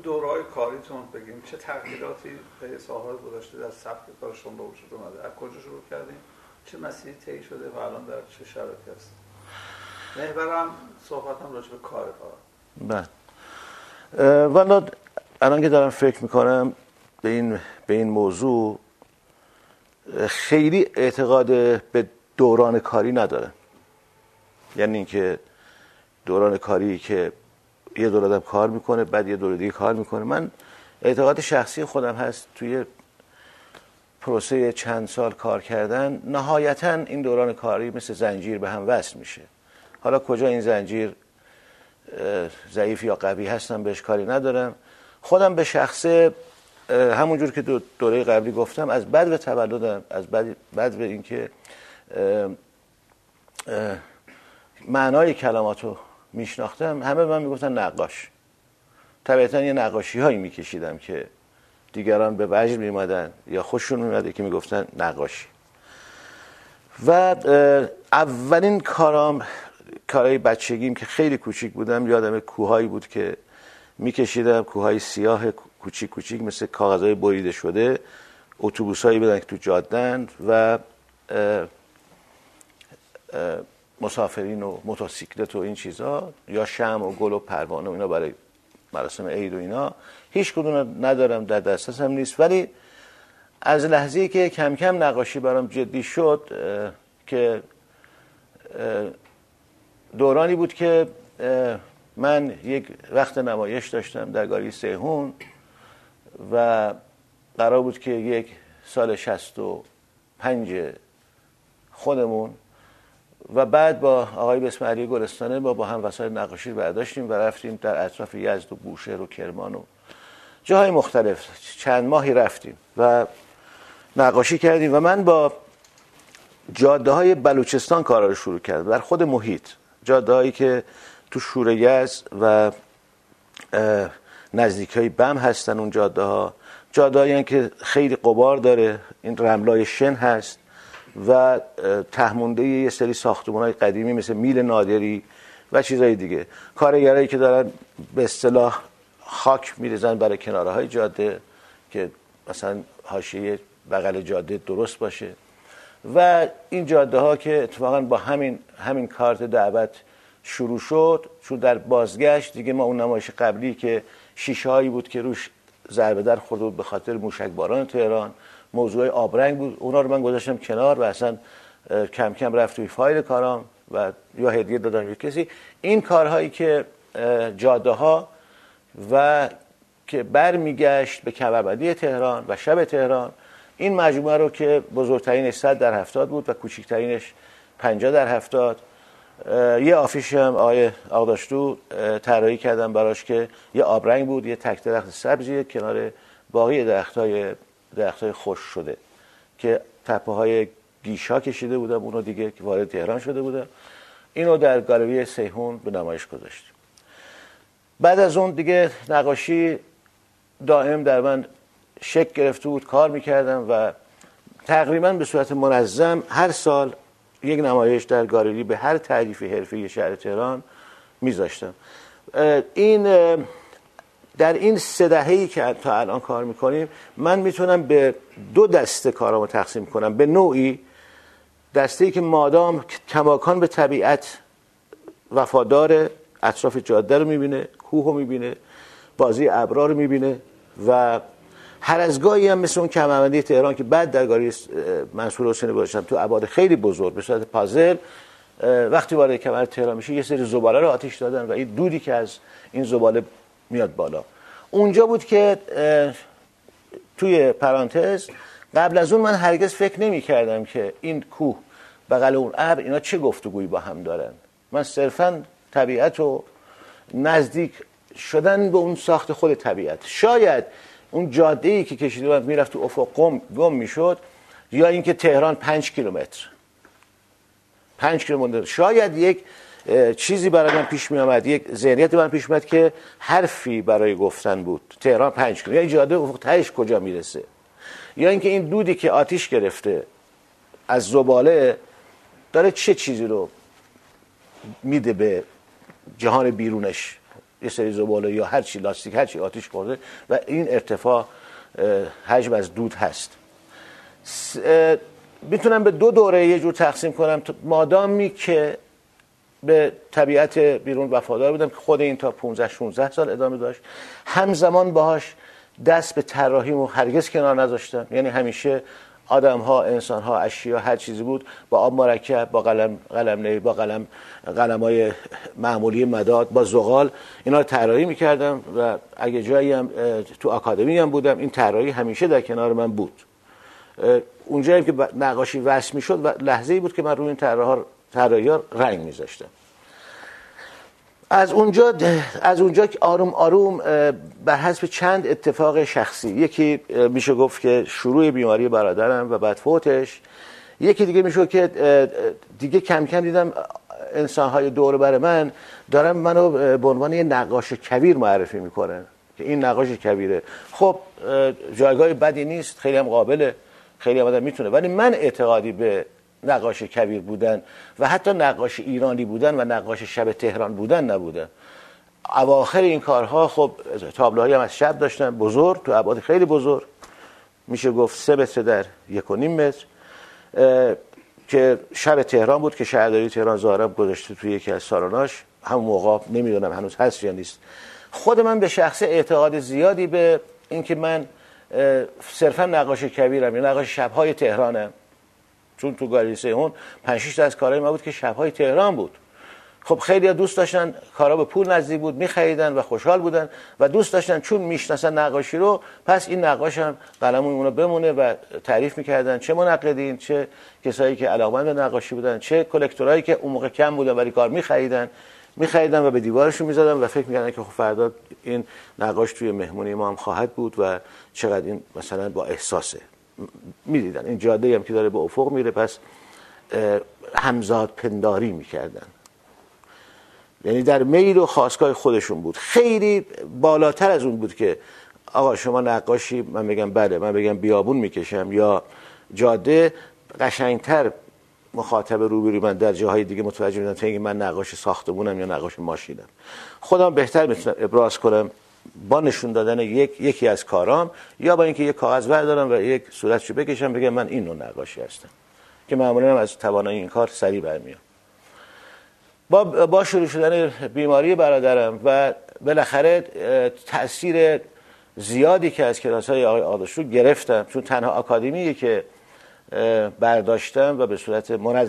دوره‌های کاریتون بگیم چه تغییراتی به سال‌های گذشته در سبک کار شما به وجود اومده؟ از کجا شروع کردیم؟ چه مسیری طی شده و الان در چه شرایطی هستید؟ محورم صحبتم راجع به کار. بله. والا الان که دارم فکر میکنم به این موضوع، خیلی اعتقاد به دوران کاری ندارم. یعنی اینکه دوران کاری که یه دور آدم کار میکنه بعد یه دور دیگه کار میکنه، من اعتقاد شخصی خودم هست توی پروسه چند سال کار کردن نهایتاً این دوران کاری مثل زنجیر به هم وصل میشه. حالا کجا این زنجیر ضعیف یا قوی هستم بهش کاری ندارم. خودم به شخصه همونجور که دوره قبلی گفتم از بدو تولدم، از بدو اینکه معنای کلماتو میشناختم، همه به من میگفتن نقاش. طبیعتا یه نقاشی هایی میکشیدم که دیگران به وجد میمدن یا خوششون میمده که میگفتن نقاشی. و اولین کارهای بچگیم که خیلی کوچیک بودم، یادم کوههایی بود که میکشیدم، کوههای سیاه کوچیک کوچیک مثل کاغذهای بریده شده، اتوبوسایی بدن که تو جاده‌اند و مسافرین و موتورسیکلت و این چیزا، یا شمع و گل و پروانه و اینا برای مراسم عید و اینا. هیچ کدوم ندارم، در دسترسم نیست. ولی از لحظه‌ای که کم کم نقاشی برام جدی شد، که دورانی بود که من یک وقت نمایش داشتم در گالری سیهون و قرار بود که یک سال 65 خودمون و بعد با آقای بسمعلی گلستانه با هم وسایل نقاشی رو برداشتیم و رفتیم در اطراف یزد و بوشهر و کرمان و جاهای مختلف چند ماهی رفتیم و نقاشی کردیم و من با جاده های بلوچستان کارا رو شروع کردم، در خود محیط جاده هایی که تو شوره یزد و نزدیک های بم هستن. اون جاده هایی که خیلی غبار داره، این رملای شن هست و تهمونده یه سری ساختمان‌های قدیمی مثل میل نادری و چیزهای دیگه. کارگرایی که دارن به اصطلاح خاک میریزن برای کنارهای جاده که مثلا حاشیه بغل جاده درست باشه. و این جاده ها که اتفاقا با همین کارت دعوت شروع شد، چون در بازگشت دیگه ما اون نمایش قبلی که شیشه هایی بود که روش ضربه در خورده بود به خاطر موشکباران تهران، موضوع آبرنگ بود، اونا رو من گذاشتم کنار و اصلا کم کم رفت توی فایل کارام و یا هدیه دادم به کسی. این کارهایی که جاده ها و که برمیگشت به کمربندی تهران و شب تهران، این مجموعه رو که بزرگترینش 100 در 70 بود و کوچکترینش 50 در 70، یه آفیش هم آقای آقداشتو طراحی کردم براش که یه آبرنگ بود، یه تک درخت سبزی کنار باقی درختای خوش شده که تپه های گیشا کشیده بودم، اونو دیگه که وارد تهران شده بودم. اینو در گالری سیهون به نمایش گذاشتیم. بعد از اون دیگه نقاشی دائم در من شکل گرفته بود، کار میکردم و تقریبا به صورت منظم هر سال یک نمایش در گالری به هر تعریف حرفی شهر تهران میذاشتم. در این 3 دهه‌ای که تا الان کار میکنیم، من میتونم به 2 دسته کارامو تقسیم کنم. به نوعی دسته‌ای که مادام کماکان به طبیعت وفادار، اطراف جاده رو میبینه، کوه رو میبینه، بازی ابرا رو میبینه و هر از گاهی هم مثل اون کمربندی تهران که بعد در گالری منصور حسینی گذاشتم تو ابعاد خیلی بزرگ به صورت پازل، وقتی وارد کمر تهران میشه یه سری زباله رو آتش دادن و این دودی که از این زباله میاد بالا. اونجا بود که توی پرانتز قبل از اون من هرگز فکر نمی کردم که این کوه بغل اون ابر اینا چه گفتگویی با هم دارن. من صرفاً طبیعت و نزدیک شدن به اون ساخت خود طبیعت. شاید اون جاده‌ای که کشیده بود میرفت تو افق گم میشد، یا اینکه تهران 5 کیلومتر شاید یک چیزی برای من پیش می آمد، یک ذهنیت من پیش اومد که حرفی برای گفتن بود. تهران 5 کیلومتر، یا جاده افق تهش کجا میرسه، یا اینکه این دودی که آتش گرفته از زباله داره چه چیزی رو میده به جهان بیرونش. یه سری زباله یا هر چی لاستیک هر چی آتیش خورده و این ارتفاع حجم از دود هست. میتونم به دو دوره یه جور تقسیم کنم، مادامی که به طبیعت بیرون وفادار بودم که خود این تا 15-16 سال ادامه داشت، همزمان باهاش دست به طراحیمو هرگز کنار نذاشتم. یعنی همیشه آدم ها، انسان ها، اشیا، هر چیزی بود با آب مرکب، با قلم نی، با قلمای معمولی مداد، با زغال اینا رو طراحی میکردم و اگه جایی هم تو آکادمی هم بودم این طراحی همیشه در کنار من بود. اونجایی که نقاشی وصل میشد و لحظه‌ای بود که من روی این طراحی‌ها رنگ میذاشتم. از اونجا که آروم آروم بر حسب چند اتفاق شخصی، یکی میشه گفت که شروع بیماری برادرم و بعد فوتش، یکی دیگه میشه که دیگه کم کم دیدم انسان‌های دور بر من دارن منو به عنوان یه نقاش کبیر معرفی میکنن که این نقاش کبیره. خب جایگاه بدی نیست، خیلی هم قابله، خیلی هم آدم میتونه، ولی من اعتقادی به نقاش کبیر بودن و حتی نقاش ایرانی بودن و نقاش شب تهران بودن نبودن. اواخر این کارها خب تابلوهایی هم از شب داشتن، بزرگ، تو ابعاد خیلی بزرگ، میشه گفت 3 متر در 1.5 متر، که شب تهران بود که شهرداری تهران ظاهرا گذاشته توی یکی از سالناش. همون موقع نمیدونم هنوز هست یا نیست. خود من به شخص اعتقاد زیادی به اینکه من صرفا نقاش کبیرم یا نقاش شب‌های تهرانم، چون تو گالری سیهون 5-6 تا از کارهای ما بود که شب‌های تهران بود. خب خیلی دوست داشتن، کارا به پول نزدیک بود، می‌خریدن و خوشحال بودن و دوست داشتن چون میشناسن نقاشی رو، پس این نقاش هم قلمون اونو بمونه و تعریف می‌کردن. چه منقدین، چه کسایی که علاقه‌مند به نقاشی بودن، چه کلکتورایی که اون موقع کم بودن ولی کار می‌خریدن و به دیوارشون می‌زدن و فکر می‌کردن که خب فردا این نقاش توی مهمونی ما هم خواهد بود و چقدر این مثلا با احساسه. می‌دیدن این جاده هم که داره به افق میره، پس همزاد پنداری می‌کردن. یعنی در میل و خواستگاه خودشون بود. خیلی بالاتر از اون بود که آقا شما نقاشی، من بگم بله، من بگم بیابون میکشم یا جاده، قشنگتر مخاطب روبروی من در جاهای دیگه متوجه میشن تا اینکه من نقاش ساختمونم یا نقاش ماشینم. خودم بهتر میتونم ابراز کنم با نشون دادن یکی از کارام یا با اینکه یک کاغذ بردارم و یک صورتشو بکشم بگم من این نوع نقاشی هستم، که معمولا از توانایی این کار سریع برمیام. با شروع شدن بیماری برادرم و بالاخره تأثیر زیادی که از کلاس‌های آقای آردشلو گرفتم، چون تنها آکادمیه که برداشتم و به صورت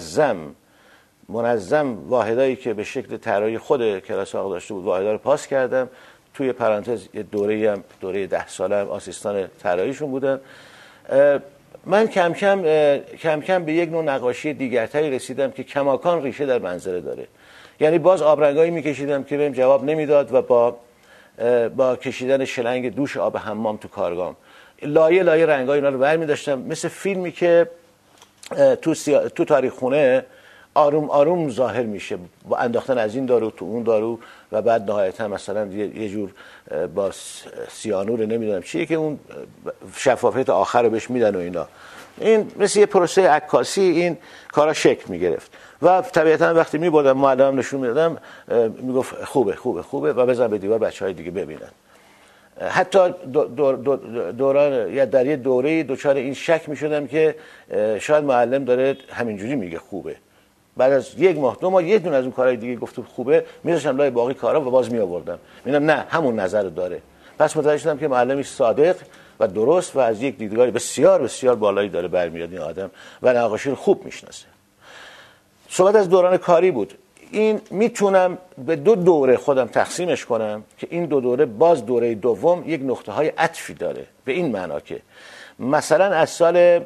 منظم واحدایی که به شکل طراحی خود کلاس آقای آردشلو بود واحدا رو پاس کردم. توی پرانتز یه دوره 10 ساله هم آسیستان طراحیشون بودم. من کم کم به یک نوع نقاشی دیگرتری رسیدم که کماکان ریشه در منظره داره. یعنی باز آبرنگایی میکشیدم که بهم جواب نمیداد و با کشیدن شلنگ دوش آب حمام تو کارگام لایه رنگای اینا رو برمی داشتم، مثل فیلمی که تو تاریخ خونه آروم آروم ظاهر میشه با انداختن از این دارو تو اون دارو و بعد نهایتا مثلا یه جور با سیانور نمیدونم چیه که اون شفافیت آخر رو بهش میدن و اینا. این مثل یه پروسه عکاسی این کارا شکل میگرفت و طبیعتا وقتی میبردم معلم نشون میدادم میگفت خوبه و بزن به دیوار بچهای دیگه ببینن. حتی دوران یا در یه دوره دوچار این شک میشدم که شاید معلم داره همینجوری میگه خوبه. بعد از 1 ماه 2 ماه یه دونه از اون کارهای دیگه گفت خوبه، میذاشتم لای باقی کارا و باز میآوردم میگم نه همون نظر داره. پس متوجه شدم که معلمی صادق و درست و از یک دیدگاه بسیار بسیار بالایی داره برمیاد این آدم و نقاشی رو خوب میشناسه. صحبت از دوران کاری بود. این میتونم به 2 دوره خودم تقسیمش کنم که این 2 دوره باز دوره دوم یک نقطه های عطفی داره، به این معنا که مثلا از سال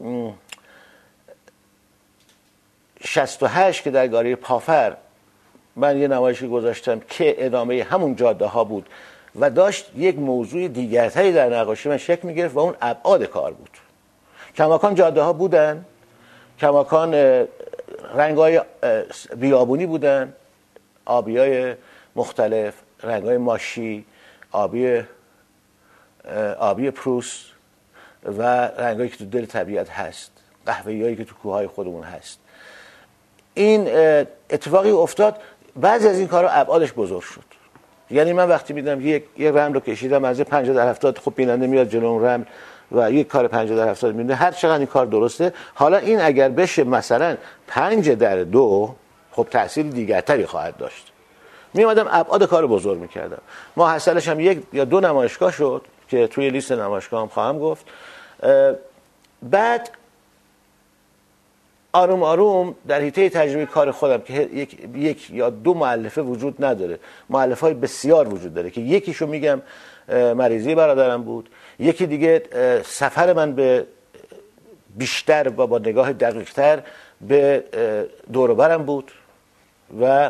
68 که در گالری پافر من یه نمایشی گذاشتم که ادامه همون جاده ها بود و داشت یک موضوع دیگرتری در نقاشی من شکل میگرفت و اون ابعاد کار بود. کماکان جاده ها بودن، کماکان رنگ‌های بیابونی بودن، آبی‌های مختلف، رنگ‌های ماشی، آبی پروس و رنگ‌هایی که تو دل طبیعت هست، قهوه‌ای‌هایی که تو کوههای خودمون هست. این اتفاقی افتاد، بعضی از این کارها ابعادش بزرگ شد. یعنی من وقتی میدم یک رمل رو کشیدم از 50/70 خب بیننده میاد جلو اون رمل و یک کار 50/70 میبینه، هر چقدر این کار درسته. حالا این اگر بشه مثلا 5/2 خب تأثیر دیگرتری خواهد داشت. میومدم ابعاد کار بزرگ میکردم. ماحصلش هم 1 یا 2 نمایشگاه شد که توی لیست نمایشگاه هم خواهم گفت. بعد آروم آروم در حیطه تجربه کار خودم که یک یا 2 مؤلفه وجود نداره، مؤلفه‌های بسیار وجود داره که یکیشو میگم مریضی برادرم بود، یکی دیگه سفر من به بیشتر و با نگاه دقیق‌تر به دور و برم بود و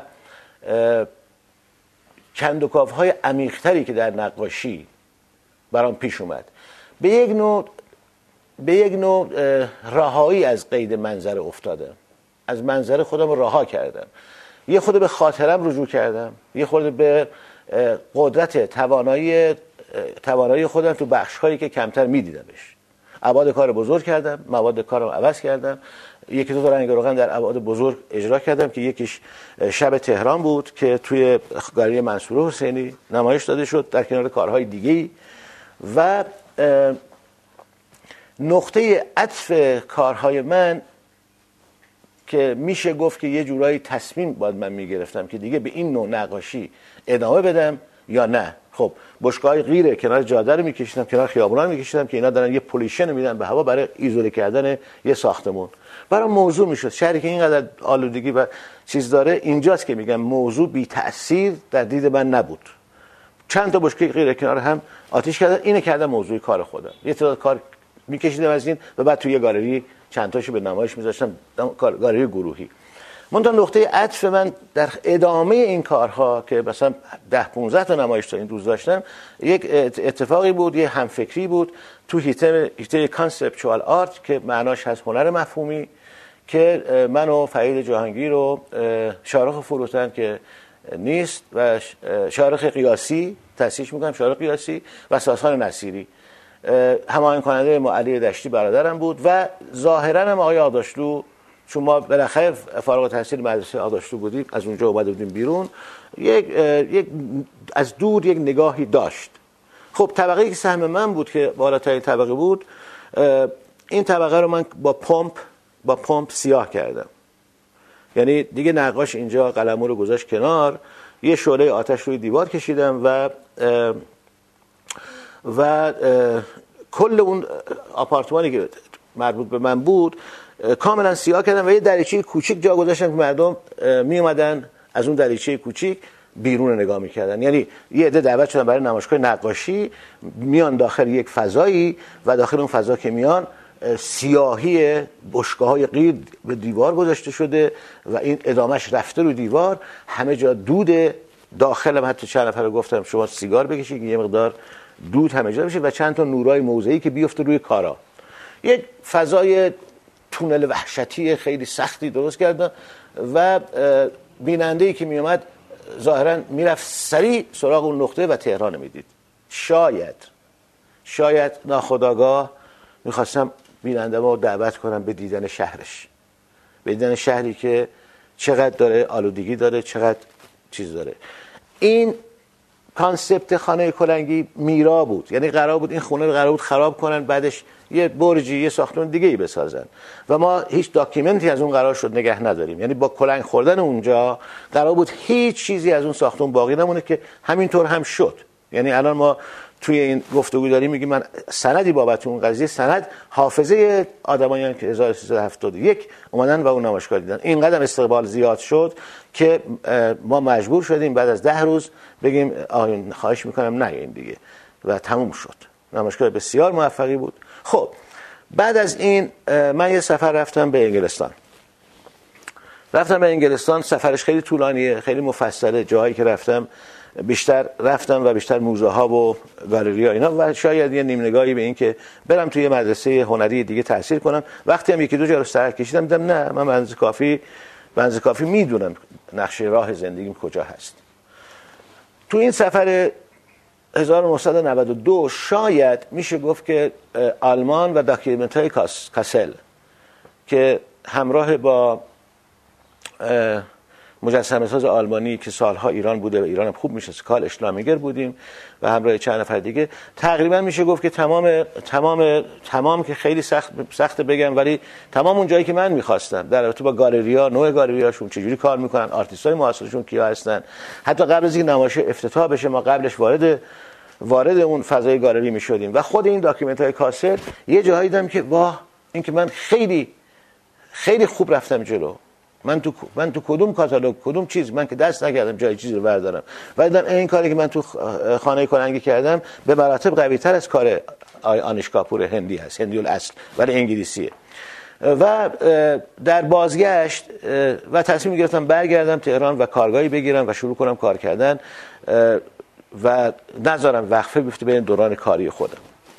کندوکاوهای عمیق‌تری که در نقاشی برام پیش اومد، به یک نوع رهایی از قید منظره افتادم، از منظره خودم رو رها کردم، یه خود به خاطرم رجوع کردم، یه خود به قدرت توانایی خودم تو بخش‌هایی که کمتر می‌دیدمش. ابعاد کار بزرگ کردم، مواد کارم عوض کردم، 1-2 تا رنگ روغن در ابعاد بزرگ اجرا کردم که یکیش شب تهران بود که توی گالری منصور حسینی نمایش داده شد در کنار کارهای دیگه‌ای و نقطه عطف کارهای من که میشه گفت که یه جورایی تصمیم باید من میگرفتم که دیگه به این نوع نقاشی ادامه بدم یا نه. خب بشکه‌های غیره کنار جاده رو میکشیدم، کنار خیابونا رو میکشیدم که اینا دارن یه پولیشن میدن به هوا برای ایزوله کردن یه ساختمون. برام موضوع میشد شهری که اینقدر آلودگی و چیز داره، اینجاست که میگم موضوع بی تأثیر در دید من نبود. چند تا بشکه غیره کنار هم آتیش کردم، اینو کردم موضوع کار خودم. یه تعداد کار میکشیدم از این و بعد توی یه گالری چند تاشو به نمایش میذاشتم، گالری گروهی. منتها نقطه عطف من در ادامه این کارها که مثلا 10-15 تا نمایش تا این روز داشتم، یک اتفاقی بود، یه همفکری بود تو هیته کانسپچوال آرت که معناش هست هنر مفهومی، که من و فرید جهانگیر و شارخ فروتن که نیست و شارخ قیاسی تأسیس میکنم، شارخ قیاسی و سازخان نصیری هماهنگ کننده ما علی دشتی برادرم بود و ظاهرا هم آقای آقداشلو، چون ما بالاخره فارغ التحصیل مدرسه آقداشلو بودیم، از اونجا اومده بودیم بیرون، یک از دور یک نگاهی داشت. خب طبقه‌ای که سهم من بود که بالاترین طبقه بود، این طبقه رو من با پمپ سیاه کردم. یعنی دیگه نقاش اینجا قلمو رو گذاشت کنار، یه شعله آتش روی دیوار کشیدم و کل اون آپارتمانی که مربوط به من بود کاملا سیاه کردم و یه دریچه کوچیک جا گذاشتم که مردم می اومدن از اون دریچه کوچیک بیرون نگاه میکردن. یعنی یه عده دعوت شدن برای نمایشگاه نقاشی، میان داخل یک فضایی و داخل اون فضا که میان سیاهی بشکه‌های غیر به دیوار گذاشته شده و این ادامش رفته رو دیوار، همه جا دود، داخلم حتی چند نفر گفتم شما سیگار بکشید یه مقدار دود همه جا بشه و چند تا نورای موضعی که بیفته روی کارا. یک فضای تونل وحشتی خیلی سختی درست کردم و بیننده‌ای که می اومد ظاهرا میرفت سریع سراغ اون نقطه و تهران میدید. شاید ناخودآگاه میخواستم بیننده ما دعوت کنم به دیدن شهرش، به دیدن شهری که چقدر داره آلودگی داره، چقدر چیز داره. این کانسپت خانه کلنگی میرا بود، یعنی قرار بود این خونه رو قرار بود خراب کنن، بعدش یه برجی یه ساختمان دیگه ای بسازن و ما هیچ داکیومنتی از اون قرار شد نگه نداریم. یعنی با کلنگ خوردن اونجا قرار بود هیچ چیزی از اون ساختمان باقی نمونه که همینطور هم شد. یعنی الان ما توی این گفتگو داریم میگیم من سندی بابت اون قضیه، سند حافظه آدمایان که 1371 اومدن و اون نمایشگاه دیدن. اینقدر استقبال زیاد شد که ما مجبور شدیم بعد از 10 روز بگیم آقایون خواهش میکنم نه این دیگه و تموم شد. نمایشگاه بسیار موفقی بود. خب بعد از این من یه سفر رفتم به انگلستان. سفرش خیلی طولانیه، خیلی مفصله. جایی که رفتم بیشتر موزه ها و گالری ها اینا و شاید یه نیم نگاهی به این که برم توی مدرسه هنری دیگه تحصیل کنم. وقتی هم 1-2 جا رو سر کشیدم دیدم نه، من بنز کافی میدونم نقشه راه زندگیم کجا هست. تو این سفر 1992 شاید میشه گفت که آلمان و داکیومنت های کاسل که همراه با مجسمه ساز آلمانی که سالها ایران بوده و ایران هم خوب میشه کال اسلامیگر بودیم و همراه چند نفر دیگه. تقریبا میشه گفت که تمام که خیلی سخت بگم، ولی تمام اون جایی که من میخواستم در رابطه با گالریا، نوع گالریاشون چجوری کار میکنن، آرتیستای معاصرشون کیا هستن، حتی قبل از اینکه نمایش افتتاح بشه ما قبلش وارد اون فضای گالری میشدیم و خود این داکیومنت های کاسل یه جایی دیدم که واه، این که من خیلی خیلی خوب رفتم جلو. من تو کدوم کاتالوگ کدوم چیز من که دست نکردم جای چیزی رو بردارم و دیدم این کاری که من تو خانه کلنگی کردم به مراتب قوی‌تر از کار آنیش کاپور هندی هست، هندی الاصل ولی انگلیسیه. و در بازگشت و تصمیم گرفتم برگردم تهران و کارگاهی بگیرم و شروع کنم کار کردن و نذارم وقفه بیفته بین دوران کاری خودم.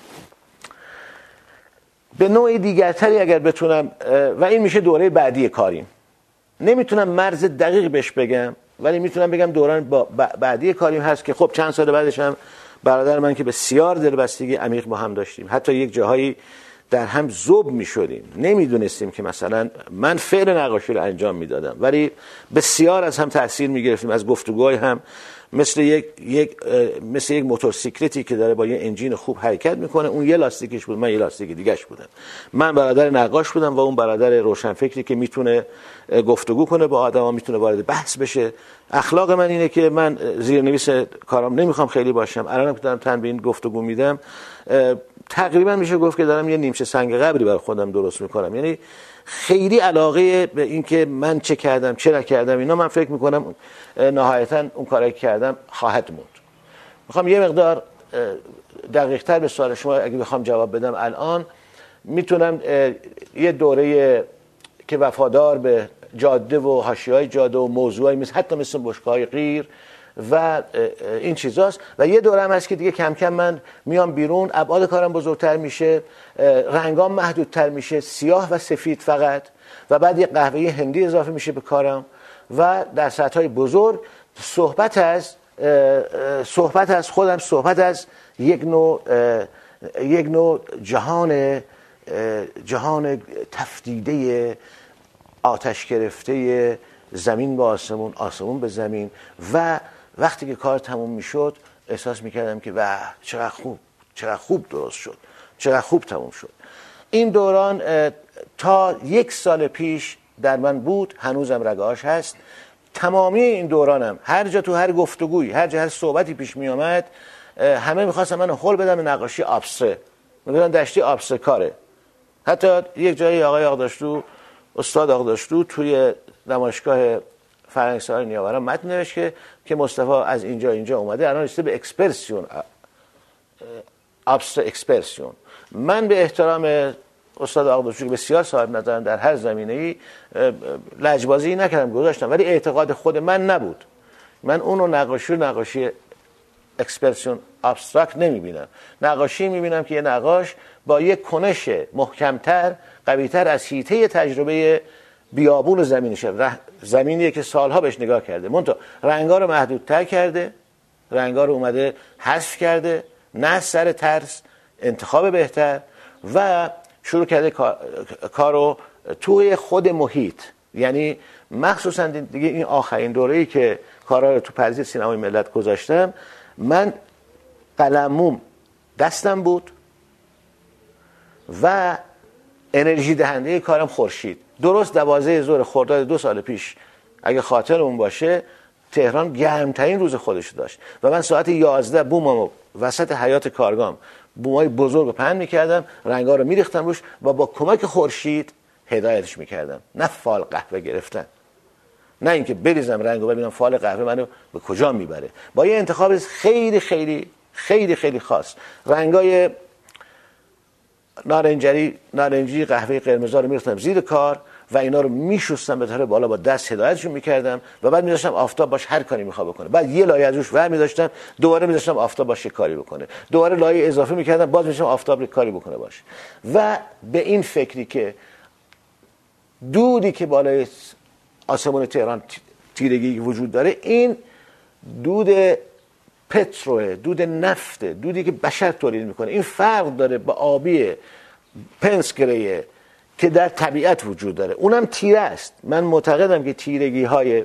به نوع دیگرتری اگر بتونم، و این میشه دوره بعدی کاریم، نمیتونم مرز دقیق بهش بگم ولی میتونم بگم دوران بعدی کاریم هست که خب چند سال بعدش هم برادر من که بسیار دلبستگی عمیق با هم داشتیم، حتی یک جاهایی در هم ذوب میشدیم، نمیدونستیم که مثلا من فعل نقاشی رو انجام میدادم ولی بسیار از هم تاثیر میگرفتیم، از گفتگوهای هم، مثل یک موتورسیکلتی که داره با یه انجین خوب حرکت میکنه، اون یه لاستیکش بود من یه لاستیک دیگه‌اش بودم، من برادر نقاش بودم و اون برادر روشنفکری که میتونه گفتگو کنه با آدما، میتونه وارد بحث بشه. اخلاق من اینه که من زیرنویس کارام نمیخوام خیلی باشم، الانم که دارم تنبیه گفتگو میدم تقریبا میشه گفت که دارم یه نیمچه سنگ قبری برای خودم درست میکنم، یعنی خیلی علاقه به این که من چه کردم چه نکردم اینا من فکر میکنم نهایتا اون کاری که کردم خواهد موند. میخوام یه مقدار دقیق تر به سوال شما اگه بخوام جواب بدم الان، میتونم یه دوره که وفادار به جاده و حاشیه‌های جاده و موضوعی حتی مثل بشکه‌های قیر و این چیزاست، و یه دوره هم هست که دیگه کم کم من میام بیرون، ابعاد کارم بزرگتر میشه، رنگام محدودتر میشه، سیاه و سفید فقط، و بعد یه قهوه‌ای هندی اضافه میشه به کارم و در سطح‌های بزرگ صحبت از خودم، صحبت از یک نوع جهان تفدیده، آتش گرفته، زمین به آسمون، آسمون به زمین. و وقتی که کار تموم میشد احساس میکردم که چقدر خوب درست شد، چقدر خوب تموم شد. این دوران تا 1 سال پیش در من بود، هنوزم رگاش هست. تمامی این دورانم هر جا تو هر گفتگویی، هر جا هر صحبتی پیش می آمد، همه میخواستم من هول بدم به نقاشی آبستره، میگفتن دشتی آبستره کاره. حتی یک جایی آقای آقداشتو، استاد آقداشتو توی نمایشگاه فرهنگسرای نیاوران متن نوشت که مصطفی از اینجا اومده، الان رسیده به اکسپرسیون، ابستر اکسپرسیون. من به احترام استاد آقداشتو که بسیار صاحب نظرم در هر زمینه‌ای، لجبازی نکردم، گذاشتم، ولی اعتقاد خود من نبود. من اونو نقاشی اکسپرسیون ابسترکت نمیبینم. نقاشی میبینم که یه نقاش با یک کنش محکمتر، قویتر از حیطه تجربه بیابون زمینشه، زمینیه که سالها بهش نگاه کرده، منتها رنگا رو محدودتر کرده، رنگا رو اومده حذف کرده، نه سر ترس، انتخاب بهتر، و شروع کرده کارو توی خود محیط. یعنی مخصوصا دیگه این آخرین دوره‌ای که کارا رو تو پرده سینمای ملت گذاشتم، من قلموم دستم بود و انرژی دهنده کارم خورشید. درست 12 ظهر خرداد 2 سال پیش اگه خاطرمون باشه، تهران گرمترین روز خودش داشت و من ساعت 11 بومم وسط حیاط کارگام، بومای بزرگ رو پهن میکردم، رنگا رو میریختم روش و با کمک خورشید هدایتش میکردم، نه فال قهوه گرفتن، نه اینکه بریزم رنگو ببینم فال قهوه منو به کجا میبره. با یه انتخاب خیلی خیلی خیلی خیلی خاص، رنگای نارنجی، قهوه قرمز رو میریختم زیر کار و اینا رو میشستم به طرف بالا، با دست هدایتشون میکردم و بعد میذاشتم آفتاب باش هر کاری میخواد بکنه. بعد یه لایه از روش ور میذاشتم، دوباره میذاشتم آفتاب باش کاری بکنه، دوباره لایه اضافه میکردم، باز میذاشتم آفتاب کاری بکنه باش. و به این فکری که دودی که بالای آسمون تهران تیرگی وجود داره، این دود پتروه، دود نفته، دودی که بشر تولید میکنه. این فرق داره با آبی پنسگریه که در طبیعت وجود داره، اونم تیره است. من معتقدم که تیرگی های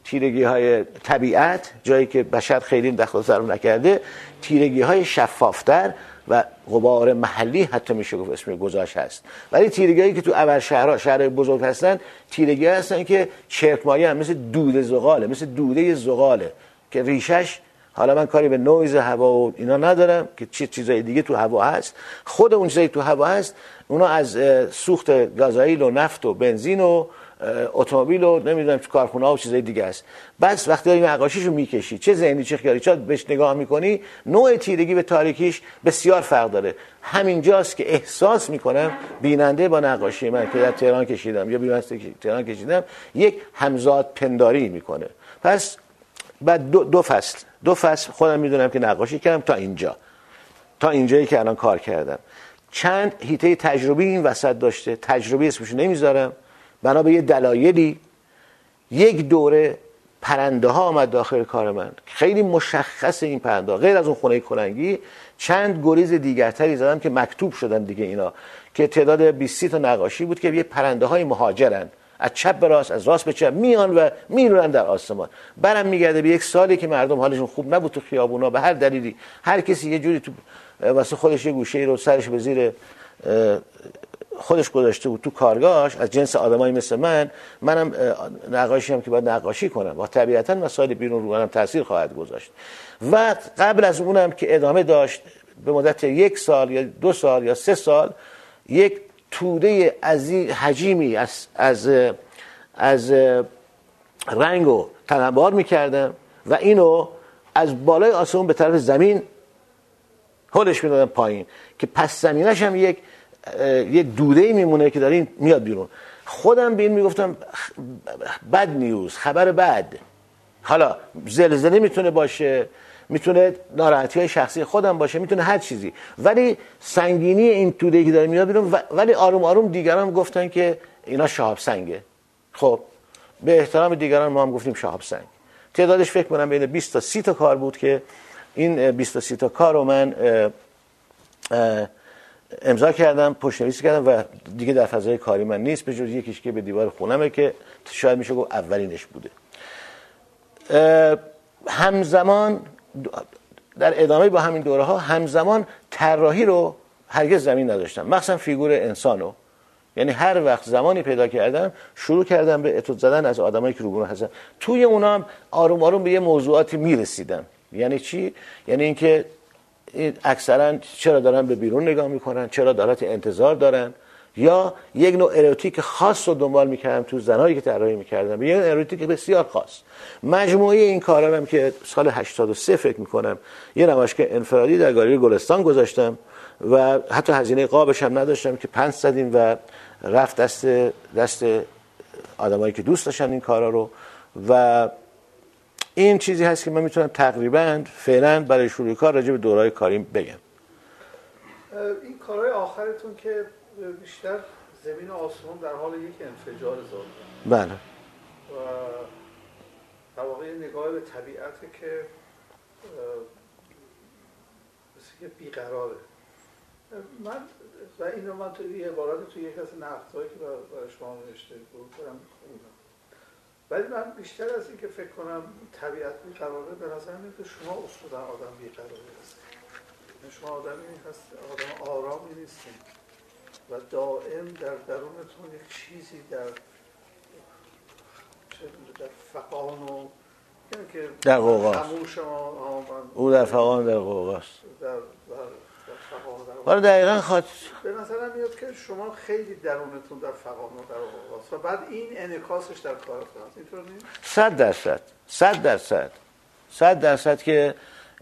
تیرگی های طبیعت، جایی که بشر خیلی دخل و ضرر نکرده، تیرگی های شفافتر و غبار محلی حتی میشه گفت اسم گذاشت هست. ولی تیرگی هایی که تو ابر شهرهای بزرگ هستن، تیرگی هستن که چرتمایه هم، مثل دود زغاله، مثل دوده زغاله که ریشش، حالا من کاری به نویز هوا و اینا ندارم که چه چیزای دیگه تو هوا هست، خود اون چیزایی تو هوا هست اونا از سوخت گازوئیل و نفت و بنزین و اتومبیل و نمیدونم تو کارخونه‌ها و چیزای دیگه است. بس وقتی داری نقاشیشو میکشی، چه ذهنی چه خیالی، چه بهش نگاه میکنی، نوع تیرگی به تاریکیش بسیار فرق داره. همینجاست که احساس میکنم بیننده با نقاشی من که در تهران کشیدم یا بیرون تهران کشیدم یک همزاد پنداری میکنه. پس بعد دو فصل خودم میدونم که نقاشی کردم تا اینجایی که الان کار کردم. چند حیطه تجربی این وسط داشته، تجربی اسمشو نمیذارم، بنا به یه دلایلی. یک دوره پرنده ها آمد داخل کار من، خیلی مشخص این پرنده ها، غیر از اون خونه کلنگی چند گریز دیگرتری زدم که مکتوب شدن دیگه اینا، که تعداد 20-30 تا نقاشی بود که یه پرنده های مهاجرن، از چپ به راست، از راست به چپ میان و میرونن در آسمان. برم میگرده به یک سالی که مردم حالشون خوب نبود تو خیابونا، به هر دلیلی هر کسی یه جوری تو واسه خودش یه گوشه‌ای رو سرش به زیر خودش گذاشته بود تو کارگاهش، از جنس آدمایی مثل منم نقاشی هم که باید نقاشی کنم و طبیعتاً مسائل بیرون رو منم تاثیر خواهد گذاشت. و قبل از اونم که ادامه داشت به مدت 1 سال یا 2 سال یا 3 سال یک توده حجیمی از رنگ رو تنبار میکردم و اینو از بالای آسمون به طرف زمین هلش میدادم پایین که پس زمینش هم یک دوده‌ای میمونه که داره میاد بیرون. خودم به این میگفتم بد نیوز، خبر بد. حالا زلزله میتونه باشه، میتونه ناراحتی های شخصی خودم باشه، میتونه هر چیزی، ولی سنگینی این توده‌ای که داره میاد بیرون. ولی آروم آروم دیگران گفتن که اینا شهاب سنگه. خب به احترام دیگران ما هم گفتیم شهاب سنگ. تعدادش فکر کنم بین 20 تا 30 تا کار بود که این 20 تا 30 تا کار رو من امضا کردم، پشت‌نویسی کردم و دیگه در فضای کاری من نیست به جز یکیش که به دیوار خونمه که شاید میشه گفت اولینش بوده. همزمان در ادامه با همین دوره ها همزمان طراحی رو هرگز زمین نداشتم، مخصوصا فیگور انسانو. یعنی هر وقت زمانی پیدا کردم شروع کردم به اتود زدن از آدمایی که روبرو هستن. توی اونام آروم آروم به یه موضوعاتی میرسیدم. یعنی چی؟ یعنی اینکه اکثرا چرا دارن به بیرون نگاه میکنن، چرا دارت انتظار دارن، یا یک نوع اروتیک خاص رو دنبال میکردم تو زنایی که طراحی میکردم، یه اروتیک بسیار خاص. مجموعه این کارا هم که سال 83 فکر میکنم یه نمایشگاه انفرادی در گالری گلستان گذاشتم و حتی هزینه قابش هم نداشتم که پنس زدیم و رفت دست آدمایی که دوست داشتن این کارا رو. و این چیزی هست که من میتونم تقریبا فعلا برای شروع کار راجع به دورهای کاریم بگم. این کارهای آخرتون که بیشتر زمین و آسمان در حال یک انفجار ظاهرا. بله. و در واقع نگاه به طبیعته که مثل که بیقراره. من تو یه عبارت تو یک از نقدهایی که برای شما نوشته بود برم خوندم. ولی من بیشتر از این که فکر کنم طبیعت بیقراره، به نظر میاد که شما اصولا آدم بیقراره هستید. شما آدمی هست، آدم آرامی نیستین و دائم در درونتون یک چیزی در فقان و یعنی که در قوقاست. او در فقان در قوقاست. حالا دقیقاً به نظرم میاد که شما خیلی درونتون در فقان و در قوقاست و بعد این انعکاسش در کارتون هست. اینطور نیست؟ 100% که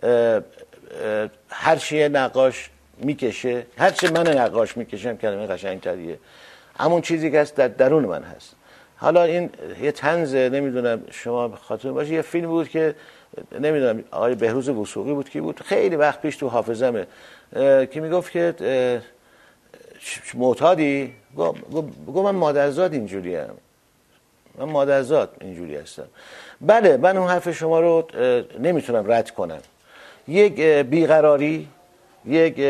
هر چی نقاش میکشه، هر چی من نقاش میکشم کلمه قشنگ‌تریه، همون چیزی که هست در درون من هست. حالا این یه طنز نمیدونم شما خاطر باشه، یه فیلم بود که نمیدونم آقای بهروز وثوقی بود که بود خیلی وقت پیش تو حافظمه که میگفت که معتادی؟ گفت من مادرزاد اینجوریم، من مادرزاد اینجوری هستم. بله من اون حرف شما رو نمیتونم رد کنم. یک بیقراری، یک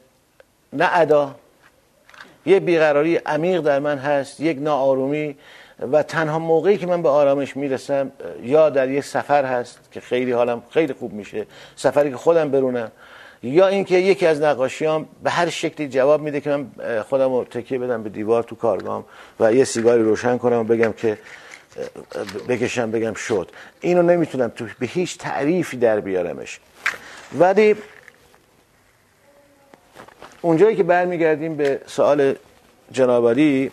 نه ادا، یک بیقراری عمیق در من هست، یک ناآرومی. و تنها موقعی که من به آرامش میرسم یا در یک سفر هست که خیلی حالم خیلی خوب میشه، سفری که خودم برونم، یا اینکه یکی از نقاشیام به هر شکلی جواب میده که من خودم رو تکیه بدم به دیوار تو کارگاهم و یه سیگاری روشن کنم و بگم که بکشم بگم شد. اینو نمیتونم تو به هیچ تعریفی در بیارمش. ولی اونجایی که برمیگردیم به سوال جنابعالی،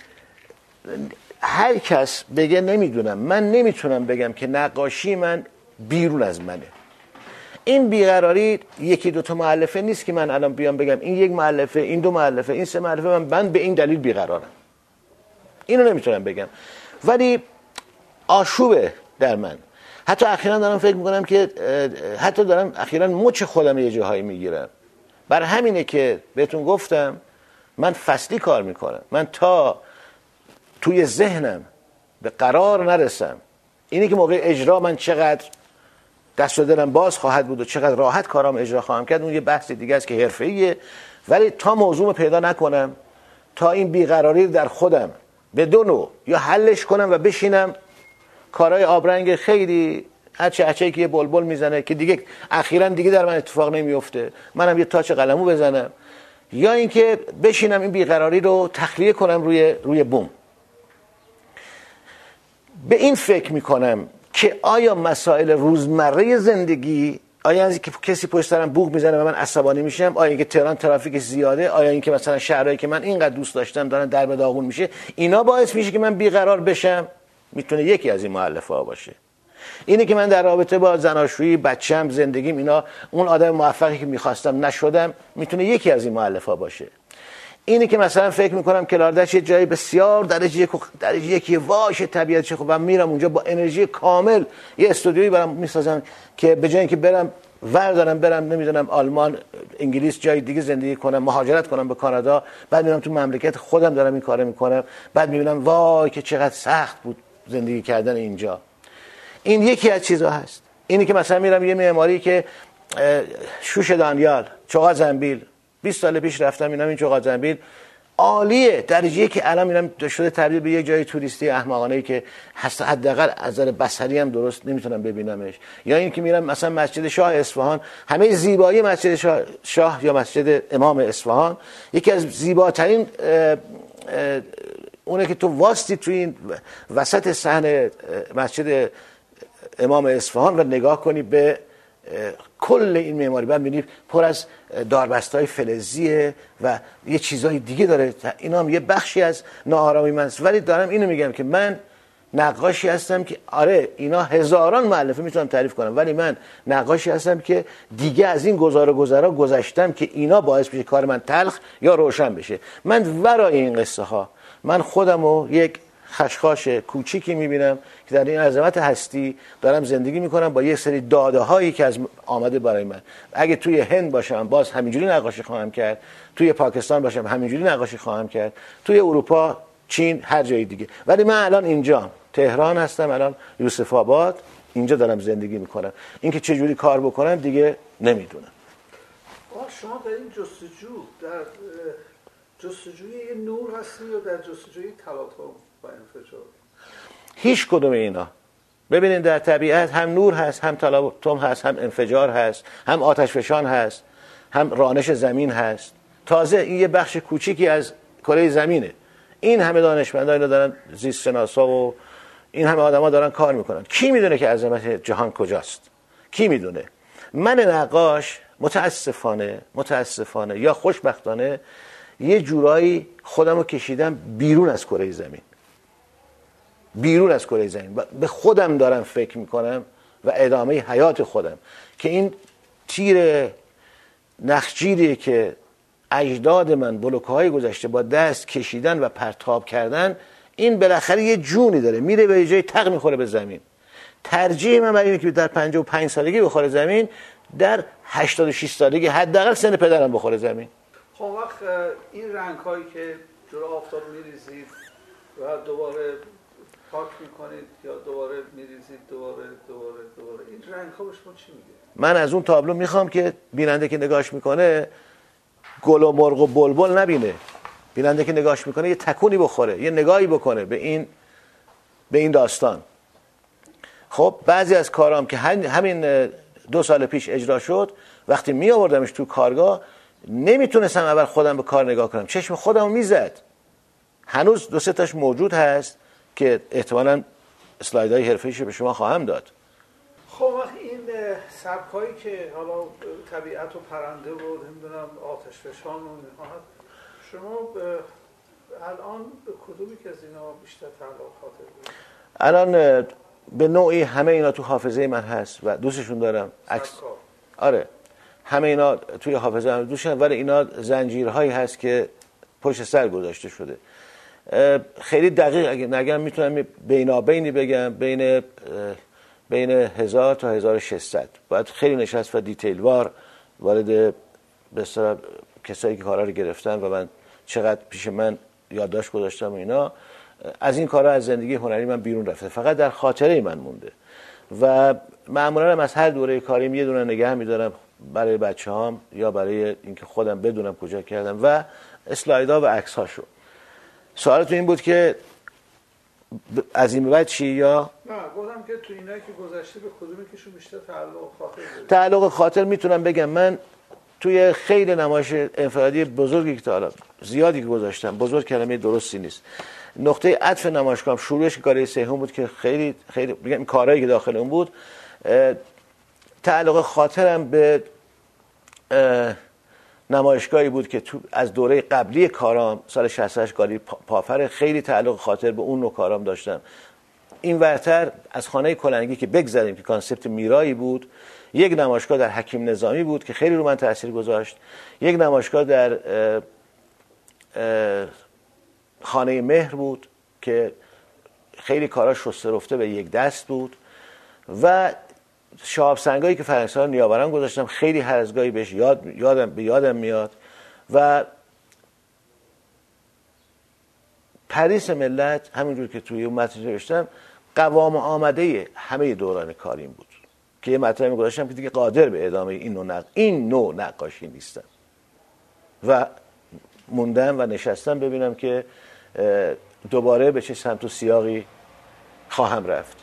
هر کس بگه نمیدونم، من نمیتونم بگم که نقاشی من بیرون از منه. این بیقراری یکی دوتا مؤلفه نیست که من الان بیام بگم این یک مؤلفه، این دو مؤلفه، این سه مؤلفه، من به این دلیل بیقرارم. اینو نمیتونم بگم. ولی آشوبه در من. حتی اخیراً دارم فکر میکنم که حتی دارم اخیراً مچ خودم یه جاهایی میگیرم. بر همینه که بهتون گفتم من فصلی کار میکنم. من تا توی ذهنم به قرار نرسم اینی که موقع اجرا من چقدر دست و دلم باز خواهد بود و چقدر راحت کارام اجرا خواهم کرد، اون یه بحث دیگه است که حرفه‌ایه. ولی تا موضوع پیدا نکنم، تا این بیقراری در خودم به دو نوع یا حلش کنم و بشینم کارهای آبرنگ خیلی هرچی که یه بلبل میزنه که دیگه اخیراً دیگه در من اتفاق نمیفته، منم یه تاچ قلمو بزنم، یا اینکه بشینم این بیقراری رو تخلیه کنم روی بوم. به این فکر میکنم که آیا مسائل روزمره زندگی، آیا از اینکه کسی پشت سرم بوق میزنه و من عصبانی میشم، آیا اینکه تهران ترافیکش زیاده، آیا اینکه مثلا شهرهایی که من اینقدر دوست داشتم دارن در به داغون میشه، اینا باعث میشه که من بیقرار بشم؟ میتونه یکی از این مؤلفه ها باشه. اینه که من در رابطه با زناشویی، بچه‌م، زندگیم، اینا اون آدم موفقی که میخواستم نشدم، میتونه یکی از این مؤلفه ها باشه. اینه که مثلا فکر میکنم کلاردش یه جایی بسیار درجه یکی واش طبیعتش خوب، من میرم اونجا با انرژی کامل یه استودیویی برام میسازم که به جای اینکه برم نمیدونم آلمان، انگلیس، جای دیگه زندگی کنم، مهاجرت کنم به کانادا، بعد میرم تو مملکت خودم دارم این کارو میکنم، بعد میبینم وای که چقدر سخت بود زندگی کردن اینجا. این یکی از چیزا هست. اینی که مثلا میرم یه معماری که شوش دانیال، چوغا زنبیل، 20 سال پیش رفتم اینم این چوغا زنبیل عالیه، درجه‌ای که الان میرم شده تبدیل به یک جای توریستی احمقانه‌ای که حداقل از نظر بصری هم درست نمیتونم ببینمش. یا این که میرم مثلا مسجد شاه اصفهان، همه زیبایی مسجد شاه یا مسجد امام اصفهان، یکی از زیباترین اونه که تو واسطی تو این وسط صحن مسجد امام اصفهان و نگاه کنی به کل این معماری، بعد می‌بینی پر از داربستای فلزیه و یه چیزای دیگه داره. اینا هم یه بخشی از ناآرامی من است. ولی دارم اینو میگم که من نقاشی هستم که آره اینا هزاران مؤلفه میتونم تعریف کنم، ولی من نقاشی هستم که دیگه از این گذرا گذشتم که اینا باعث بشه کار من تلخ یا روشن بشه. من ورای این قصه ها من خودمو یک خشخاش کوچیکی میبینم که در این عظمت هستی دارم زندگی میکنم با یک سری داده هایی که از آمده برای من. اگه توی هند باشم باز همینجوری نقاشی خواهم کرد، توی پاکستان باشم همینجوری نقاشی خواهم کرد، توی اروپا، چین، هر جای دیگه. ولی من الان اینجا تهران هستم، الان یوسف آباد، اینجا دارم زندگی میکنم. اینکه چه جوری کار بکنم دیگه نمیدونم. شما در این جستجوی یه نور هستی یا در جستجوی تلاطم و انفجار؟ هیچ کدوم اینا. ببینید در طبیعت هم نور هست، هم تلاطم هست، هم انفجار هست، هم آتش فشان هست، هم رانش زمین هست. تازه این یه بخش کوچیکی از کره زمینه. این همه دانشمندا اینا دارن، زیست شناسا و این همه آدما دارن کار میکنن. کی میدونه که عظمت جهان کجاست؟ کی میدونه؟ من نقاش متاسفانه یا خوشبختانه یه جورایی خودمو کشیدم بیرون از کره زمین. به خودم دارم فکر میکنم و ادامه حیات خودم که این تیر نخجیری که اجداد من بلوک‌های گذشته با دست کشیدن و پرتاب کردن، این بالاخره یه جونی داره، میره به جای تق میخوره به زمین. ترجیح من برای اینه که در 55 سالگی بخوره زمین، در 86 سالگی حداقل سن پدرم بخوره زمین. خب وقت این رنگ‌هایی که جلو آفتاب میریزید و دوباره پاک میکنید یا دوباره میریزید دوباره این رنگ‌ها به شما چی میگه؟ من از اون تابلو میخوام که بیننده که نگاش میکنه گل و مرغ و بلبل نبینه. بیننده که نگاش میکنه یه تکونی بخوره، یه نگاهی بکنه به این به این داستان. خب بعضی از کارام که همین 2 سال پیش اجرا شد، وقتی می آوردمش تو کارگاه نمیتونستم اول خودم به کار نگاه کنم، چشم خودم میزد. هنوز 2-3 تاش موجود هست که احتمالاً اسلایدهای حرفه‌ایش به شما خواهم داد. خب وقتی این سبکایی که حالا طبیعت و پرنده و نمیدونم آتش فشان و اینها، شما الان به کدومی که از اینا بیشتر تعلق خاطر دارید؟ الان به نوعی همه اینا تو حافظه من هست و دوستشون دارم. آره همه اینا توی حافظه من دوستشون، ولی اینا زنجیرهایی هست که پشت سر گذاشته شده. خیلی دقیق اگه نگم میتونم بینابینی بگم بین 1000 تا 1600. باید خیلی نشست و دیتیل وار وارد به اصطلاح کسایی که کارا رو گرفتن و من چقدر پیش من یادداشت گذاشتم و اینا، از این کارا از زندگی هنری من بیرون رفته، فقط در خاطره من مونده و معمولا هم از هر دوره کاریم یه دونه نگه می‌دارم برای بچه‌هام یا برای اینکه خودم بدونم کجا کردم و اسلایدها و عکس‌هاشو. سوالتون این بود که از این بعد چی؟ یا نه گفتم که تو اینا که گذشته به کدومی که شو بیشتر تعلق خاطر دارید؟ تعلق خاطر میتونم بگم من توی خیلی نمایش انفرادی بزرگی که حالا زیادی که گذاشتم، بزرگ کلمه درستی نیست، نقطه عطف نمایشگاهم شروعش کاری سیهون بود که خیلی میگم کارهایی که داخل اون بود. تعلق خاطرم به نمایشگاهی بود که تو از دوره قبلی کارام سال 68 گالری پافر، خیلی تعلق خاطر به اون نوع کارام داشتم. این ورتر از خانه کلنگی که بگذاریم که کانسپت میرایی بود، یک نمایشگاه در حکیم نظامی بود که خیلی رو من تاثیر گذاشت، یک نمایشگاه در خانه مهر بود که خیلی کارا شسته رفته به یک دست بود و شهاب سنگایی که فرنگسالار نیاوران گذاشتم، خیلی هر از گاهی بهش یادم میاد و پریس ملت همینجور که توی اون متن نوشتم قوام آمده همه دوران کاریم بود که یه مطلبی گذاشتم که دیگه قادر به ادامه این نوع نقاشی نیستم و موندم و نشستم ببینم که دوباره به چه سمت و سیاقی خواهم رفت.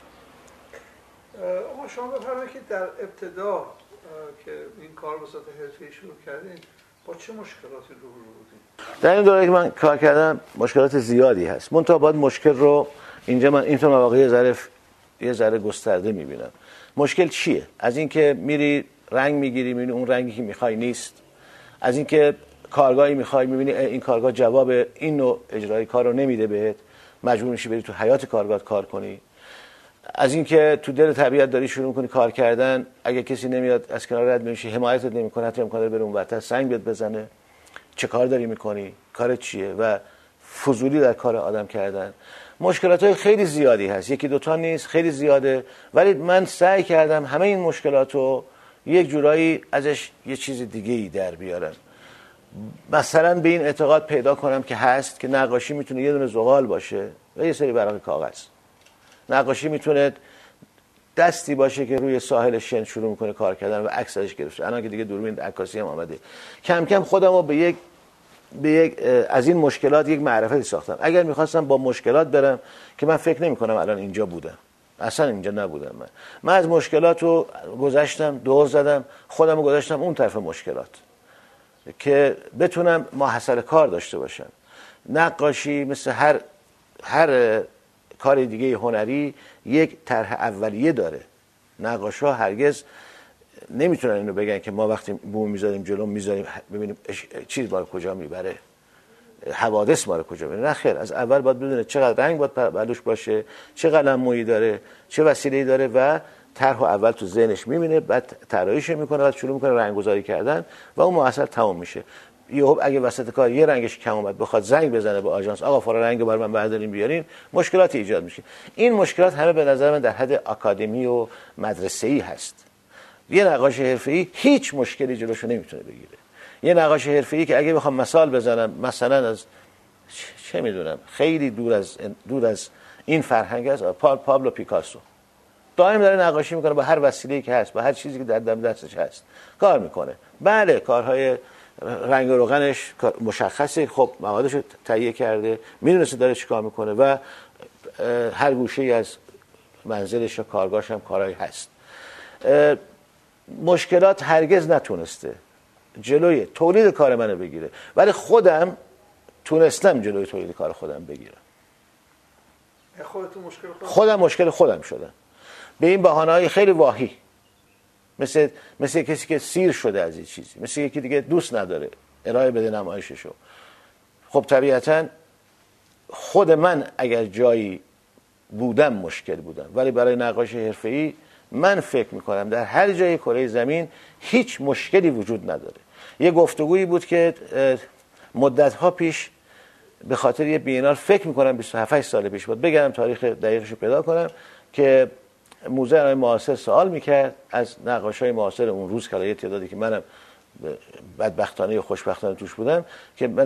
اما شما بفرمایید که در ابتدا که این کار به صورت حرفه‌ای شروع کردین با چه مشکلاتی روبرو بودین؟ در این دوره که من کار کردم مشکلات زیادی هست، منتها باید مشکل رو اینجا من این مواقع یه ذره گسترده میبینم. مشکل چیه؟ از اینکه میری رنگ میگیری میبینی اون رنگی که میخوای نیست، از اینکه کارگاهی میخوای میبینی این کارگاه جواب این نوع اجرای کار رو نمیده بهت، مجبور میشی بری تو حیات کارگاه کار کنی، از اینکه تو دل طبیعت داری شروع می‌کنی کار کردن، اگه کسی نمیاد از کنار رد میشی حمایتت نمی‌کنه، حتی امکان داره بره اون ورتر سنگ بهت بزنه، چه کار داری می‌کنی، کارت چیه و فضولی در کار آدم کردن. مشکلات‌های خیلی زیادی هست، یکی دوتا نیست، خیلی زیاده، ولی من سعی کردم همه این مشکلاتو یک جورایی ازش یه چیز دیگه‌ای در بیارم. مثلا به این اعتقاد پیدا کنم که هست که نقاشی میتونه یه دونه زغال باشه و یه سری ورق کاغذ. نقاشی میتونه دستی باشه که روی ساحل شن شروع میکنه کار کردن و عکس ازش گرفته. الان که دیگه دوربین عکاسی هم آمده، کم کم خودمو به یک از این مشکلات یک معرفتی ساختم. اگر میخواستم با مشکلات برم که من فکر نمیکنم الان اینجا بودم، اصلا اینجا نبودم، من از مشکلات رو گذشتم، دور زدم، خودمو گذاشتم اون طرف مشکلات که بتونم ماحصل کار داشته باشم. نقاشی مثل هر کار دیگه هنری یک طرح اولیه داره. نقاشا هرگز نمیتونن اینو بگن که ما وقتی بوم میذاریم جلو میذاریم ببینیم چیز ما رو کجا میبره، حوادث ما رو کجا میبره. نه خیر، از اول باید بدونه چقدر رنگ باید بلوش باشه، چه قلم مویی داره، چه وسیله‌ای داره و طرحو اول تو ذهنش میبینه، بعد طراحیش میکنه، بعد شروع میکنه رنگ‌گذاری کردن و اون مؤثر تمام میشه. یهو اگه وسط کار یه رنگش کم اومد بخواد زنگ بزنه به آژانس آقا فلان رنگ برام بردارین بیارین، مشکلاتی ایجاد میشه. این مشکلات همه به نظر من در حد آکادمی و مدرسه‌ای هست. یه نقاش حرفه‌ای هیچ مشکلی جلوشو نمیتونه بگیره. یه نقاش حرفه‌ای که اگه بخوام مثال بزنم، مثلا از چه میدونم خیلی دور از این فرهنگ است، پابلو پیکاسو دائم داره نقاشی میکنه با هر وسیله‌ای که هست، با هر چیزی که در دستش هست کار میکنه. بله کارهای رنگ و روغنش مشخصه، خب موادش رو تهیه کرده، میدونسته داره چیکار میکنه و هر گوشه‌ای از منزلش و کارگاهش هم کارهایی هست. مشکلات هرگز نتونسته جلوی تولید کار منو بگیره، ولی خودم تونستم جلوی تولید کار خودم بگیرم. خودم مشکل خودم شدم به این بهانه‌های خیلی واهی، مثل کسی که سیر شده از این چیزی، مثل یکی دیگه دوست نداره ارائه بده نمایششو. خب طبیعتاً خود من اگر جایی بودم مشکل بودم، ولی برای نقاش حرفه‌ای من فکر میکنم در هر جای کره زمین هیچ مشکلی وجود نداره. یه گفتگویی بود که مدت‌ها پیش به خاطر یه بینال فکر میکنم 27 سال پیش بود، بگم تاریخ دقیقشو پیدا کنم، که موزه هنرهای معاصر سوال میکرد از نقاشای معاصر اون روز که یه تعدادی که منم بدبختانه یا خوشبختانه توش بودم، که به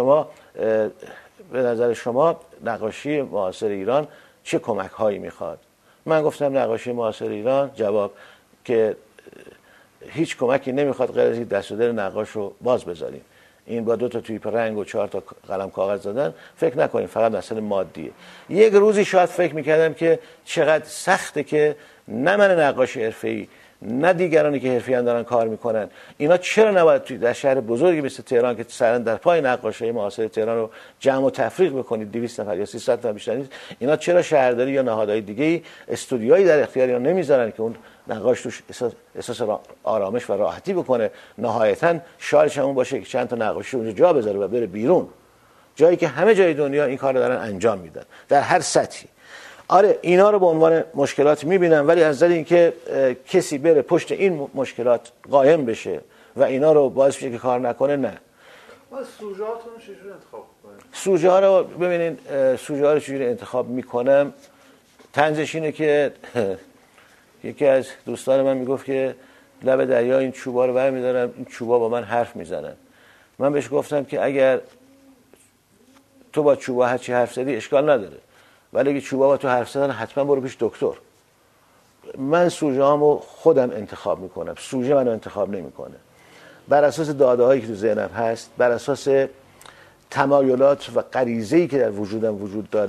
نظر شما نقاشی معاصر ایران چه کمک هایی میخواد؟ من گفتم نقاشی معاصر ایران جواب که هیچ کمکی نمیخواد غیر از این دست و دل نقاش رو باز بذاریم. این با 2 تا تویپ رنگ و 4 تا قلم کاغذ زدن فکر نکنیم فقط مسئله مادیه. یک روزی شاید فکر میکردم که چقدر سخته که نه من نقاش حرفه‌ای نه دیگرانی که حرفه‌ای دارن کار میکنن، اینا چرا نباید توی در شهر بزرگی مثل تهران که سرن در پای نقاشی معاصر تهران رو جمع و تفریق بکنید 200 نفر یا 300 نفر بیشتر نیست، اینا چرا شهرداری یا نهادهای دیگه استودیویی در اختیار اینا نمیذارن که اون نقاش توش احساس آرامش و راحتی بکنه، نهایتاً شعارش اون باشه که چند تا نقاشی اونجا جا بذاره و بره بیرون، جایی که همه جای دنیا این کارو دارن انجام میدن در هر سطحی. آره اینا رو به عنوان مشکلات میبینم، ولی از نظر اینکه کسی بره پشت این مشکلات قائم بشه و اینا رو باعث بشه که کار نکنه، نه. سوژه هاتون چجوری انتخاب کنید؟ سوژه ها رو ببینین، سوژه ها رو چجوری انتخاب میکنم؟ طنزش اینه که یکی از دوستان من میگفت که لب دریا این چوبا رو برمی‌دارم، این چوبا با من حرف میزنن. من بهش گفتم که اگر تو با چوبا هر چی حرف زدی اشکال نداره، ولی اگه چوبا با تو حرف زدن حتما برو پیش دکتر. من سوژه هامو خودم انتخاب میکنم، سوژه منو انتخاب نمیکنه. بر اساس داده هایی که تو ذهنم هست، بر اساس تمایلات و غریزه‌ای که در وجودم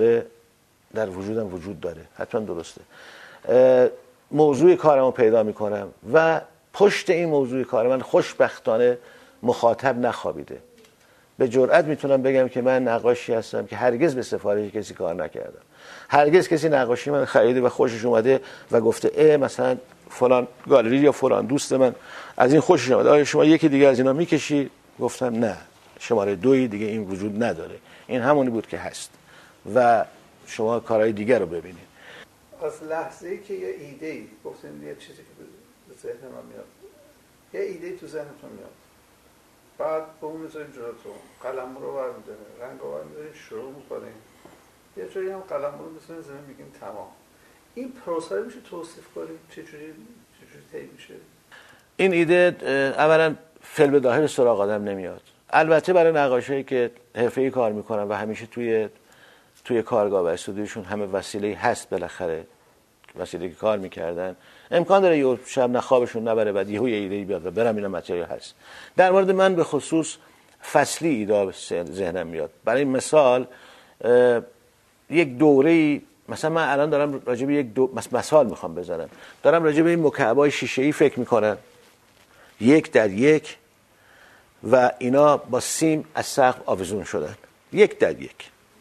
وجود داره حتما درسته. موضوع کارمو پیدا میکنم و پشت این موضوع کار من خوشبختانه مخاطب نخوابیده. به جرئت میتونم بگم که من نقاشی هستم که هرگز به سفارش کسی کار نکردم. هرگز کسی نقاشی من خریده و خوشش اومده و گفته مثلا فلان گالری یا فلان دوست من از این خوشش اومده، آیا شما یکی دیگه از اینا میکشی؟ گفتم نه، شماره 2 دیگه این وجود نداره، این همونی بود که هست و شما کارهای دیگر رو ببینید. از لحظه‌ای که یه ایده‌ای گفتین یه چیزی که به ذهن من میاد، یه ایده تو ذهنتون میاد، بعد به اون میذارین جلوتون، قلم رو برمی‌دارین، رنگ رو برمی‌دارین، شروع می‌کنین، یه جایی هم قلم رو می‌ذارین زمین میگین تمام. این پروسه میشه توصیف کنید؟ چجوری طی میشه؟ این ایده اولا فعل به ظاهر سراغ آدم نمیاد. البته برای نقاشایی که حرفه‌ای کار میکنن و همیشه توی کارگاه و استودیوشون همه وسیله هست، بالاخره وسیله که کار میکردن، امکان داره یه شب نخوابشون نبره بعد یهو یه ایده بیاد و برم اینا متریال هست. در مورد من به خصوص فصلی ایده ذهنم میاد. برای مثال یک دوره‌ای، مثلا من الان دارم راجع به یک مثال میخوام بزنم، دارم راجع به این مکعب‌های شیشه‌ای فکر میکنم 1 در 1 و اینا با سیم از سقف آویزون شدن 1 در 1.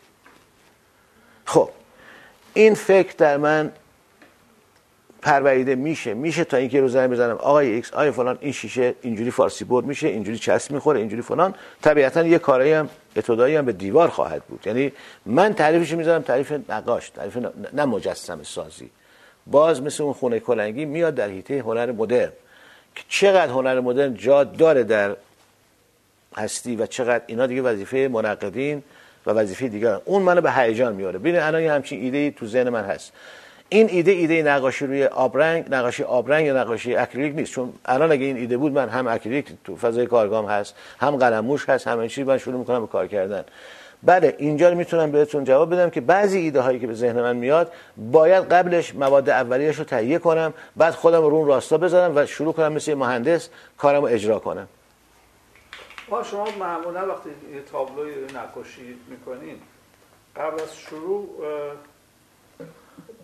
خب این فکر در من پروریده میشه تا اینکه روزی بزنم آقای ایکس آقای فلان این شیشه اینجوری فارسی بورد میشه، اینجوری چسب میخوره، اینجوری فلان. طبیعتا یه کارایی هم ابتدایی هم به دیوار خواهد بود. یعنی من تعریفش میذارم تعریف نقاش، تعریف نه مجسمه سازی. باز مثل اون خونه کلنگی میاد در حیطه هنر مدرن که چقدر هنر مدرن جا داره در هستی و چقدر اینا دیگه وظیفه منقدین و وظیفه دیگر اون منو به هیجان میاره. ببین الان یه همچین ایده تو ذهن من هست. این ایده نقاشی روی آبرنگ، نقاشی آبرنگ یا نقاشی اکریلیک نیست، چون الان اگه این ایده بود من هم اکریلیک تو فضای کارگاهم هست، هم قلمموش هست، همه چی من شروع میکنم به کار کردن. بله اینجا رو میتونم بهتون جواب بدم که بعضی ایده هایی که به ذهن من میاد باید قبلش مواد اولیه‌اش رو تهیه کنم، بعد خودم رو اون راستا بذارم و شروع کنم مثل مهندس کارمو اجرا کنم. شما معمولا وقتی یه تابلوی نقاشی میکنین قبل از شروع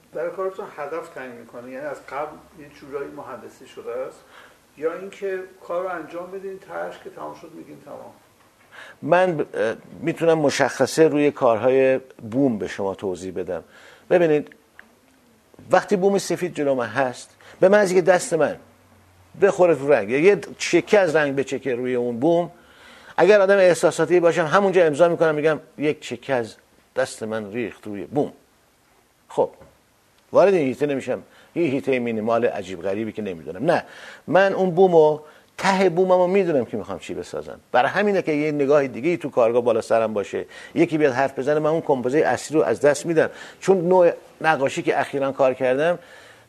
برای کارتون هدف تعیین میکنه، یعنی از قبل یه جورایی مهندسی شده است، یا اینکه کار رو انجام بدین تاش که تمام شد میگین تمام؟ من میتونم مشخصه روی کارهای بوم به شما توضیح بدم. ببینید وقتی بوم سفید جلو من هست، به من از که دست من بخوره تو رنگ، یه چکه از رنگ به چکه روی اون بوم، اگر آدم احساساتی باشم همونجا امضا میکنم میگم یک چکه از دست من ریخت روی بوم. خب وارد این هیته نمیشم، یه هیته مینیمال عجیب غریبی که نمیدونم، نه، من اون بومو ته بوممو میدونم که میخوام چی بسازم. برای همینه که یه نگاه دیگه تو کارگاه بالا سرم باشه، یکی بیاد حرف بزنه، من اون کمپوزه اصلی رو از دست میدم. چون نوع نقاشی که اخیراً کار کردم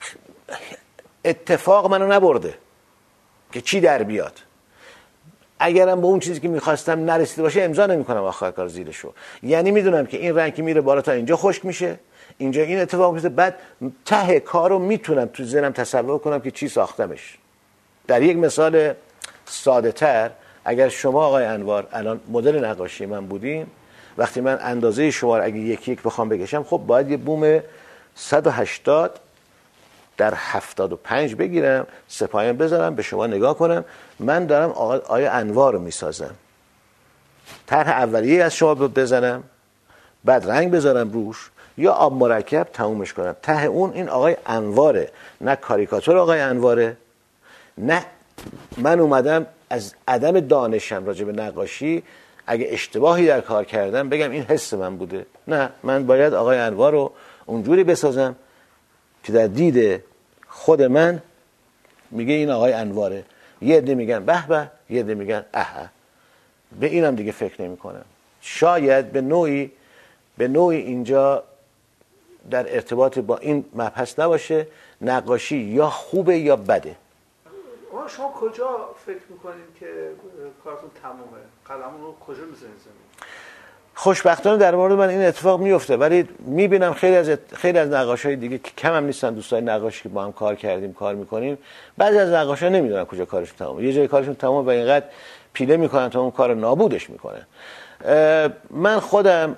اتفاق منو نبرده که چی در بیاد. اگرم به اون چیزی که میخواستم نرسیده باشه امضا نمیکنم آخر کار زیرشو. یعنی میدونم که این رنگ که میره بالا تا اینجا خشک میشه، اینجا این اتفاق میفته، بعد ته کارو میتونم تو ذهنم تصور کنم که چی ساختمش. در یک مثال ساده تر، اگر شما آقای انوار الان مدل نقاشی من بودین، وقتی من اندازه شما رو اگه یکی یک بخوام بکشم، خب باید یه بوم 180 در 75 بگیرم، سپایم بذارم، به شما نگاه کنم، من دارم آقای انوار رو میسازم. طرح اولیه از شما بزنم، بعد رنگ بذارم روش، یا آب مرکب تمومش کنم. ته اون این آقای انواره، نه کاریکاتور آقای انواره، نه من اومدم از عدم دانشم راجع به نقاشی اگه اشتباهی در کار کردم بگم این حس من بوده. نه، من باید آقای انوار رو اونجوری بسازم که در دید خود من میگه این آقای انواره. یه عده میگن به به، یه عده میگن اها. به اینم دیگه فکر نمی کنم. شاید به نوعی اینجا در ارتباط با این مبحث نباشه نقاشی یا خوبه یا بده. شما کجا فکر میکنید که کارتون تمومه؟ قلمون رو کجا میزنید زمین؟ خوشبختانه در مورد من این اتفاق میفته، ولی میبینم خیلی از نقاشای دیگه که کم هم نیستن، دوستای نقاشی که با هم کار میکنیم، بعضی از نقاشا نمیدونن کجا کارشون تمومه. یه جای کارشون تمومه و اینقدر پیله میکنن تا اون کار نابودش میکنن. من خودم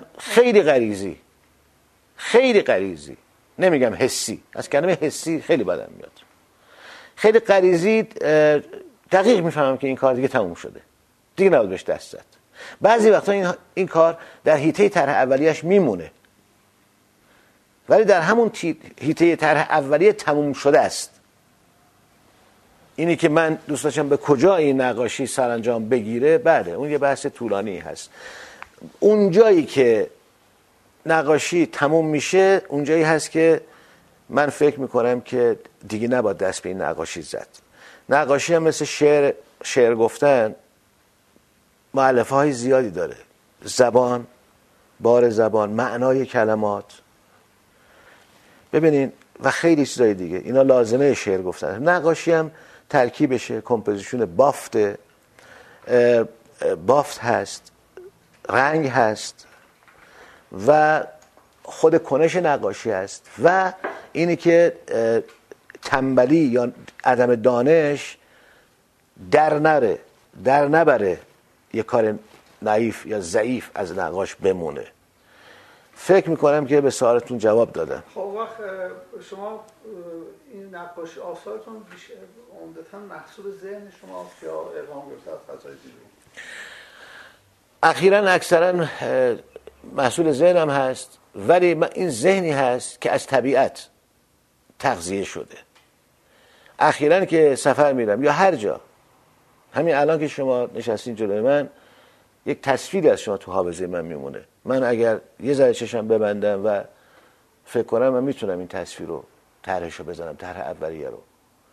خیلی غریزی، نمیگم حسی، از کلمه حسی خیلی بدم میاد، خیلی غریزی دقیق میفهمم که این کار دیگه تموم شده، دیگه نباید بهش دست زد. بعضی وقتا این کار در حیطه طرح اولیه‌اش میمونه، ولی در همون حیطه طرح اولیه تموم شده است. اینی که من دوست داشتم به کجا این نقاشی سرانجام بگیره، بله اون یه بحث طولانی هست. اون جایی که نقاشی تموم میشه اون جایی هست که من فکر میکنم که دیگه نباید دست به این نقاشی زد. نقاشی هم مثل شعر گفتن مؤلفه های زیادی داره، زبان، بار زبان، معنای کلمات، ببینین، و خیلی چیزای دیگه. اینا لازمه شعر گفتن. نقاشی هم ترکیبشه، کمپوزیشن بافت هست، رنگ هست و خود کنش نقاشی هست و اینی که تنبلی یا عدم دانش در نبره یه کار نایف یا ضعیف از نقاش بمونه. فکر میکنم که به سوالتون جواب دادم. خب وقت شما این نقاشی آثارتون عمدتاً محصول ذهن شماست یا الهام گرفته از فضای بیرون؟ اخیراً اکثراً محصول ذهنم هست، ولی این ذهنی هست که از طبیعت تغذیه شده. اخیراً که سفر میرم یا هر جا، همین الان که شما نشستین جلوی من، یک تصویری از شما تو حافظه من میمونه. من اگر یه ذره چشم ببندم و فکر کنم، من میتونم این تصویر رو طرحشو بزنم، طرح اولیه رو.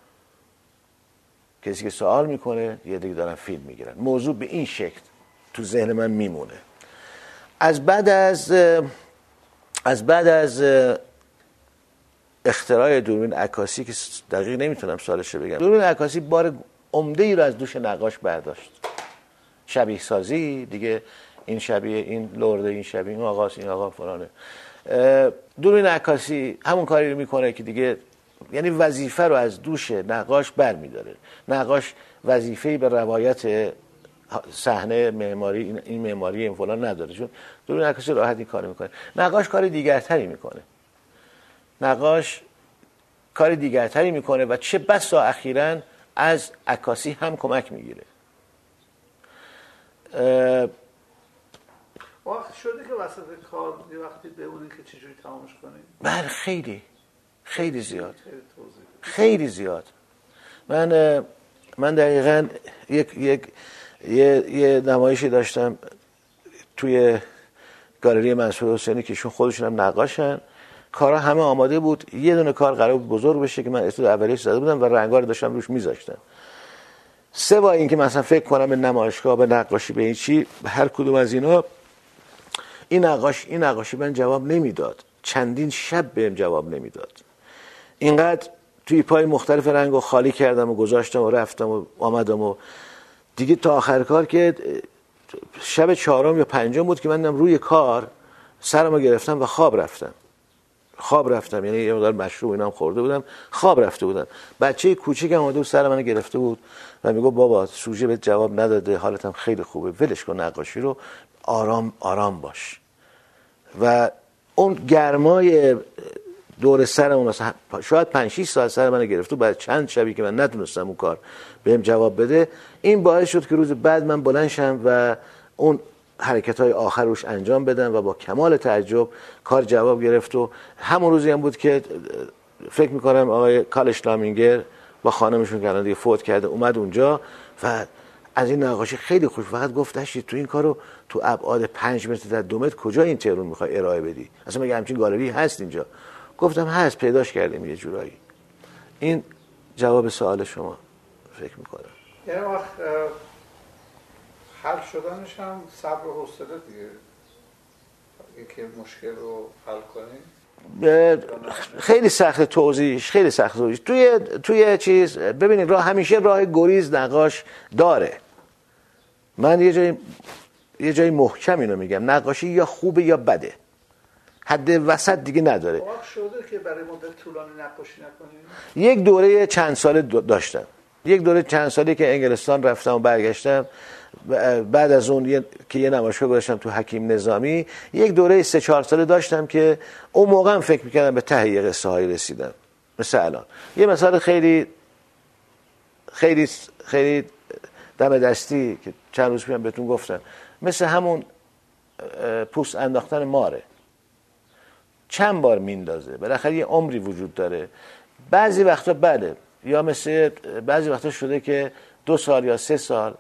کسی که سوال میکنه یه دیگه دارن فیلم میگیرن. موضوع به این شکل تو ذهن من میمونه. از بعد از اختراع دوربین عکاسی که دقیق نمیتونم سالش رو بگم، دوربین عکاسی بار عمده‌ای رو از دوش نقاش برداشت. شبیه سازی دیگه، این شبیه این لرده، این شبیه این آقاست، این آقا فلانه. دوربین عکاسی همون کاری رو میکنه که دیگه، یعنی وظیفه رو از دوش نقاش برمیداره. نقاش وظیفه‌ای به روایت صحنه، معماری، این معماری این فلان نداره، چون دوربین عکاسی راحت این کارو میکنه. نقاش کار دیگرتری میکنه. نقاش کار دیگرتری میکنه و چه بسا اخیراً از عکاسی هم کمک میگیره. وقت شده که وسط کار یه وقتی بمونی که چجوری تمامش کنی؟ بله خیلی زیاد، خیلی توضیح. خیلی زیاد. من دقیقاً یه نمایشی داشتم توی گالری منصور حسینی که ایشون خودشون هم نقاشن، کارا همه آماده بود، یه دونه کار قرار بود بزرگ بشه که من استود اولیش زده بودم و رنگا رو داشتم روش میذاشتم. سه بار این که مثلا فکر کنم به نمایشگاه، به نقاشی، به این چی، به هر کدوم از اینا این نقاشی من جواب نمیداد، چندین شب بهم جواب نمیداد. اینقدر توی پای مختلف رنگو خالی کردم و گذاشتم و رفتم و آمدم و دیگه تا آخر کار که شب 4 یا 5 بود که من روی کار سرمو گرفتم و خواب رفتم، یعنی یه مقدار مشروب اینا هم خورده بودم، خواب رفته بودم. بچه کوچیکم اومده بود سر منو گرفته بود و میگه بابا سوژه بهت جواب نداده، حالت هم خیلی خوبه، ولش کن نقاشی رو، آرام باش. و اون گرمای دور سرمون شاید 5-6 ساعت سر منو گرفت و بعد چند شبی که من نتونستم اون کار بهم جواب بده، این باعث شد که روز بعد من بلند شم و اون حرکت‌های آخر روش انجام بدم و با کمال تعجب کار جواب گرفت. و همون روزی هم بود که فکر می‌کنم آقای کالش لامینگر با خانمشون که الان دیگه فوت کرده اومد اونجا و از این نقاشی خیلی خوش، فقط گفتش تو این کارو تو ابعاد 5 متر در 2 متر کجا این ترون می‌خوای ارائه بدی؟ اصلا مگه همچین گالری هست اینجا؟ گفتم هست، پیداش کردیم یه جورایی. این جواب سوال شما فکر می‌کنم. یعنی وقت حل شدنش هم صبر و حوصله دیگه، اینکه مشکل رو حل کنیم. خیلی سخت توضیحش، توی چیز ببینید، همیشه راه گریز نقاش داره. من یه جای محکم اینو میگم، نقاشی یا خوبه یا بده، حد وسط دیگه نداره. واقع شده که برای مدت طولانی نقاشی نکنیم؟ یک دوره چند ساله داشتم، یک دوره چند سالی که انگلستان رفتم و برگشتم، بعد از اون که یه نمایشگاه گذاشتم تو حکیم نظامی، یک دوره 3-4 ساله داشتم که اون موقع هم فکر میکردم به ته یه قصه هایی رسیدم. مثل الان یه مثال خیلی خیلی خیلی دم دستی که چند روز پیشم بهتون گفتم، مثل همون پوست انداختن ماره، چند بار میندازه، بالاخره یه عمری وجود داره. بعضی وقتا بله، یا مثل بعضی وقتا شده که 2 سال یا 3 سال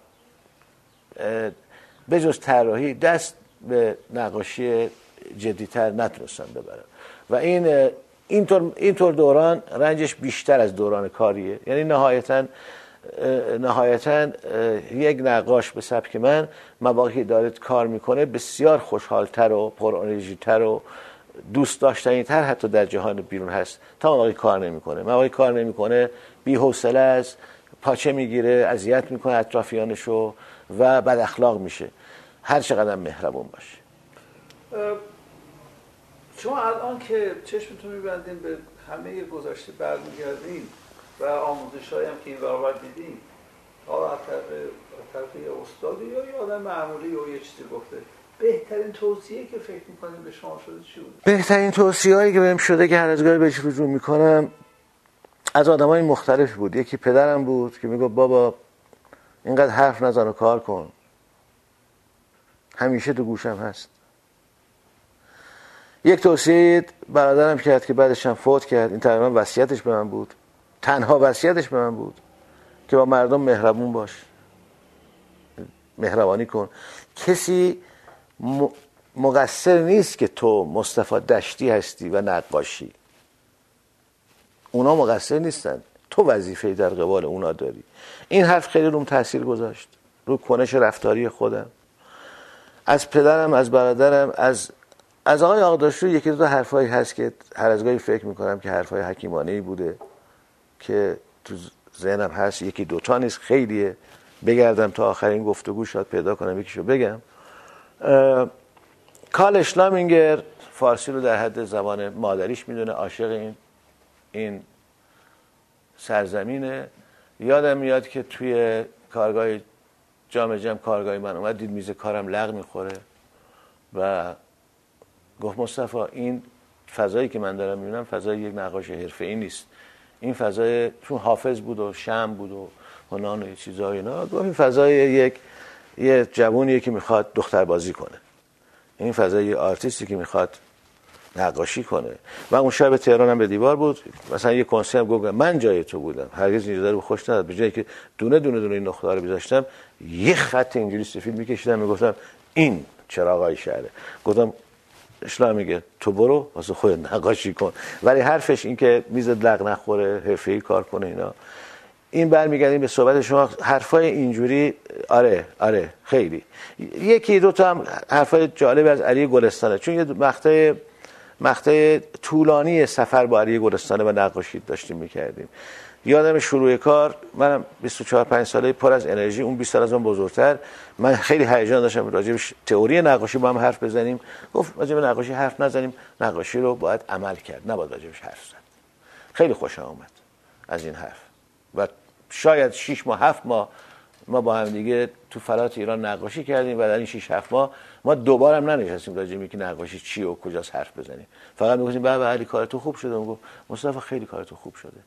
به جز طراحی دست به نقاشی جدی‌تر نتونستم ببرم و اینطور دوران رنجش بیشتر از دوران کاریه. یعنی نهایتاً یک نقاش به سبک من مواقعی داره کار میکنه بسیار خوشحالتر و پر انرژی‌تر و دوست داشتنی‌تر حتی در جهان بیرون هست تا مواقعی کار نمیکنه. مواقعی کار نمیکنه بی‌حوصله است، پاچه میگیره، اذیت میکنه اطرافیانشو و بد اخلاق میشه، هر چقدر مهربون باشه. شما الان که چشمتون میبندین به همه گذشته برمیگردین و آموزش‌هایی هم که این برابر دیدین، از طرف یه استادی یا یه آدم معمولی یا یه چیزی گفته، بهترین توصیه که فکر میکنین به شما شده چی بود؟ بهترین توصیه‌ای که بهم شده که هر از گاهی بهش رجوع میکنم از آدمای مختلف بود. یکی پدرم بود که میگه بابا اینقدر حرف نزن و کار کن، همیشه تو گوشم هست. یک توصیه برادرم کرد که بعدش هم فوت کرد، این تقریبا وصیتش به من بود، تنها وصیتش به من بود که با مردم مهربون باش، مهربانی کن. کسی مقصر نیست که تو مصطفی دشتی هستی و نقاشی، اونا مقصر نیستن، تو وظیفه‌ای در قبال اونا داری. این حرف خیلی روم تاثیر گذاشت، رو کنش رفتاری خودم، از پدرم، از برادرم، از آقای آقداشلو. یکی دو تا حرفایی هست که هر از گاهی فکر میکنم که حرفای حکیمانه‌ای بوده که تو ذهنم هست، یکی دوتا نیست، خیلیه. بگردم تا آخرین گفتگو شاید پیدا کنم یکیشو بگم. کالش لامینگر فارسی رو در حد زبان مادریش میدونه، عاشق این سرزمینه. یادم میاد که توی کارگاه جام کارگاه من اومد، دید میز کارم لغ میخوره و گفت مصطفی این فضایی که من دارم میبینم فضای یک نقاش حرفه‌ای نیست. این فضای چون حافظ بود و شمع بود و هنان و چیزای اینا، این فضای یه جوونیه که میخواد دختربازی کنه. این فضای یه آرتیستی که میخواد نقاشی کنه. و اون شب تهران هم به دیوار بود، مثلا یه کنسرت گفت من جای تو بودم، هرگز اینجوری رو خوش نداد، به جایی که دونه دونه این نقطه‌ها رو می‌ذاشتم یه خط اینجوری سفید می‌کشیدم، میگفتم این چراغای شهره. گفتم اسلام میگه تو برو واسه خودت نقاشی کن، ولی حرفش این که میز لق نخوره، حرفه‌ای کار کنه اینا. این برمیگردیم به صحبت شما، حرفای اینجوری آره خیلی. یکی دو تا هم حرفای جالب از علی گلستانه، چون یه مقطع طولانی سفر با علی گلستانه و نقاشی داشتیم میکردیم. یادم شروع کار، منم 24-5 ساله پر از انرژی، اون 20 سال از من بزرگتر، من خیلی هیجان داشتم راجع به تئوری نقاشی با هم حرف بزنیم. گفت راجع به نقاشی حرف نزنیم، نقاشی رو باید عمل کرد، نباید راجعش حرف زد. خیلی خوشم اومد از این حرف و شاید 6 ماه 7 ماه ما با هم دیگه تو فلات ایران نقاشی کردیم و در این 6-7 ماه ما دوباره هم ننشستیم راجع به اینکه نقاشی چیه و کجاست حرف بزنیم. فقط میگفتیم بابا علی کار تو خوب شده. میگفت مصطفی خیلی کار تو خوب شده.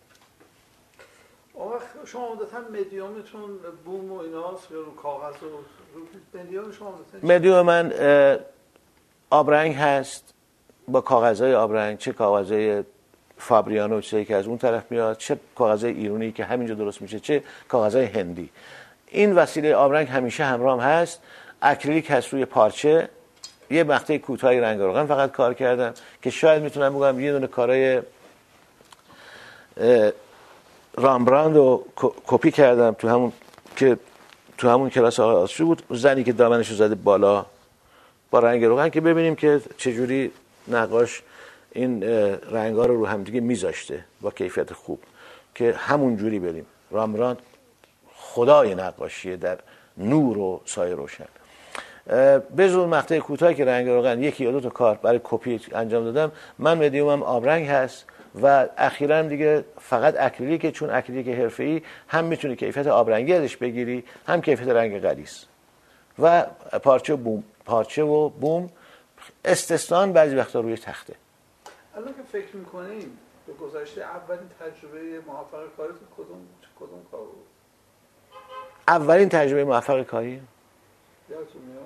شما عمدتاً مدیومتون بوم و ایناست یا رو کاغذ و مدیوم شما عمدتاً؟ مدیوم من آبرنگ هست با کاغذهای آبرنگ، چه کاغذهای فابریانو چیزی که از اون طرف میاد، چه کاغذهای ایرانی که همینجا درست میشه، چه کاغذهای هندی. این وسیله آبرنگ همیشه همراهم هست. اکریلیک هست روی پارچه، یه مقطع کوتاهی رنگ روغن فقط کار کردم که شاید میتونم بگم یه دونه کارای رامبراند رو کپی کردم تو همون کلاس آقای آسشو بود، زنی که دامنشو زده بالا با رنگ روغن، که ببینیم که چجوری نقاش این رنگا رو هم دیگه میذاشته با کیفیت خوب که همون جوری بریم. رامبراند خدای نقاشیه در نور و سایه روشن. بجز مقطع کوتاهی که رنگ روغن یکی یا دو تا کار برای کپی انجام دادم، من مدیومم آبرنگ هست و اخیراً دیگه فقط اکریلیک، چون اکریلیک حرفه‌ای هم میتونی کیفیت آبرنگی ازش بگیری هم کیفیت رنگ غلیظ و پارچه و بوم استثناً بعضی وقتا روی تخته. الان که فکر میکنیم به گذشته، اولین تجربه موفق کاریتون کدوم کار بود؟ اولین تجربه موفق کاری؟ یادتون میاد؟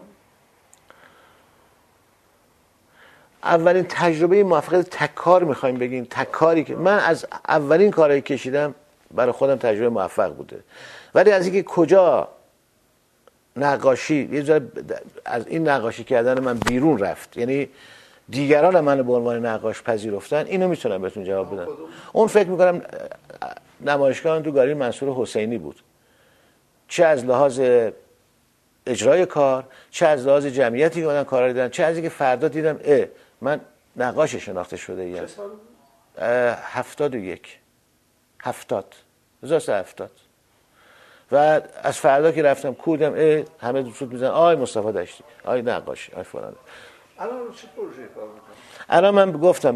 اولین تجربه موفق تکار میخوایم بگیم، تکاری که من از اولین کارهایی کشیدم برای خودم تجربه موفق بوده، ولی از اینکه کجا نقاشی یه جا از این نقاشی کردن من بیرون رفت، یعنی دیگران منو به عنوان نقاش پذیرفتن، اینو میتونم بهتون جواب بدم. اون فکر میکنم نمایشگاه تو گالری منصور حسینی بود، چه از لحاظ اجرای کار، چه از لحاظ جمعیتی که اونم کارا دیدن، چه از اینکه فردا دیدم من نقاش شناخته شده ایم. چه سال؟ 70 و از فردا که رفتم کودم همه دوست میزنن آی مصطفی دشتی، آی نقاشی، آی فلان. الان رو چه پروژه‌ای کار می‌کنید؟ الان من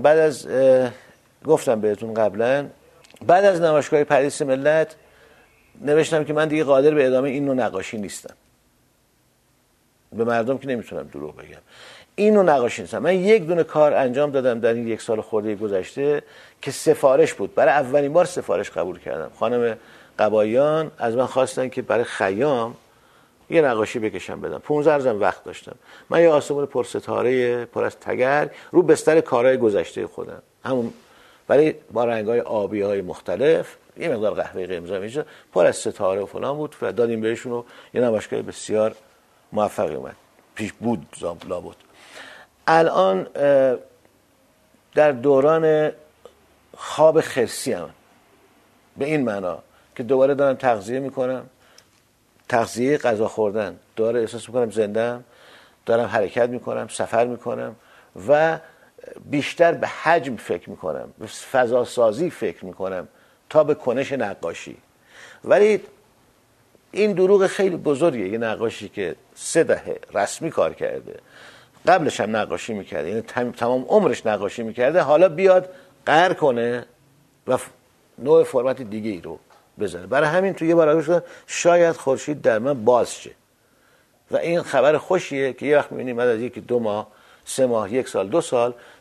گفتم بهتون قبلا، بعد از نمایشگاه پاریس ملت نوشتم که من دیگه قادر به ادامه این نوع نقاشی نیستم. به مردم که نمیتونم دروغ بگم، این نوع نقاشی نیستم. من یک دونه کار انجام دادم در این 1 سال خورده گذشته که سفارش بود، برای اولین بار سفارش قبول کردم. خانم قباییان از من خواستن که برای خیام یه نقاشی بکشم بدم. 15 روزم وقت داشتم. من یه آسمون پر ستاره پر از تگر رو بستر کارهای گذشته خودم، همون ولی با رنگ‌های آبی‌های مختلف، یه مقدار قهوه‌ای قرمز پر از ستاره و فلان بود و دادیم بهشون و یه نمایشگاه بسیار موفقی اومد. پیش بود لابد. الان در دوران خواب خرسی هم، به این معنا که دوباره دارم تغذیه میکنم، تغذیه غذا خوردن، دوباره احساس میکنم زنده‌ام، دارم حرکت میکنم، سفر میکنم و بیشتر به حجم فکر میکنم، به فضا سازی فکر میکنم تا به کنش نقاشی. ولی این دروغ خیلی بزرگیه. یه نقاشی که 3 دهه رسمی کار کرده، قبلش هم نقاشی میکرده، یعنی تمام عمرش نقاشی میکرده، حالا بیاد قهر کنه و نوع فرمت دیگه ای رو بزنه. برای همین توی یه بار شده شاید خورشید در من باز شه و این خبر خوشیه که یه وقت میبینیم بعد از 1-2 ماه 3 ماه 1 سال 2 سال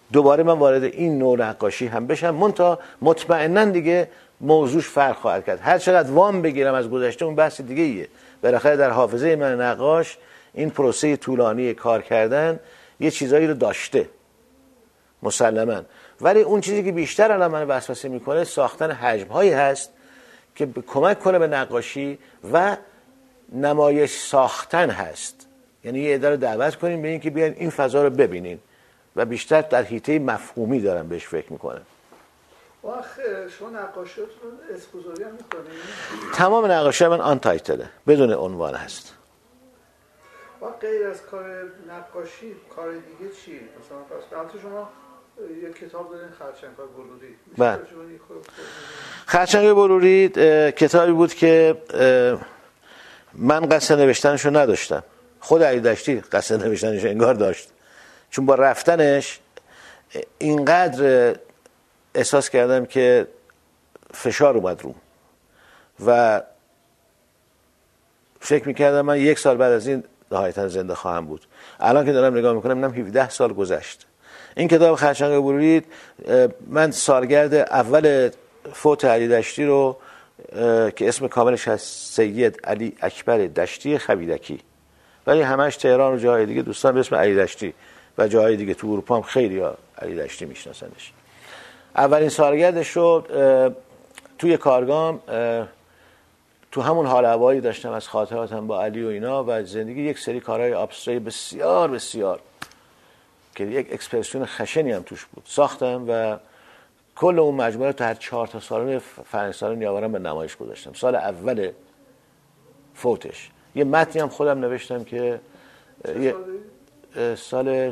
دوباره من وارد این نوع نقاشی هم بشم، منتها مطمئنا دیگه موضوعش فرق خواهد کرد. هر چقدر وام بگیرم از گذشته اون بحث دیگه ایه. بالاخره در حافظه من نقاش این پروسه طولانی کار کردن یه چیزایی رو داشته مسلماً، ولی اون چیزی که بیشتر الان من وسوسه میکنه ساختن حجم‌هایی هست که کمک کنه به نقاشی و نمایش ساختن هست. یعنی یه عده رو دعوت کنیم به این که بیاین این فضا رو ببینین و بیشتر در حیطه مفهومی دارم بهش فکر میکنم. شما نقاشیاتون رو اسم‌گذاری هم میکنید؟ تمام نقاشی من آن تایتله، بدون عنوان هست. و غیر از کار نقاشی کار دیگه چی؟ مثلا پس شما یک کتاب دارین خرچنگ‌های بلوری. بله. خرچنگ‌های بلوری کتابی بود که من قصد نوشتنش رو نداشتم. خود علی دشتی قصد نوشتنش انگار داشت، چون با رفتنش اینقدر احساس کردم که فشار اومد روم و فکر میکردم من 1 سال بعد از این نهایتا زنده خواهم بود. الان که دارم نگاه میکنم اینم 17 سال گذشت. این کتاب خرچنگ بلوری من سالگرد اول فوت علی دشتی رو که اسم کاملش هست سید علی اکبر دشتی خویدکی، ولی همش تهران و جاهای دیگه دوستان به اسم علی دشتی و جاهای دیگه تو اروپا هم خیلی ها علی دشتی میشناسنش. اولین سالگردش رو توی کارگام تو همون حال هوایی داشتم از خاطراتم با علی و اینا و زندگی، یک سری کارهای ابستری بسیار بسیار که یک اکسپرسیون خشنی هم توش بود ساختم و کل اون مجموعه رو تا هر 4 تا سالن فرهنگستان نیاورم به نمایش گذاشتم. سال اول فوتش یه متنی هم خودم نوشتم که سال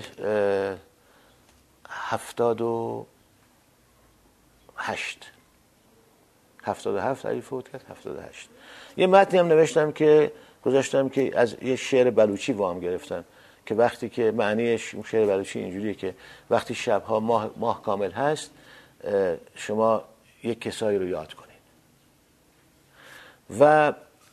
77 علی فوت کرد. 78 یه متنی هم نوشتم که گذاشتم که از یه شعر بلوچی وام گرفتم که وقتی که معنیش شعر بلوچی اینجوریه که وقتی شبها ماه کامل هست شما یک کسایی رو یاد کنید. و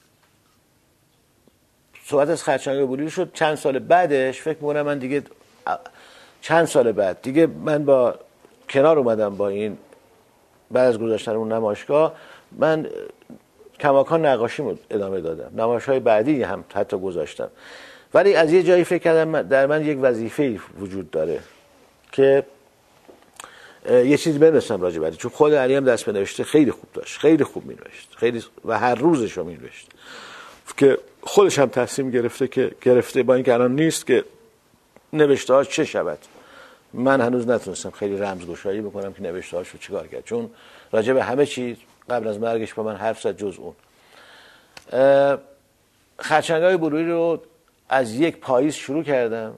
صحبت از خرچنگ بلوری شد. چند سال بعدش فکر می‌کنم من دیگه چند سال بعد دیگه من با کنار اومدم با این بعد از گذاشتن اون نمایشگاه من کماکان نقاشیمو ادامه دادم. نمایش‌های بعدی هم حتی گذاشتم، ولی از یه جایی فکر کردم در من یک وظیفه وجود داره که یه چیزی بنویسم راجع به علی، چون خود علی هم دست به نوشته خیلی خوب داشت، خیلی خوب می‌نوشت، خیلی و هر روزش رو می‌نوشت که خودش هم تصمیم گرفته با اینکه الان نیست که نوشته‌هاش چه شود. من هنوز نتونستم خیلی رمزگشایی بکنم که نوشته‌هاش رو چیکار کرد، چون راجع به همه چیز قبل از مرگش با من حرف زد جز اون. خرچنگ‌های بلوری رو از یک پاییز شروع کردم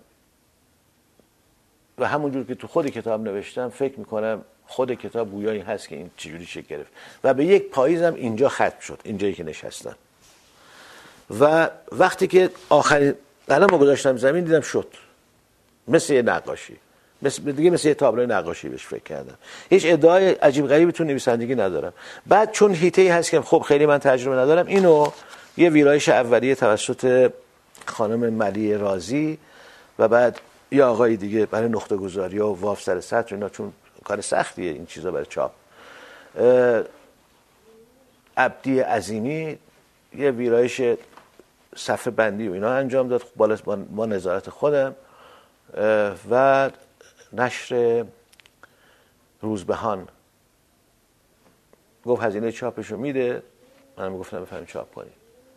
و همونجور که تو خود کتاب نوشتم فکر میکنم خود کتاب گویایی هست که این چجوری شکل گرفت و به یک پاییزم اینجا ختم شد، اینجایی که نشستم. و وقتی که آخرین قلمو گذاشتم زمین دیدم شد مثل یه نقاشی، مثل یه تابلوی نقاشی بهش فکر کردم. هیچ ادعای عجیب غریبی تو نویسندگی ندارم. بعد چون هیته‌ای هست که خب خیلی من تجربه ندارم، اینو یه ویرایش اولیه توسط خانم ملی رازی و بعد یه آقای دیگه برای نقطه گذاری و واف سر سطر اینا، چون کار سختیه این چیزا برای چاپ، عبدی عظیمی یه ویرایش صفحه بندی و اینا انجام داد با نظارت خودم و نشر روزبهان گفت هزینه چاپشو میده، منم گفتم بفرمایید چاپ کنید.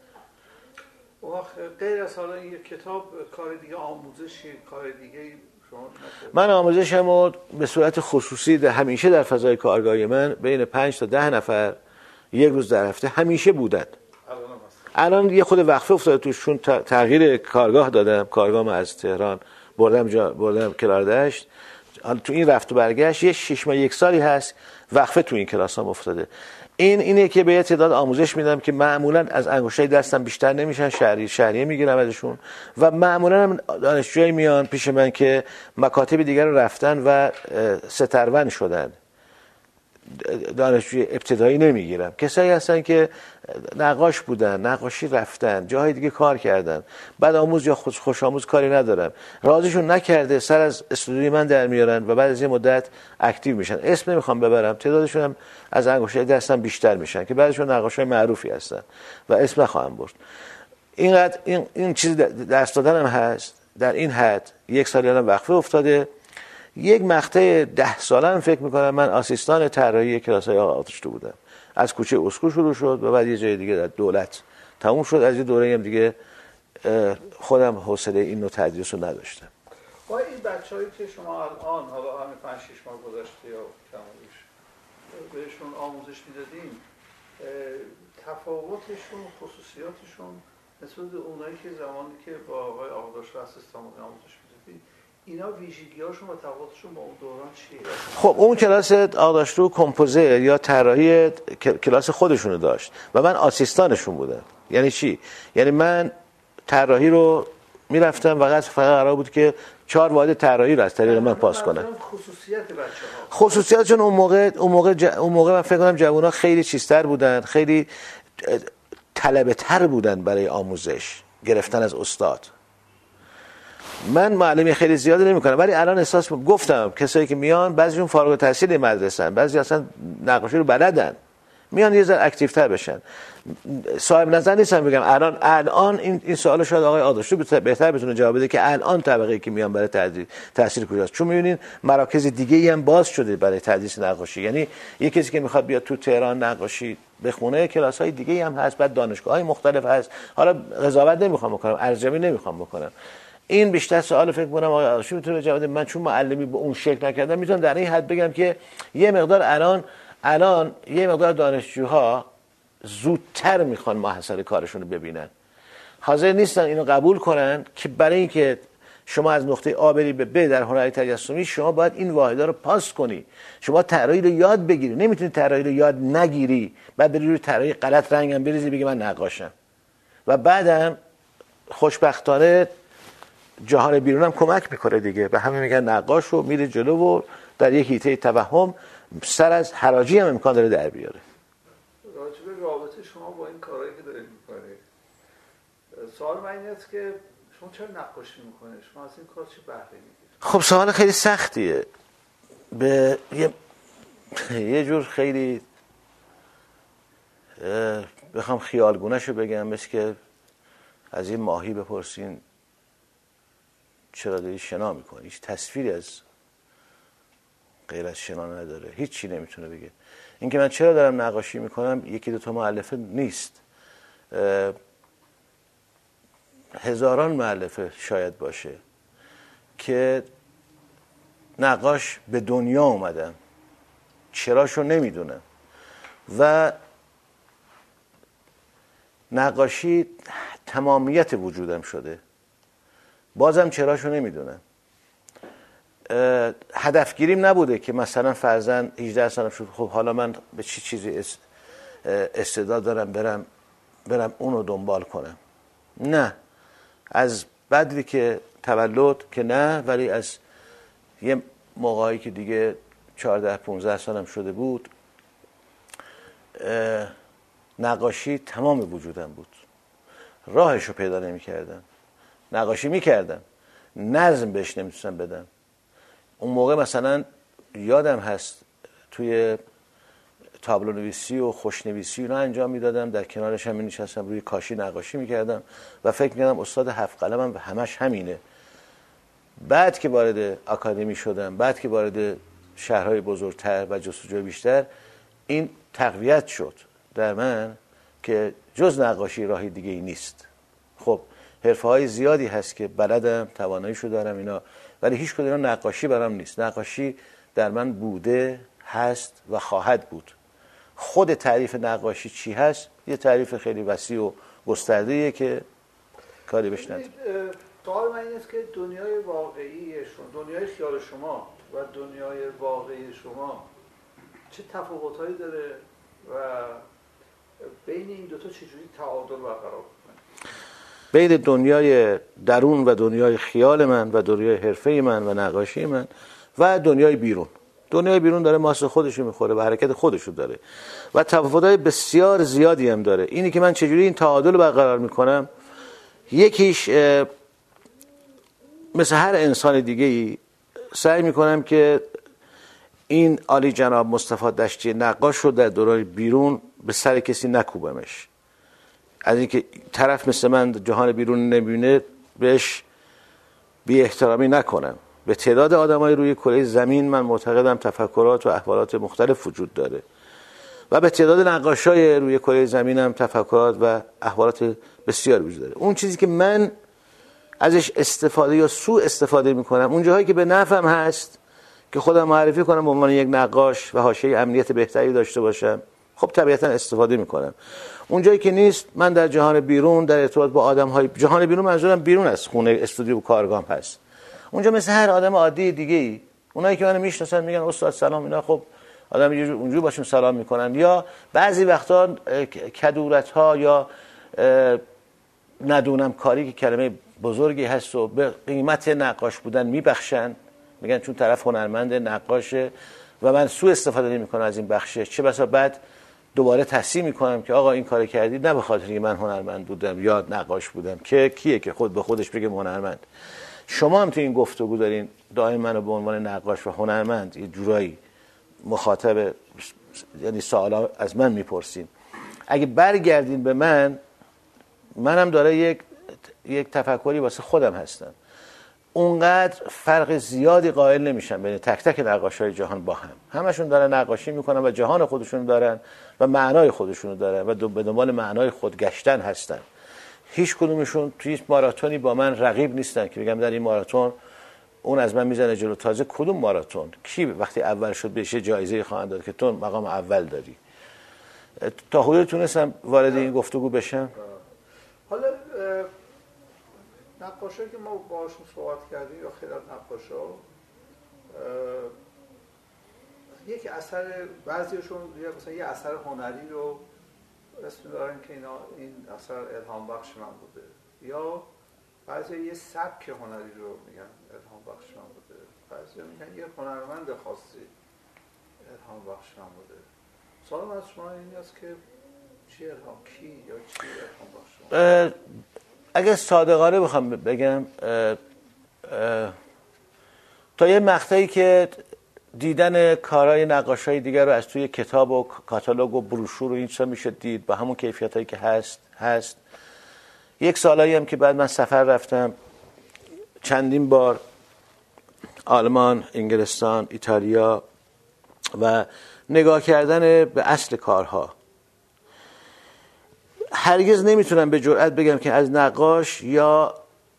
غیر از حالا این کتاب کار دیگه آموزشی کار دیگه شما نکنید؟ من آموزشمو به صورت خصوصی همیشه در فضای کارگاهی من بین 5 تا 10 نفر یک روز در هفته همیشه بودن. الان یه خود وقفه افتاده توش، چون تغییر کارگاه دادم، کارگاهم از تهران بردم کلاردشت. حالا تو این رفت و برگشت یه 6 ماه 1 سالی هست وقفه تو این کلاسام افتاده. اینه که به یه تعداد آموزش میدم که معمولا از انگشتای دستم بیشتر نمیشن، شهریه میگیرم ازشون و معمولا هم دانشجویی میان پیش من که مکاتب دیگر رو رفتن و سترون شدن، دانشجوی ابتدایی نمیگیرم. کسایی هستن که نقاش بودن، نقاشی رفتن، جاهای دیگه کار کردن، بعد آموز یا خوش آموز کاری ندارن، راضیشون نکرده، سر از استودیوی من در میارن و بعد از یه مدت اکتیو میشن. اسم نمیخوام ببرم، تعدادشون هم از انگشتای دستم بیشتر میشن که بعدشون نقاشای معروفی هستن و اسم نخواهم برد. اینقدر این چیز دست دادن هم هست. در این حد یک سال الان وقفه افتاده. یک مقطع 10 ساله هم فکر میکنم من آسیستان طراحی کلاس‌های آقا آتشلو بودم. از کوچه اسکو شروع شد و بعد یه جای دیگه در دولت تموم شد. از یه دوره هم دیگه خودم حوصله این نوع تدریس رو نداشتم. با این بچه‌هایی که شما الان حالا همین 5-6 ماه گذشته یا کمابیش بهشون آموزش میدادین، تفاوتشون، خصوصیاتشون نسبت به اونایی که زمانی که با آقای آقاداشلو آسیستان آموزش میدادین، اینا ویژگی‌هاشون و تفاوتشون با اون دوران چیه؟ خب اون کلاس آقاداشلو کمپوزه یا طراحی کلاس خودشونو داشت و من آسیستانشون بودم. یعنی چی؟ یعنی من طراحی رو میرفتم فقط قرار بود که 4 واحد طراحی رو از طریق من پاس کنن. خصوصیت بچه‌ها، خصوصیاتشون اون موقع من فکر کنم جوونا خیلی چیزتر بودن، خیلی طلبه تر بودن برای آموزش گرفتن از استاد. من معلمی خیلی زیاده نمی‌کنم، ولی الان احساس گفتم کسایی که میان بعضیشون فارغ التحصیل مدرسه‌ن، بعضی اصلا نقاشی رو بلدن، میان یه ذره اکتیوتر بشن. صاحب نظر نیستم بگم الان این سوالو شاید آقای آقاداشلو بهتر بتونه جواب بده که الان طبقه‌ای که میان برای تحصیل کجاست. چون می‌بینین مراکز دیگه‌ای هم باز شده برای تدریس نقاشی. یعنی یه کسی که میخواد بیاد تو تهران نقاشی بخونه، کلاس‌های دیگه‌ای هم هست، بعد دانشگاه‌های مختلف هست. حالا قضاوت نمی‌خوام بکنم، ارزیابی نمی‌خوام بکنم. این بیشتر سوال فکر کنم آقای آقاداشلو میتونه جواب بده. من چون معلمی به اون شکل نکردم میتونم در این حد بگم که یه مقدار الان یه مقدار دانشجوها زودتر میخوان ماحصل کارشون رو ببینن، حاضر نیستن اینو قبول کنن که برای اینکه شما از نقطه A بری به B در هنر تجسمی شما باید این واحدها رو پاس کنی، شما طراحی رو یاد بگیری. نمیتونی طراحی رو یاد نگیری بعد بری روی طراحی غلط رنگم بریزی بگی من نقاشم. و بعدم خوشبختانه جهان بیرونم کمک میکنه دیگه، به همه میگن نقاش رو میره جلو و در یک حیطه توهم سر از حراجی هم امکان داره در بیاره. راجع به رابطه شما با این کارهایی که دارید میکنید، سوال من این است که شما چرا نقاشی میکنید؟ شما از این کار چه بهره میگیرید؟ خب سوال خیلی سختیه. به یه جور خیلی بخوام خیالگونه‌شو بگم، مثل که از این ماهی بپرسین چرا داری شنا میکنی، هیچ تصویری از غیر از شنا نداره، هیچ چی نمیتونه بگه. اینکه من چرا دارم نقاشی میکنم 1-2 مؤلفه نیست، هزاران مؤلفه شاید باشه که نقاش به دنیا اومدم، چراشو نمیدونم و نقاشی تمامیت وجودم شده، بازم چراشو نمیدونم. هدفگیریم نبوده که مثلا فرضاً 18 سالم شد خب حالا من به چی چیزی استعداد دارم برم اونو دنبال کنم. نه، از بدوی که تولد که نه، ولی از یه موقعی که دیگه 14-15 سالم شده بود نقاشی تمام وجودم بود. راهشو پیدا نمی کردم. نقاشی می کردم، نظم بهش نمیتونستم بدم. اون موقع مثلا یادم هست توی تابلو نویسی و خوشنویسی رو انجام میدادم، در کنارش هم نشستم روی کاشی نقاشی میکردم و فکر میکردم استاد 7 قلمم و همش همینه. بعد که وارد آکادمی شدم، بعد که وارد شهرهای بزرگتر و جستجوی بیشتر، این تقویت شد در من که جز نقاشی راهی دیگه ای نیست. خب حرفه‌های زیادی هست که بلدم، تواناییشو دارم اینا، ولی هیچ کدوم اینا نقاشی برام نیست. نقاشی در من بوده، هست و خواهد بود. خود تعریف نقاشی چی هست یه تعریف خیلی وسیع و گسترده‌ایه که کاری بهش نداره. سوال من این است که دنیای واقعیشون، دنیای خیال شما و دنیای واقعی شما چه تفاوت‌هایی داره و بین این دوتا چجوری تعادل برقرار کنید؟ بین دنیای درون و دنیای خیال من و دنیای حرفه من و نقاشی من و دنیای بیرون، دنیای بیرون داره ماست خودشو میخوره و حرکت خودشو داره و تفاوت‌های بسیار زیادی هم داره. اینی که من چجوری این تعادل رو برقرار میکنم، یکیش مثل هر انسان دیگه‌ای سعی میکنم که این عالی جناب مصطفی دشتی نقاش رو در دوران بیرون به سر کسی نکوبمش. از اینکه طرف مثل من جهان بیرون نمیبینه بهش بی احترامی نکنم. به تعداد آدمای روی کره زمین من معتقدم تفکرات و احوالات مختلف وجود داره و به تعداد نقاشای روی کره زمین هم تفکرات و احوالات بسیار وجود داره. اون چیزی که من ازش استفاده یا سوء استفاده میکنم، اون جاهایی که به نفعم هست که خودم معرفی کنم به عنوان یک نقاش و حاشیه امنیت بهتری داشته باشم، خب طبیعتا استفاده میکنم. اون جایی که نیست، من در جهان بیرون در ارتباط با آدم‌های جهان بیرون، منظورم بیرون از خونه استودیو و کارگاهم هست، اونجا مثل هر آدم عادی دیگه‌ای، اونایی که منو میشناسن میگن استاد سلام، اینا خب آدم اونجوری باشون سلام میکنن. یا بعضی وقتا کدورت‌ها یا ندونم کاری که کلمه بزرگی هست و به قیمت نقاش بودن میبخشن، میگن چون طرف هنرمند نقاشه و من سوء استفاده نمیکنم از این بخشه. چه بسا بعد دوباره تصحیح میکنم که آقا این کارو کردید نه به خاطر اینکه من هنرمند بودم یا نقاش بودم، که کیه که خود به خودش بگه هنرمند. شما هم تو این گفتگو دارین دائما منو به عنوان نقاش و هنرمند یه جورایی مخاطب، یعنی سوالا از من میپرسین. اگه برگردین به منم داره یک تفکری واسه خودم هستم. اونقدر فرق زیادی قائل نمیشن بین تک تک نقاشای جهان با هم. همشون دارن نقاشی میکنن و جهان خودشون دارن و معنای خودشون دارن و به دنبال معنای خود گشتن هستن. هیچ کدومشون توی هیچ ماراتونی با من رقیب نیستن که بگم در این ماراتون اون از من میزنه جلو. تازه کدوم ماراتون؟ کی وقتی اول شد بهش جایزه خواهند داد که تو مقام اول داری؟ تا حدودی تونستم وارد این گفتگو بشم. حالا نقاشایی که ما باهاشون صحبت کردیم یا خیلی از نقاشا یک اثر، بعضیشون مثلا یه اثر هنری رو اسم دارن که این اثر الهام بخش من بوده، یا بعضی یه سبک هنری رو میگن الهام بخش من بوده، بعضی میگن یه هنرمند خاصی الهام بخش من بوده. سوال از شما این است که چی الهام کی یا چی الهام بخش من؟ اگه صادقانه بخوام بگم تا یه مقطعی که دیدن کارهای نقاشای دیگر رو از توی کتاب و کاتالوگ و بروشور و این چیزا میشه دید با همون کیفیتایی که هست. یک سالایی هم که بعد من سفر رفتم چندین بار آلمان، انگلستان، ایتالیا و نگاه کردن به اصل کارها، هرگز نمیتونم به جرئت بگم که از نقاش یا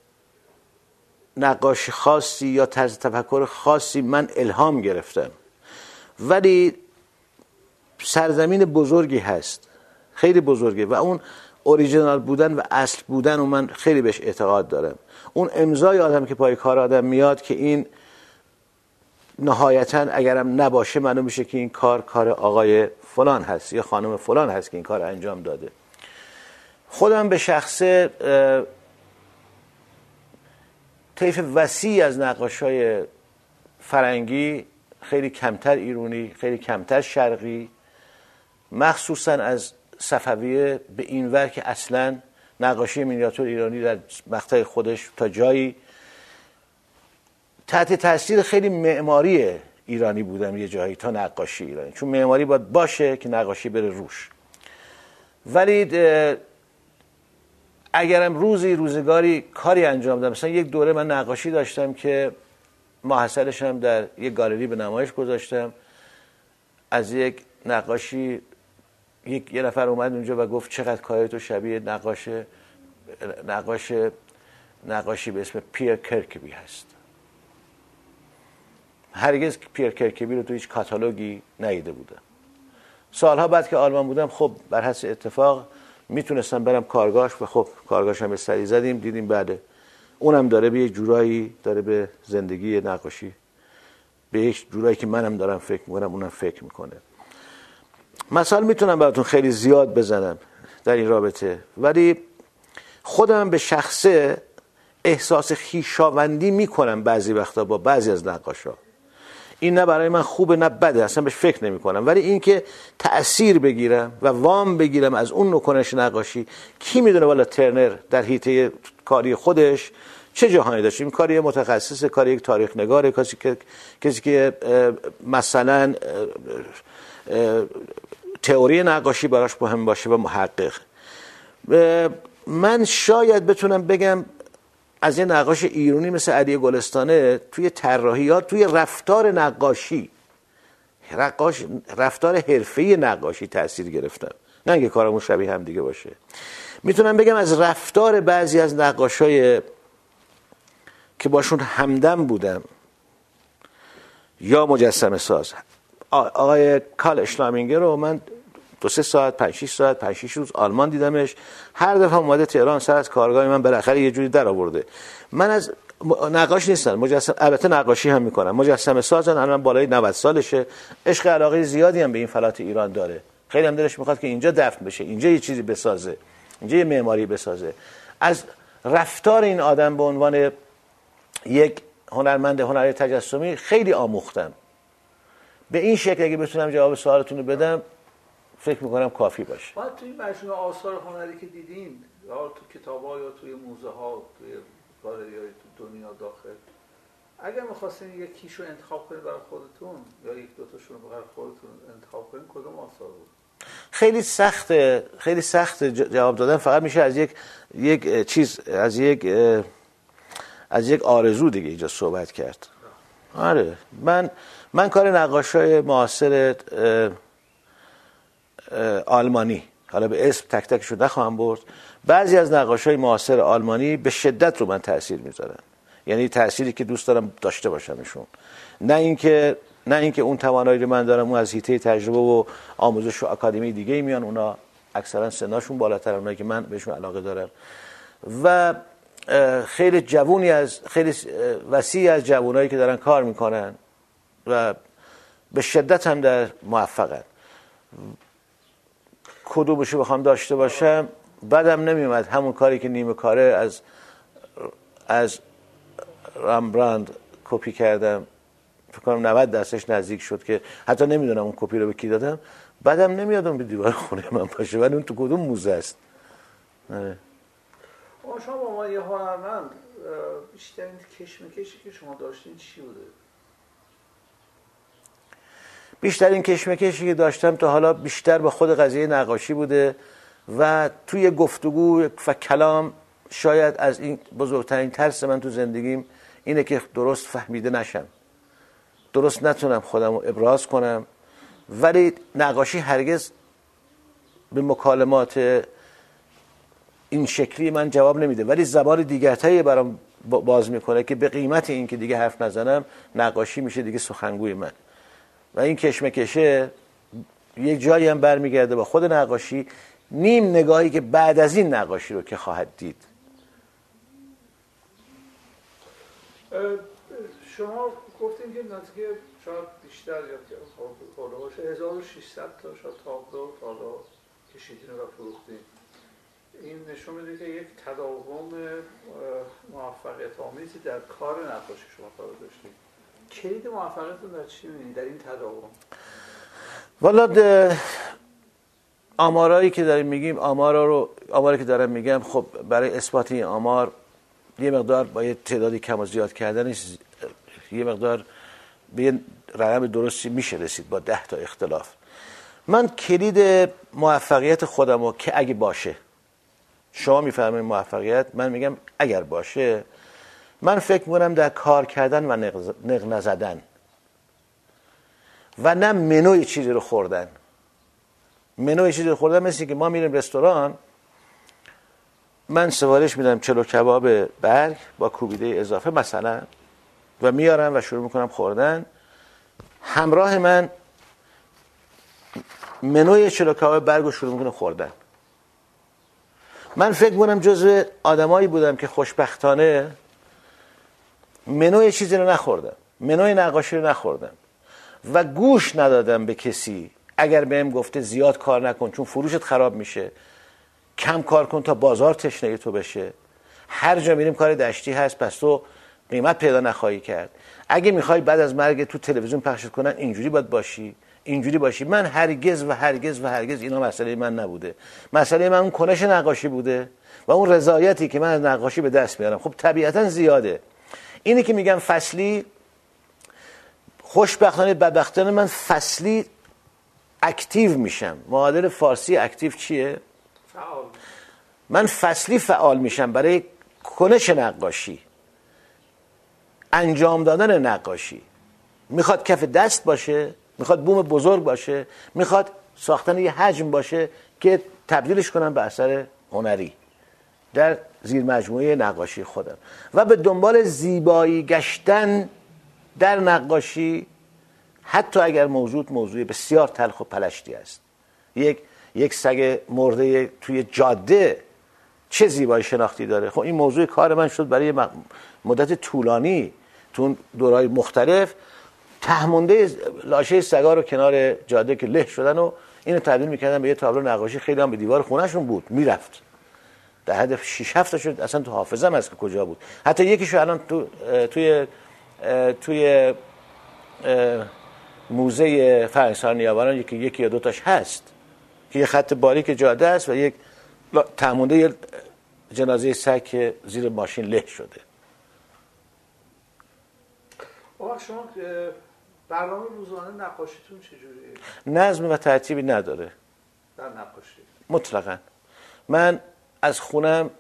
نقاش خاصی یا طرز تفکر خاصی من الهام گرفتم، ولی سرزمین بزرگی هست، خیلی بزرگه و اون اوریجینال بودن و اصل بودن و من خیلی بهش اعتقاد دارم. اون امضای آدم که پای کار آدم میاد که این نهایتاً اگرم نباشه معلوم میشه که این کار آقای فلان هست یا خانم فلان هست که این کار انجام داده. خودم به شخصه طیف وسیع از نقاشای فرنگی، خیلی کمتر ایرانی، خیلی کمتر شرقی، مخصوصا از صفویه به این ور که اصلا نقاشی مینیاتور ایرانی در مقطع خودش تا جایی تحت تاثیر خیلی معماری ایرانی بودم یه جایی تا نقاشی ایرانی، چون معماری باید باشه که نقاشی بره روش. ولی اگرم روزگاری کاری انجام دادم، مثلا یک دوره من نقاشی داشتم که ماحصلش هم در یک گالری به نمایش گذاشتم، از یک نقاشی یه نفر اومد اونجا و گفت چقدر کار تو شبیه نقاشی به اسم پیر کرکبی هست. هرگز پیر کرکبی رو تو هیچ کاتالوگی ندیده بودم. سالها بعد که آلمان بودم خب بر حسب اتفاق میتونستم برم کارگاهش و خب کارگاهش هم به سری زدیم، دیدیم بعد اونم داره به یک جورایی داره به زندگی نقاشی به یک جورایی که منم دارم فکر میکنم اونم فکر میکنه. مثال میتونم براتون خیلی زیاد بزنم در این رابطه، ولی خودم به شخصه احساس خویشاوندی میکنم بعضی وقتا با بعضی از نقاشا. این نه برای من خوبه نه بده، اصلا بهش فکر نمی کنم. ولی این که تأثیر بگیرم و وام بگیرم از اون نوع کنش نقاشی، کی میدونه والا ترنر در حیطه کاری خودش چه جهانی داشت. این کاری متخصص، کاری یک تاریخ نگاره، کسی که مثلا تئوری نقاشی براش مهم باشه و محقق. من شاید بتونم بگم از یه نقاش ایرانی مثل علی گلستانه توی طراحیات، توی رفتار نقاشی، رفتار حرفه‌ای نقاشی تأثیر گرفتم، نه اینکه کارمون شبیه هم دیگه باشه. میتونم بگم از رفتار بعضی از نقاشای که باشون همدم بودم یا مجسمه ساز، آقای کال اشلامینگر رو من 2-3 ساعت 5-6 ساعت 5-6 روز آلمان دیدمش. هر دفعه اومده تهران سر از کارگاه من بالاخره یه جوری در آورده. من از نقاش نیستم، مجسم البته نقاشی هم میکنم، مجسمه سازن، الان بالای 90 سالشه، عشق علاقه زیادی هم به این فلات ایران داره، خیلی هم دلش میخواد که اینجا دفن بشه، اینجا یه چیزی بسازه، اینجا یه معماری بسازه. از رفتار این آدم به عنوان یک هنرمند هنری تجسمی خیلی آموختم. به این شکل اگه بتونم جواب سوالتون رو بدم فکر میکنم کافی باشه. باید توی مجموعه آثار هنری که دیدین، یا تو کتاب‌ها یا توی موزه ها، توی گالری‌های تو دنیا داخل، اگر می‌خواستین یکیشو انتخاب کنید برای خودتون یا یک دو تاشون رو برای خودتون انتخاب کنید، کدوم آثار بود؟ خیلی سخته جواب دادن. فقط میشه از یک چیز، از یک آرزو دیگه اینجا صحبت کرد. آره، من کار نقاشای معاصر آلمانی، حالا به اسم تک تکشو نخواهم برد، بعضی از نقاشای معاصر آلمانی به شدت رو من تأثیر میذارن، یعنی تأثیری که دوست دارم داشته باشمشون، نه اینکه اون توانایی رو من دارم، اون از حیطه تجربه و آموزش و آکادمی دیگه میان، اونا اکثرا سناشون بالاتر، اونایی که من بهشون علاقه دارم، و خیلی وسیع از جوانایی که دارن کار میکنن و به شدت هم در موفقن. کدومشو بخوام داشته باشم بدم نمیومد همون کاری که نیمه کاره از رامبراند کپی کردم، فکر کنم 90 درصدش نزدیک شد که حتی نمیدونم اون کپی رو به کی دادم، بدم نمیاد اون به دیوار خونه من باشه، ولی اون تو کدوم موزه است. شما با ما یه هنرمند بیشترین کشمکشی که شما داشتین چی بوده؟ بیشترین کشمکشی که داشتم تا حالا بیشتر با خود قضیه نقاشی بوده و توی گفتگو و کلام. شاید از این بزرگترین ترس من تو زندگیم اینه که درست فهمیده نشم، درست نتونم خودم رو ابراز کنم. ولی نقاشی هرگز به مکالمات این شکلی من جواب نمیده، ولی زبان دیگرتایی برام باز میکنه که به قیمت این که دیگه حرف نزنم، نقاشی میشه دیگه سخنگوی من. و این کشمکشه یک جایی هم برمیگرده با خود نقاشی، نیم نگاهی که بعد از این نقاشی رو که خواهد دید. شما گفتین که نزدیک شاید بیشتر یا باشه 1600 تا شاید تابلو تا حالا کشیدین و فروختین. این نشون میده که یک تداوم موفقیت آمیزی در کار نقاشی شما قرار داشتید. کلید موفقیتتون در چی می‌بینید در این تداوم؟ والا آمارایی که داریم میگیم، آماری که دارم میگم، خب برای اثبات این آمار یه مقدار با یه تعدادی کم و زیاد کردنش یه مقدار به یه رقم درستی میشه رسید با 10 تا اختلاف. من کلید موفقیت خودمو که اگه باشه، شما میفهمید موفقیت، من میگم اگر باشه، من فکر میکنم در کار کردن و نق نزدن و نه منوی چیزی رو خوردن. منوی چیزی رو خوردن مثل که ما میریم رستوران، من سفارش میدم چلو کباب برگ با کوبیده اضافه مثلا و میارم و شروع میکنم خوردن، همراه من منوی چلو کباب برگ رو شروع میکنه خوردن. من فکر میکنم جزو آدمایی بودم که خوشبختانه منوی چیزی رو نخوردم، منوی نقاشی رو نخوردم و گوش ندادم به کسی اگر بهم گفته زیاد کار نکن چون فروشت خراب میشه، کم کار کن تا بازار تشنه تو بشه، هر جا میریم کار دشتی هست پس تو قیمت پیدا نخواهی کرد. اگه میخوای بعد از مرگ تو تلویزیون پخش کنن اینجوری باید باشی، اینجوری باشی. من هرگز و هرگز و هرگز اینا مسئله من نبوده. مسئله من اون کنش نقاشی بوده و اون رضایتی که من از نقاشی به دست میارم. خب طبیعتا زیاده. اینی که میگم فصلی، خوشبختانه بدبختانه من فصلی اکتیو میشم. معادل فارسی اکتیو چیه؟ فعال. من فصلی فعال میشم برای کنش نقاشی، انجام دادن نقاشی. میخواد کف دست باشه، میخواد بوم بزرگ باشه، میخواد ساختن یه حجم باشه که تبدیلش کنم به اثر هنری در زیر مجموعه نقاشی خودم. و به دنبال زیبایی گشتن در نقاشی، حتی اگر موضوع بسیار تلخ و پلشتی است. یک سگ مرده توی جاده چه زیبایی شناختی داره. خب این موضوع کار من شد برای مدت طولانی تو دورهای مختلف. تهمونده لاشه سگا رو کنار جاده که له شدن و اینو تبدیل میکردن به یه تابلو نقاشی. خیلی هم به دیوار خونهشون بود میرفت. در حد 6-7 شد، اصلا تو حافظم هست که کجا بود. حتی یکیشو الان توی موزه فرهنگستان نیاوران یکی یا دو تاش هست که یه خط باریک جاده است و یک تهمونده جنازه سگ که زیر ماشین له شده. شما برنامه روزانه نقاشیتون چجوریه؟ نظم و ترتیبی نداره در نقاشی مطلقاً. من از خونم،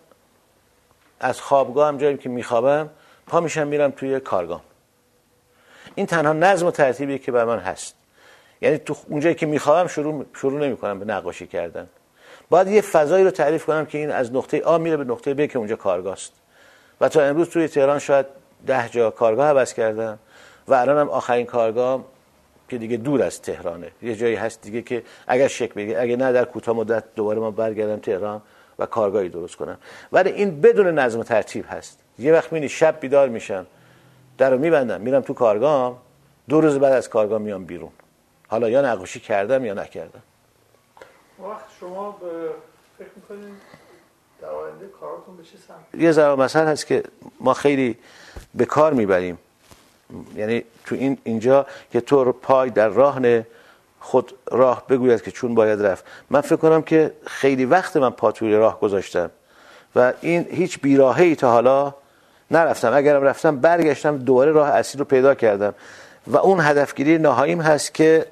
از خوابگاهم، جایی که میخوابم، پا میشم میرم توی کارگاه. این تنها نظم و ترتیبی که بر من هست. یعنی تو اونجایی که میخوابم شروع نمیکنم به نقاشی کردن. باید یه فضایی رو تعریف کنم که این از نقطه آ میره به نقطه ب که اونجا کارگاه است. و تا امروز توی تهران شاید 10 جا کارگاه عوض کردم و الانم آخرین کارگاه که دیگه دور از تهرانه، یه جایی هست دیگه که اگر شک بگیره، اگه نه در کوتاه مدت دوباره ما برگردم تهران و کارگاهی درست کنم. ولی این بدون نظم و ترتیب هست. یه وقت میبینی شب بیدار میشم، درو میبندم، میرم تو کارگاهم، 2 روز بعد از کارگاه میام بیرون. حالا یا نقاشی کردم یا نکردم. وقت شما فکر میکنید در آینده کاراتون به چه سمت؟ یه ضرب مثل هست که ما خیلی به کار میبریم. یعنی تو اینجا که تو پای در راه نه، خود راه بگوید که چون باید رفت. من فکر کنم که خیلی وقت من پا توی راه گذاشتم و این هیچ بیراهه‌ای تا حالا نرفتم. اگرم رفتم برگشتم دوباره راه اصلی رو پیدا کردم و اون هدفگیری نهاییم هست که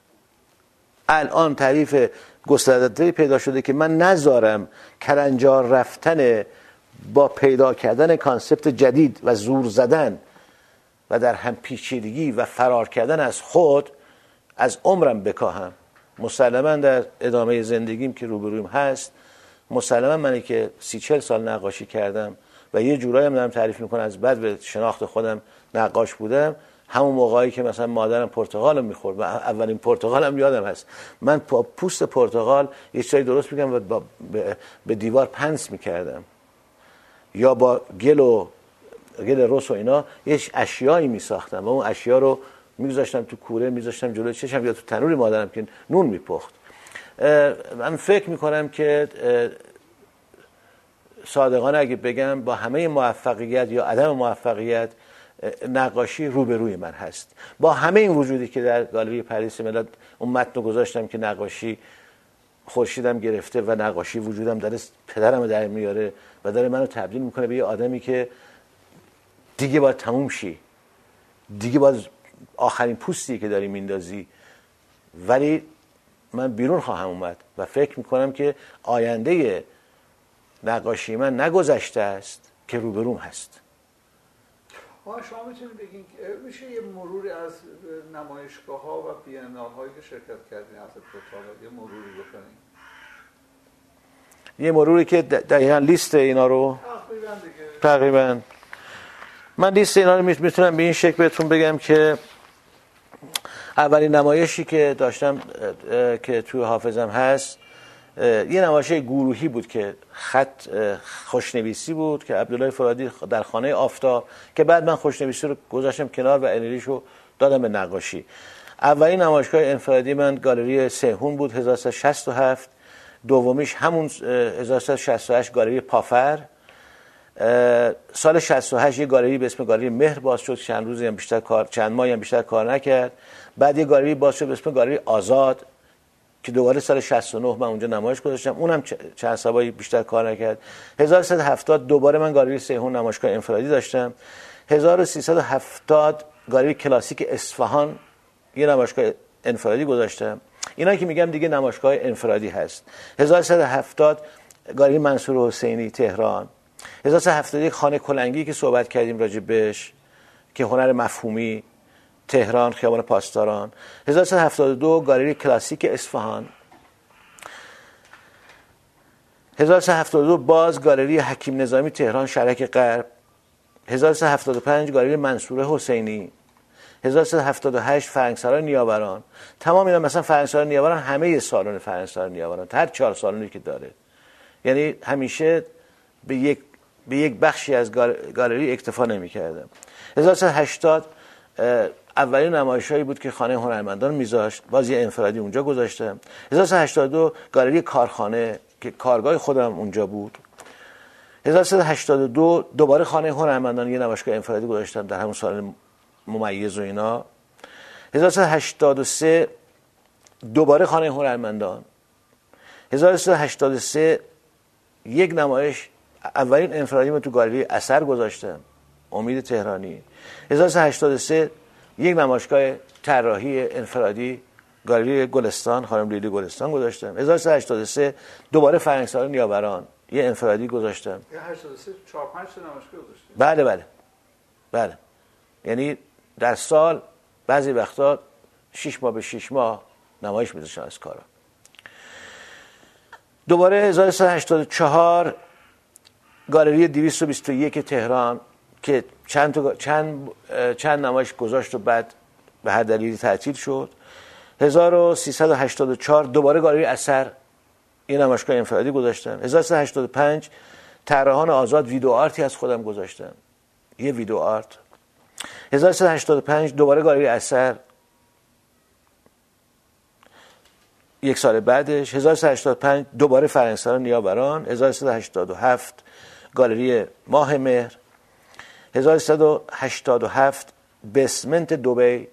الان تعریف گسترده‌تری پیدا شده که من نذارم کلنجار رفتن با پیدا کردن کانسپت جدید و زور زدن و در هم پیچیدگی و فرار کردن از خود از عمرم بکاهم. مسلما در ادامه زندگیم که روبرویم هست، مسلما منی که 30-40 سال نقاشی کردم و یه جورایی هم دارم تعریف میکنم از بعد به شناخت خودم نقاش بودم، همون موقعی که مثلا مادرم پرتقالو میخورد و اولین پرتقالم یادم هست، من پوست پرتقال یه چیزی درست میکردم و به دیوار پنس میکردم یا با گل رس و اینا یه اشیایی میساختم و اون اشیا رو میگذاشتم تو کوره، میذاشتم جلوی چشم یا تو تنور مادرم که نون میپخت. من فکر میکنم که صادقانه اگه بگم با همه موفقیت یا عدم موفقیت نقاشی روبروی من هست. با همه این وجودی که در گالری پاریس ملت اون متن گذاشتم که نقاشی خورشیدم گرفته و نقاشی وجودم داره پدرم در میاره و داره منو تبدیل میکنه به یه آدمی که دیگه باید تموم شی، دیگه باید آخرین پوستی که داری میندازی، ولی من بیرون خواهم اومد و فکر میکنم که آینده نقاشی من نگذشته است که روبروم هست. شما میتونید بگین میشه یه مروری از نمایشگاه ها و بینال هایی که شرکت کردین از پرتقال یه مروری بکنین؟ یه مروری که دقیقاً لیست اینا رو تقریباً من لیست اینا رو میتونم به این شکل بهتون بگم که اولین نمایشی که داشتم که توی حافظم هست یه نمایش گروهی بود که خط خوشنویسی بود که عبدالله فرادی در خانه آفتاب، که بعد من خوشنویسی رو گذاشتم کنار و انریشو دادم به نقاشی. اولین نمایشگاه انفرادی من گالری سیهون بود 1367، دومیش همون 1368 گالری پافر سال 68 یه گالری به اسم گالری مهر باز شد، چند ماهی هم بیشتر کار نکرد. بعد یه گالری باز شد به اسم گالری آزاد که دوباره سال 69 من اونجا نمایش گذاشتم، اونم چند سالایی بیشتر کار نکرد. 1370 دوباره من گالری سیحون نمایشگاه انفرادی داشتم. 1370 گالری کلاسیک اصفهان یه نمایشگاه انفرادی گذاشتم. اینا که میگم دیگه نمایشگاه انفرادی هست. 1370 گالری منصور حسینی تهران. 1371 خانه کلنگی که صحبت کردیم راجع بهش که هنر مفهومی تهران خیابان پاسداران. 1372 گالری کلاسیک اصفهان. 1372 باز گالری حکیم نظامی تهران شرک غرب. 1375 گالری منصور حسینی. 1378 فرنگسرای نیاوران. تمام اینا مثلا فرنگسرای نیاوران همه سالن فرنگسرای نیاوران هر 4 سالنی که داره، یعنی همیشه به یک بخشی از گالری اکتفا نمی‌کردم. 1380 اولین نمایشایی بود که خانه هنرمندان میذاشت، باز یه انفرادی اونجا گذاشتم. 1382 گالری کارخانه که کارگاه خودم اونجا بود. 1382 دوباره خانه هنرمندان یه نمایشگاه انفرادی گذاشتم در همون سال ممیز و اینا. 1383 دوباره خانه هنرمندان. 1383 یک نمایش اولین انفرادی من تو گالری اثر گذاشتم، امید تهرانی. 1383 یک نمایشگاه طراحی انفرادی گالری گلستان خانم لیلی گلستان گذاشتم. 1383 دوباره فرهنگسرای نیاوران یه انفرادی گذاشتم. 83 4 5 نمایشگاه گذاشتم. بله. یعنی در سال بعضی وقتا 6 ماه به 6 ماه نمایش میذاشتن از کارا. دوباره 1384 گالری 221 تهران که چند نمایش گذاشت و بعد به هر دلیلی تعطیل شد. 1384 دوباره گالری اثر این نمایشگاه انفرادی گذاشتم. 1385 طراحان آزاد ویدیو آرتی از خودم گذاشتم، یه ویدیو آرت. 1385 دوباره گالری اثر. یک سال بعدش 1385 دوباره فرهنگسرای نیاوران. 1387 گالری ماه مهر. 1387 بسمنت دبی.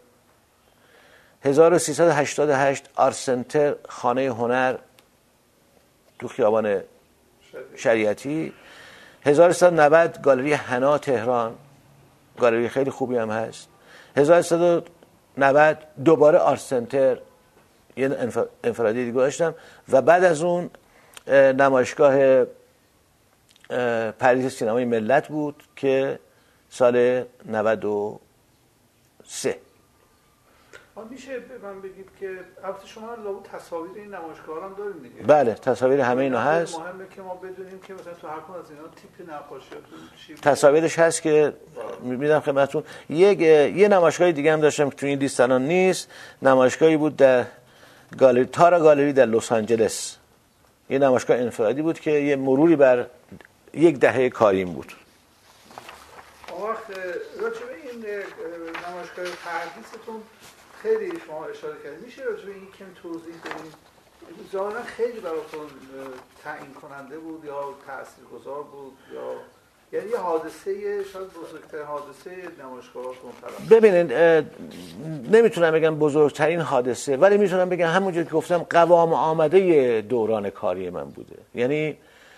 1388 آرسنتر خانه هنر تو خیابان شریعتی. 1390 گالری حنا تهران، گالری خیلی خوبی هم هست. 1390 دوباره آرسنتر یه انفرادی دیگه داشتم و بعد از اون نمایشگاه پریز سینمای ملت بود که سال 93. میشه به من بگید که البته شما لابد تصاویر این نمایشگاه هم دارید دیگه؟ بله تصاویر همه اینا هست. مهمه که ما بدونیم که مثلا تو هر کدوم از اینا تیپ نقاشیاتون چی تصاویرش هست که میدم خدمتتون. یه نمایشگاه دیگه هم داشتم که تو این لیست الان نیست. نمایشگاهی بود در گالری تارا گالری در لس آنجلس. یه نمایشگاه انفرادی بود که یه مروری بر یک دهه کاریم بود. وقت راجع به این نمایشگاه پردیستون خیلی شما اشاره کردید، میشه راجع به این کمی توضیح بدید؟ ظاهرا خیلی براتون تعیین کننده بود یا تاثیرگذار بود یا یعنی یه حادثه شاید بزرگترین حادثه نمایشگاهاتون طرف؟ ببینید نمیتونم بگم بزرگترین حادثه، ولی میتونم بگم همونجوری که گفتم قوام آمده دوران کاری من بوده. یعنی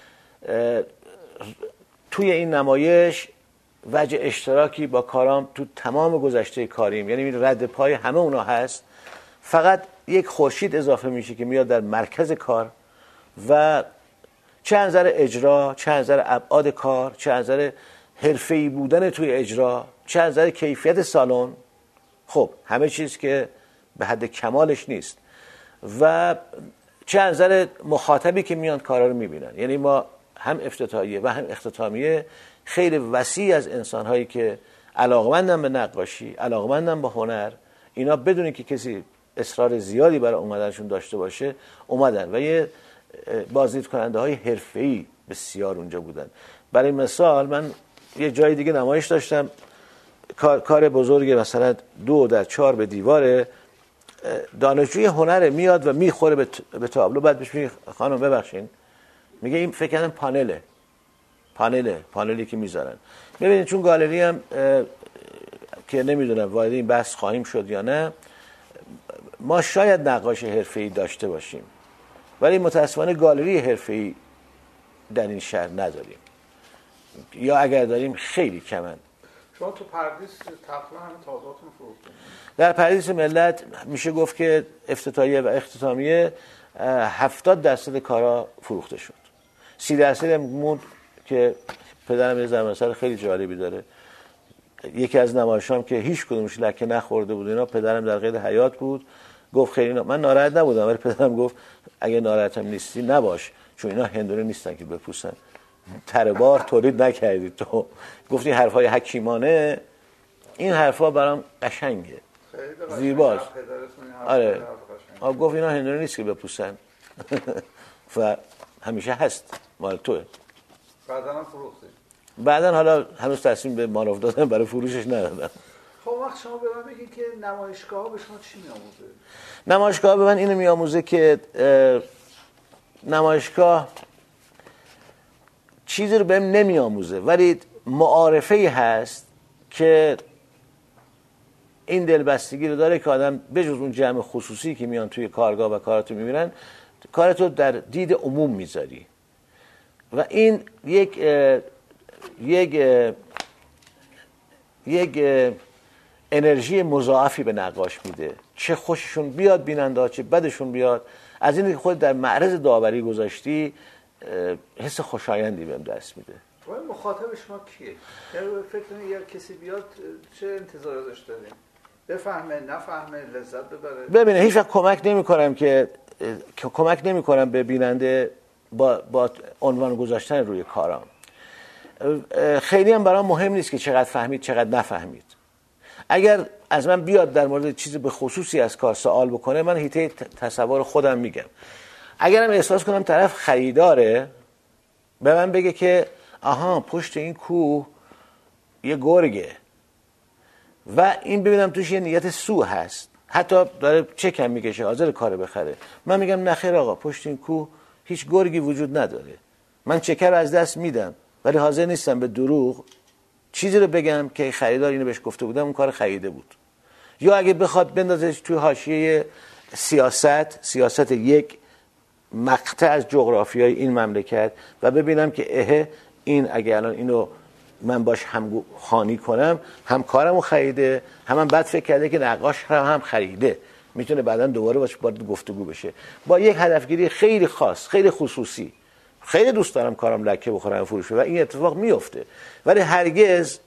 توی این نمایش وجه اشتراکی با کارام تو تمام گذشته کاریم، یعنی رد پای همه اونا هست، فقط یک خورشید اضافه میشه که میاد در مرکز کار و چه از نظر اجرا، چه از نظر ابعاد کار، چه از نظر حرفه‌ای بودن توی اجرا، چه از نظر کیفیت سالن، خب همه چیز که به حد کمالش نیست، و چه از نظر مخاطبی که میان کارا رو میبینن. یعنی ما هم افتتاحیه و هم اختتامیه خیلی وسیع از انسان‌هایی که علاقمندن به نقاشی، علاقمندن به هنر، اینا بدون که کسی اصرار زیادی برای اومدنشون داشته باشه اومدن و یه بازدید کننده های حرفه‌ای بسیار اونجا بودن. برای مثال من یه جای دیگه نمایش داشتم، کار بزرگ مثلا 2 در 4 به دیواره، دانشجوی هنر میاد و میخوره به تابلو، بعد بهش میگه خانم ببخشید، میگه این فکر کنم پانله، پانلی که میذارن. ببینید چون گالری هم که نمیدونم وارد این بحث خواهیم شد یا نه، ما شاید نقاش حرفه‌ای داشته باشیم ولی متاسفانه گالری حرفه‌ای در این شهر نداریم، یا اگر داریم خیلی کمن. شما تو پردیس تقریبا همه تئاتراتون فروختید. در پردیس ملت میشه گفت که افتتاحیه و اختتامیه 70% کارا فروخته شد. 30% موند که پدرم یه زمانسر خیلی جالبی داره. یکی از نمایشام که هیچ کدومش لکه نخورده بود اینا، پدرم در قید حیات بود، گفت خیلی من ناراحت نبودم ولی پدرم گفت اگه ناراحتم نیستی نباش، چون اینا هندونه نیستن که بپوسن، تره بار تولید نکردی تو. گفتی حرفای حکیمانه، این حرفا برام قشنگه، زیباست. آره گفت اینا هندونه نیست که بپوسن و همیشه هست مال توه. بعداً فروختی. بعداً حالا هنوز تصمیم به مانور دادن برای فروشش ندادم. خب وقت شما به من بگید که نمایشگاه ها به شما چی میآموزه؟ نمایشگاه به من اینو میآموزه که نمایشگاه چیزی رو بهم نمیآموزه ولی معارفه‌ای هست که این دلبستگی رو داره که آدم بجز اون جمع خصوصی که میان توی کارگاه و کاراتو میبینن، کارتو در دید عموم میذاری و این یک انرژی مضاعفی به نقاش میده، چه خوششون بیاد بیننده، چه بدشون بیاد. از این که خود در معرض داوری گذاشتی حس خوشایندی بهم دست میده. و مخاطب شما کیه؟ یعنی فکر کنید اگر کسی بیاد چه انتظاری داشته داریم؟ بفهمه، نفهمه، لذت ببره؟ ببینه هیچ وقت کمک نمیکنم به بیننده با عنوان گذاشتن روی کارام. خیلی هم برام مهم نیست که چقدر فهمید چقدر نفهمید. اگر از من بیاد در مورد چیزی به خصوصی از کار سوال بکنه، من حیطه تصور خودم میگم. اگرم احساس کنم طرف خریداره، به من بگه که آها پشت این کوه یه گرگه و این ببینم توش یه نیت سو هست، حتی داره چکم میکشه حاضر کار بخره، من میگم نخیر آقا پشت این کوه هیچ گرگی وجود نداره، من چکر از دست میدم ولی حاضر نیستم به دروغ چیزی رو بگم که خریدار اینو بهش گفته بودم اون کار خریده بود. یا اگه بخواد بندازش توی حاشیه سیاست یک مقطع از جغرافیای این مملکت و ببینم که این اگه الان اینو من باش هم خوانی کنم، هم کارمو خریده، هم بد فکر کرده که نقاش هم خریده، میتونه بعداً دوباره باش وارد گفتگو بشه با یک هدفگیری خیلی خاص، خیلی خصوصی. خیلی دوست دارم کارم لکه بخوره و فروش بشه و این اتفاق میفته، ولی هرگز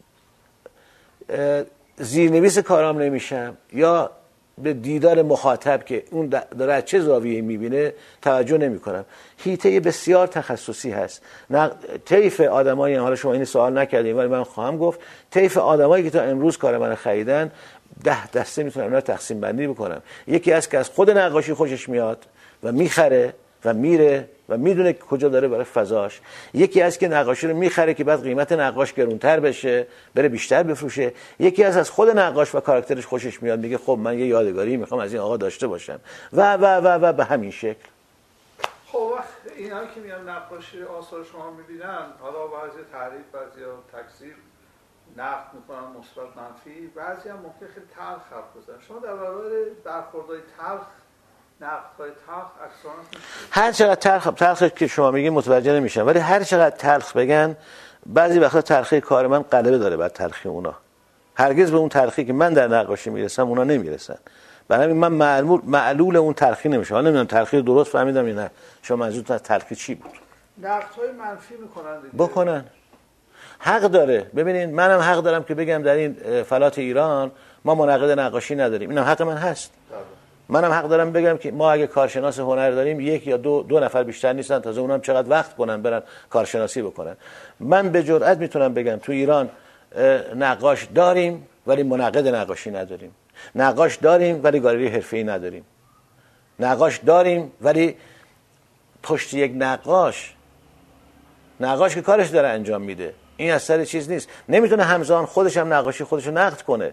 زیرنویس کارام نمیشم یا به دیدار مخاطب که اون داره از چه زاویه‌ای میبینه توجه نمیکنم. حیطه بسیار تخصصی هست. طیف آدمایی، حالا شما این سوال نکردین ولی من خواهم گفت، طیف آدمایی که تا امروز کار من خریدن 10 دسته میتونم اونا تقسیم بندی بکنم. یکی از که از خود نقاشی خوشش میاد و میخره و میره و میدونه کجا داره برای فضاش. یکی از که نقاشی رو میخره که بعد قیمت نقاش گرونتر بشه بره بیشتر بفروشه. یکی از خود نقاش و کاراکترش خوشش میاد میگه خب من یه یادگاری میخوام از این آقا داشته باشم و به همین شکل. خب وقت اینا که میان نقاشی آثار شما میبینن، حالا بعضی تعریف، بعضی تکذیب، نقد میکنن مثبت منفی، بعضی هم ممکن خیلی تلخ حرف بزنن. شما در برابر برخوردهای تلخ، نقدهای تلخ اکثرا هر چقدر تلخ که شما میگین متوجه نمیشم، ولی هر چقدر تلخ بگن بعضی وقتا تلخی کار من غلبه داره بر تلخی اونا. هرگز به اون تلخی که من در نقاشی میرسم اونا نمیرسن. برای همین من معلول اون تلخی نمیشه. حالا نمیدونم تلخی درست فهمیدم یا نه. شما منظورتون از تلخی چی بود؟ نقدهای منفی میکنن دیگه. بکنن. حق داره. ببینید منم حق دارم که بگم در این فلات ایران ما منقد نقاشی نداریم. اینم حق من هست. منم حق دارم بگم که ما اگه کارشناس هنر داریم یک یا دو نفر بیشتر نیستن، تازه اونم چقدر وقت کنن برن کارشناسی بکنن. من به جرئت میتونم بگم تو ایران نقاش داریم ولی منقد نقاشی نداریم. نقاش داریم ولی گالری حرفه‌ای نداریم. نقاش داریم ولی پشت یک نقاش که کارش داره انجام میده، این از سر چیز نیست. نمیتونه همزمان خودش هم نقاشی خودش رو نقد کنه.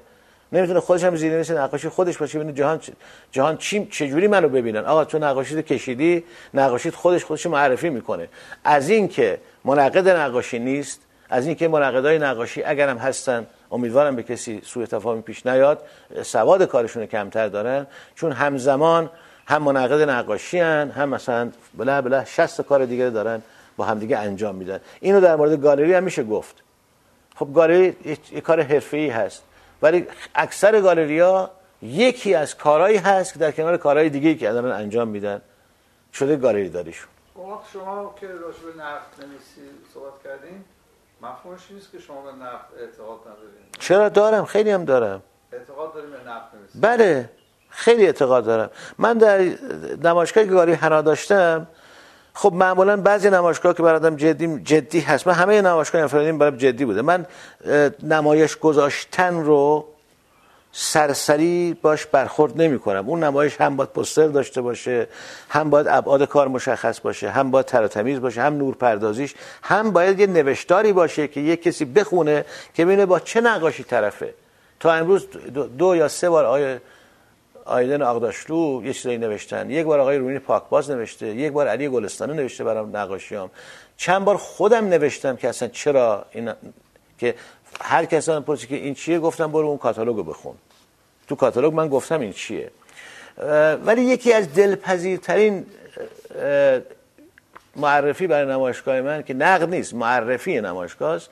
نمیتونه خودش هم زیرنویس نقاشی خودش باشه، ببینه جهان چجوری منو ببینن. آقا تو نقاشیت کشیدی، نقاشیت خودش معرفی میکنه. از این که منعقد نقاشی نیست، از این که منعقدای نقاشی اگرم هستن، امیدوارم به کسی سوء تفاهمی پیش نیاد، سواد کارشون کمتر دارن، چون همزمان هم منعقد نقاشی هن، هم مثلا بله 60 کار دیگه دارن با هم دیگه انجام میدن. اینو در مورد گالری هم میشه گفت. خب گالری یک کار حرفه‌ای هست، ولی اکثر گالری‌ها یکی از کارهایی هست که در کنار کارهای دیگه‌ای که دارن انجام میدن شده گالری داریشون. وقت شما که راجع به نقد نویسی صحبت کردین، مفهومش نیست که شما به نقد اعتقاد ندارین؟ چرا دارم، خیلی هم دارم. اعتقاد داریم به نقد نویسی؟ بله خیلی اعتقاد دارم. من در نمایشگاهی که گالری حنا داشتم، خب معمولا بعضی نمایشگاه که برادم جدی هست، من همه نمایشگاه انفرادی برام جدی بوده. من نمایش گذاشتن رو سرسری باش برخورد نمی کنم. اون نمایش هم باید پوستر داشته باشه، هم باید ابعاد کار مشخص باشه، هم باید تر و تمیز باشه، هم نور پردازیش، هم باید یه نوشتاری باشه که یه کسی بخونه که ببینه با چه نقاشی طرفه. تا امروز 2 یا 3 بار آیدن آقداشلو یه چیزایی نوشتن، یک بار آقای رومینی پاکباز نوشته، یک بار علی گلستانی نوشته برام نقاشیام، چند بار خودم نوشتم که اصلا چرا این، که هر کسی من پرسید که این چیه، گفتم برو اون کاتالوگو بخون. تو کاتالوگ من گفتم این چیه. ولی یکی از دلپذیرترین معرفی برای نمایشگاه من که نقد نیست، معرفی نمایشگاه است،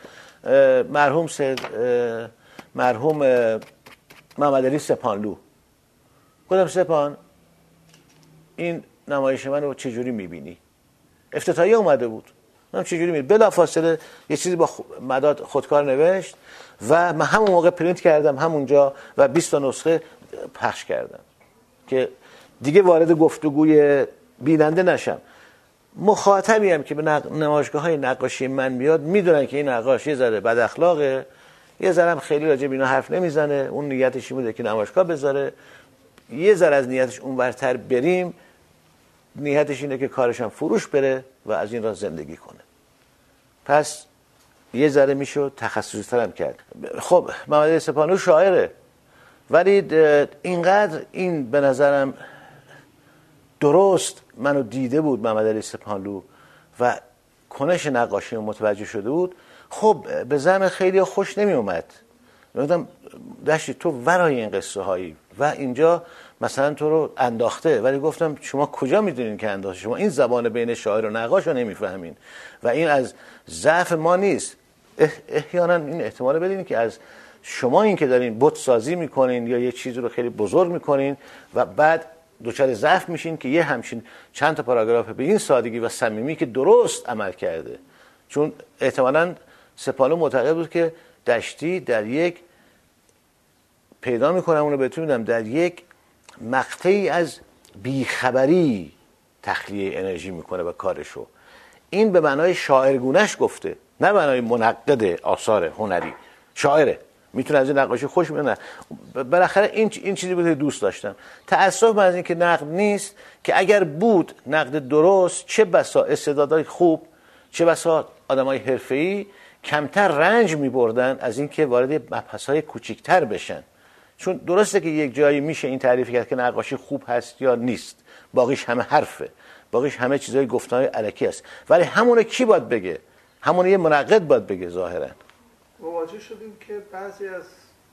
مرحوم محمد علی سپانلو. گفتم سپان این نمایش من رو چجوری میبینی؟ افتتاحیه اومده بود، من چجوری میبینی؟ بلافاصله یه چیزی با مداد خودکار نوشت و من همون موقع پرینت کردم همونجا و 20 تا نسخه پخش کردم که دیگه وارد گفتگوی بیننده نشم. مخاطبی هم که به نمایشگاه‌های نقاشی من میاد میدونن که این نقاش یه ذره بد اخلاقه، یه ذره هم خیلی راجع به اینا حرف نمیزنه، اون نیتش این بوده که نمایشگاه بذاره، یه ذره از نیتش اونورتر بریم، نیتش اینه که کارش هم فروش بره و از این راه زندگی کنه. پس یه ذره میشه تخصصی ترم کرد. خب محمد علی سپانلو شاعره، ولی اینقدر این به نظرم درست منو دیده بود محمد علی سپانلو و کنش نقاشی رو متوجه شده بود. خب به زعم خیلی خوش نمی اومد. گفتم داشتی تو ورای این قصه هایی و اینجا مثلا تو رو انداخته، ولی گفتم شما کجا میدونین که انداخته؟ شما این زبان بین شاعر و نقاش رو نمیفهمین و این از ضعف ما نیست. احیانا این احتمال بدین که از شما این که دارین بت سازی میکنین یا یه چیزی رو خیلی بزرگ میکنین و بعد دچار ضعف میشین که یه همچین چند تا پاراگراف به این سادگی و صمیمی که درست عمل کرده. چون احتمالاً سپانلو معتقد بود که دشتی در یک پیدا میکنم اونو بهتون میدم در یک مقطعی از بیخبری تخلیه انرژی میکنه و کارشو. این به معنای شاعرگونش گفته، نه به معنای منقد آثار هنری. شاعره، میتونه از این نقاشی خوش میاد. بالاخره این چیزی بود که دوست داشتم. تأسف من از این که نقد نیست، که اگر بود نقد درست، چه بسا استعدادهای خوب، چه بسا آدمای حرفه‌ای کمتر رنج میبردن از این که وارد مبحث‌های کوچیک‌تر بشن. چون درسته که یک جایی میشه این تعریف کرد که نقاشی خوب هست یا نیست، باقیش همه حرفه، باقیش همه چیزای گفتنهای الکی است، ولی همونه کی باید بگه؟ همونه یه منقد باید بگه. ظاهرا مواجه شدیم که بعضی از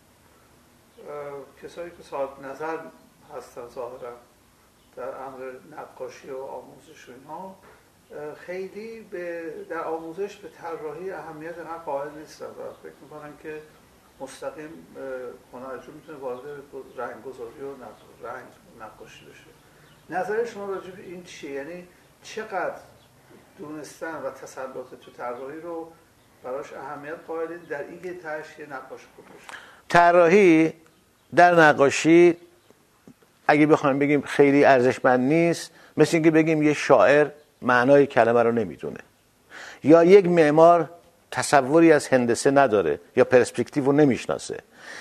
کسایی که صاحب نظر هستن ظاهرا در امر نقاشی و آموزش و اینها، خیلی در آموزش به طراحی اهمیت اینقدر قائل نیستن و فکر میکنن که مستقیم هنرجو میتونه وارد رنگ‌گذاری و رنگ نقاشی بشه. نظر شما راجع به این چیه؟ یعنی چقدر دونستن و تسلط تو طراحی رو براش اهمیت قائلید در این که تهش یه نقاش خوب بشه؟ طراحی در نقاشی اگه بخوایم بگیم خیلی ارزشمند نیست، مثل اینکه بگیم یه شاعر معنای کلمه رو نمیدونه یا یک معمار تصوری از هندسه نداره یا پرسپکتیو رو نمیشناسه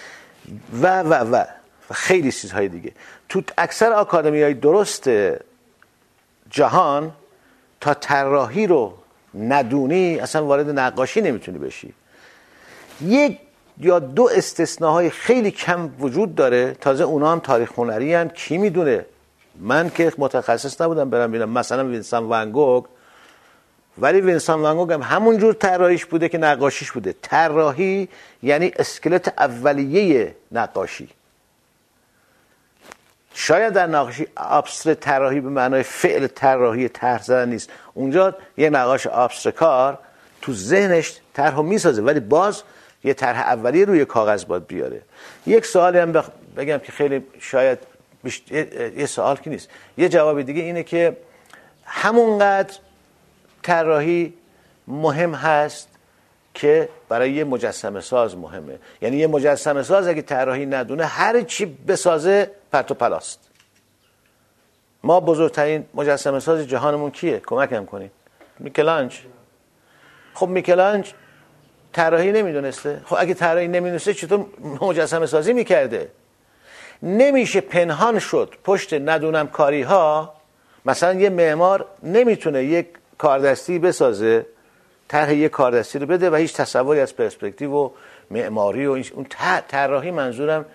و خیلی چیزهای دیگه. تو اکثر آکادمی‌های درست جهان تا طراحی رو ندونی اصلا وارد نقاشی نمیتونی بشی. یک یا دو استثناهای خیلی کم وجود داره، تازه اونا هم تاریخ هنری هستند. کی میدونه؟ من که متخصص نبودم برم ببینم. مثلا وینسان ون گوگ، ولی وینسان ون گوگ هم همون جور طراحیش بوده که نقاشیش بوده. طراحی یعنی اسکلت اولیه نقاشی. شاید در نقاشی ابسترکت طراحی به معنای فعل طراحی طرح زدن نیست. اونجا یه نقاش ابسترکت کار تو ذهنش طرحو میسازه، ولی باز یه طرح اولیه روی کاغذ باید بیاره. یک سوالی هم بگم که خیلی شاید یه سوال که نیست، یه جواب دیگه اینه که همونقدر طراحی مهم هست که برای یه مجسمه ساز مهمه. یعنی یه مجسمه ساز اگه طراحی ندونه هر چی بسازه پرت و پلاست. ما بزرگترین مجسمه ساز جهانمون کیه؟ کمکم کنین. میکلانج. خب میکلانج طراحی نمیدونسته. خب اگه طراحی نمیدونسته چطور مجسمه سازی میکرده؟ نمیشه پنهان شد پشت ندونم کاری ها. مثلا یه معمار نمیتونه یک کاردستی بسازه، طرح یک کاردستی رو بده و هیچ تصوری از پرسپکتیو و معماری و اون طراحی. منظورم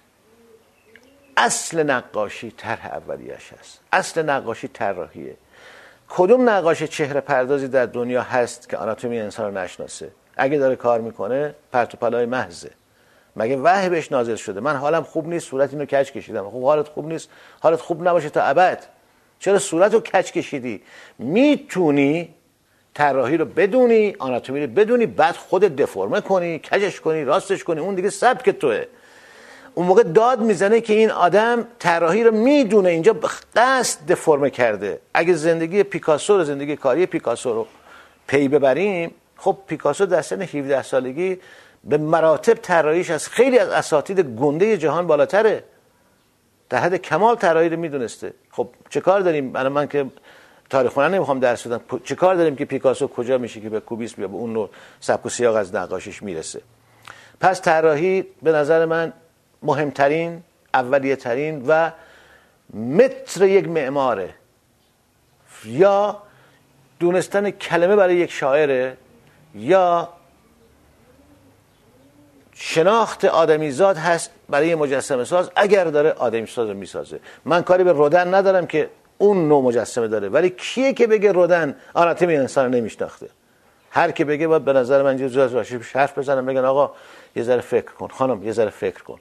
اصل نقاشی طرح اولیه‌اش هست. اصل نقاشی طراحیه. کدوم نقاش چهره پردازی در دنیا هست که آناتومی انسان رو نشناسه؟ اگه داره کار میکنه پرت و پلای محضه. مگه وحی بهش نازل شده؟ من حالم خوب نیست، صورت اینو کج کشیدم. خب حالت خوب نیست، حالت خوب نباشه تا ابد. چرا صورتو کج کشیدی؟ میتونی طراحی رو بدونی، آناتومی رو بدونی، بعد خودت دفرمه کنی، کجش کنی، راستش کنی. اون دیگه سبک توئه. اون موقع داد میزنه که این آدم طراحی رو میدونه، اینجا قصد دفرمه کرده. اگه زندگی پیکاسو رو، زندگی کاری پیکاسو رو پی ببریم، خب پیکاسو در سن 17 سالگی به مراتب طراحیش از خیلی از اساتید گنده جهان بالاتره. در حد کمال طراحی رو میدونسته. خب چه کار داریم؟ من که تاریخ خوندن نمیخوام درس بدم. چه کار داریم که پیکاسو کجا میشه که به کوبیسم یا به اون نوع سبک و سیاق از نقاشیش میرسه؟ پس طراحی به نظر من مهمترین، اولیه ترین و متر یک معماره، یا دونستن کلمه برای یک شاعره، یا شناخت آدمیزاد هست برای مجسمه ساز اگر داره آدمی ساز رو میسازه. من کاری به رودن ندارم که اون نوع مجسمه داره، ولی کیه که بگه رودن آناتومی انسان رو نمیشناخته؟ هر کی بگه باید به نظر من یه جز باشی حرف بزنم، بگن آقا یه ذره فکر کن، خانم یه ذره فکر کن.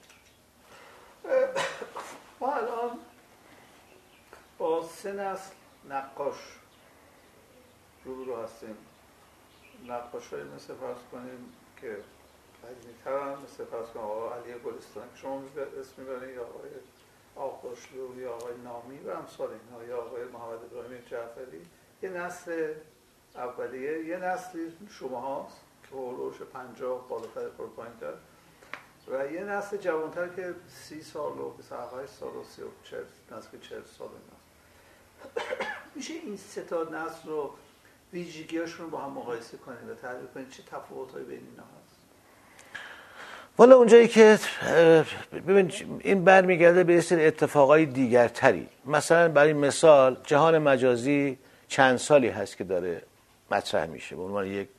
ما الان با 3 نسل نقاش روبرو هستیم. نقاشایی مثل فرض کنیم که قدیمی‌ترن، مثل فرض کنیم آقای علی گلستانی که شما اسم می‌برید، یا آقای آقاشلو، یا آقای نامی و امثال اینها، یا آقای محمد ابراهیم جعفری. یه نسل اولیه، یه نسلی شما هاست که هولوش 50 بالاتر پایین‌تر، و یه نسل جوان‌تر که 30 سال و 28 سال و 30 و 40 نزدیک 40 سال اینا. میشه این 3 تا نسل رو ویژگی‌هاشون رو با هم مقایسه کنید و تعریف کنید چه تفاوت‌هایی بین اینا هست؟ والا اونجایی که ببین این برمیگرده به یه سری اتفاقای دیگرتری. مثلا برای مثال جهان مجازی چند سالی هست که داره مطرح میشه به عنوان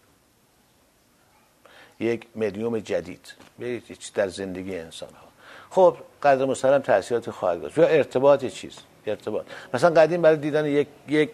یک مدیوم جدید در زندگی انسان ها. خب قدر مسلم تأثیرات خواهد داشت. یا ارتباط ارتباط. مثلا قدیم برای دیدن یک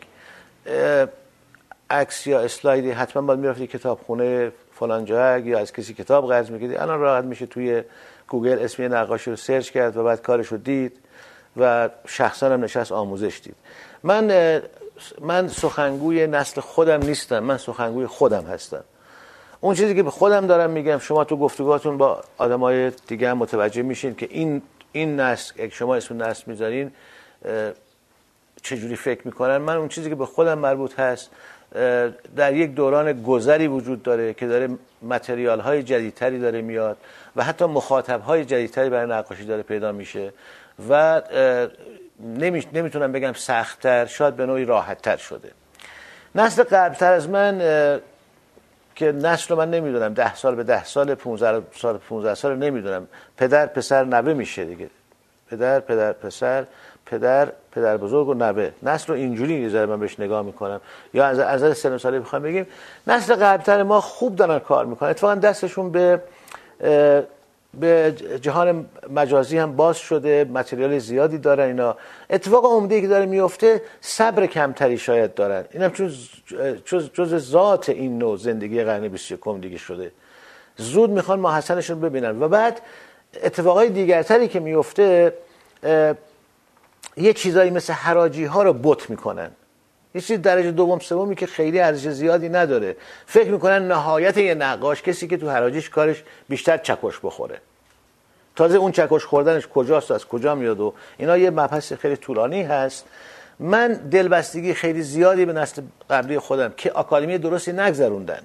عکس یا اسلایدی حتما باید میرفتی کتابخونه فلان جا، یا از کسی کتاب قرض می‌کردی. الان راحت میشه توی گوگل اسم یه نقاشی رو سرچ کرد و بعد کارش رو دید و شخصا هم نشست آموزش دید. من سخنگوی نسل خودم نیستم، من سخنگوی خودم هستم. اون چیزی که به خودم دارم میگم، شما تو گفتگوهاتون با آدمای دیگه هم متوجه میشین که این نسل، اگه شما اسم نسل میذارین چجوری فکر میکنن. من اون چیزی که به خودم مربوط هست، در یک دوران گذری وجود داره که داره متریال های جدیدتری داره میاد و حتی مخاطب های جدیدتری برای نقاشی داره پیدا میشه و نمیتونم بگم سخت‌تر، شاید به نوعی راحت‌تر شده. نسل قبل‌تر از من که نسل رو من نمیدونم، 10 سال به 10 سال، 15 سال 15 سال نمیدونم، پدر پسر نوه میشه دیگه، پدر پسر، پدر بزرگ و نوه. نسل رو اینجوری یه ذره من بهش نگاه میکنم. یا از نظر سن و سالی بخوام بگیم، نسل قبل‌تر ما خوب دارن کار میکنن. اتفاقا دستشون به به جهان مجازی هم باز شده، متریال زیادی دارن اینا. اتفاق عمده‌ای که داره میفته صبر کمتری شاید دارن، اینم چون جز ذات این نوع زندگی قرن 21 دیگه شده، زود میخوان محسنشون ببینن. و بعد اتفاقای دیگرتری که میفته، یه چیزایی مثل حراجی ها رو بت میکنن، یه چیز درجه دوم سومی که خیلی ارزش زیادی نداره. فکر میکنن نهایت یه نقاش کسی که تو حراجیش کارش بیشتر چکش بخوره. تازه اون چکش خوردنش کجاست و از کجا میاد و اینا یه مبحث خیلی طولانی هست. من دلبستگی خیلی زیادی به نسل قبلی خودم که آکادمی درستی نگذروندن.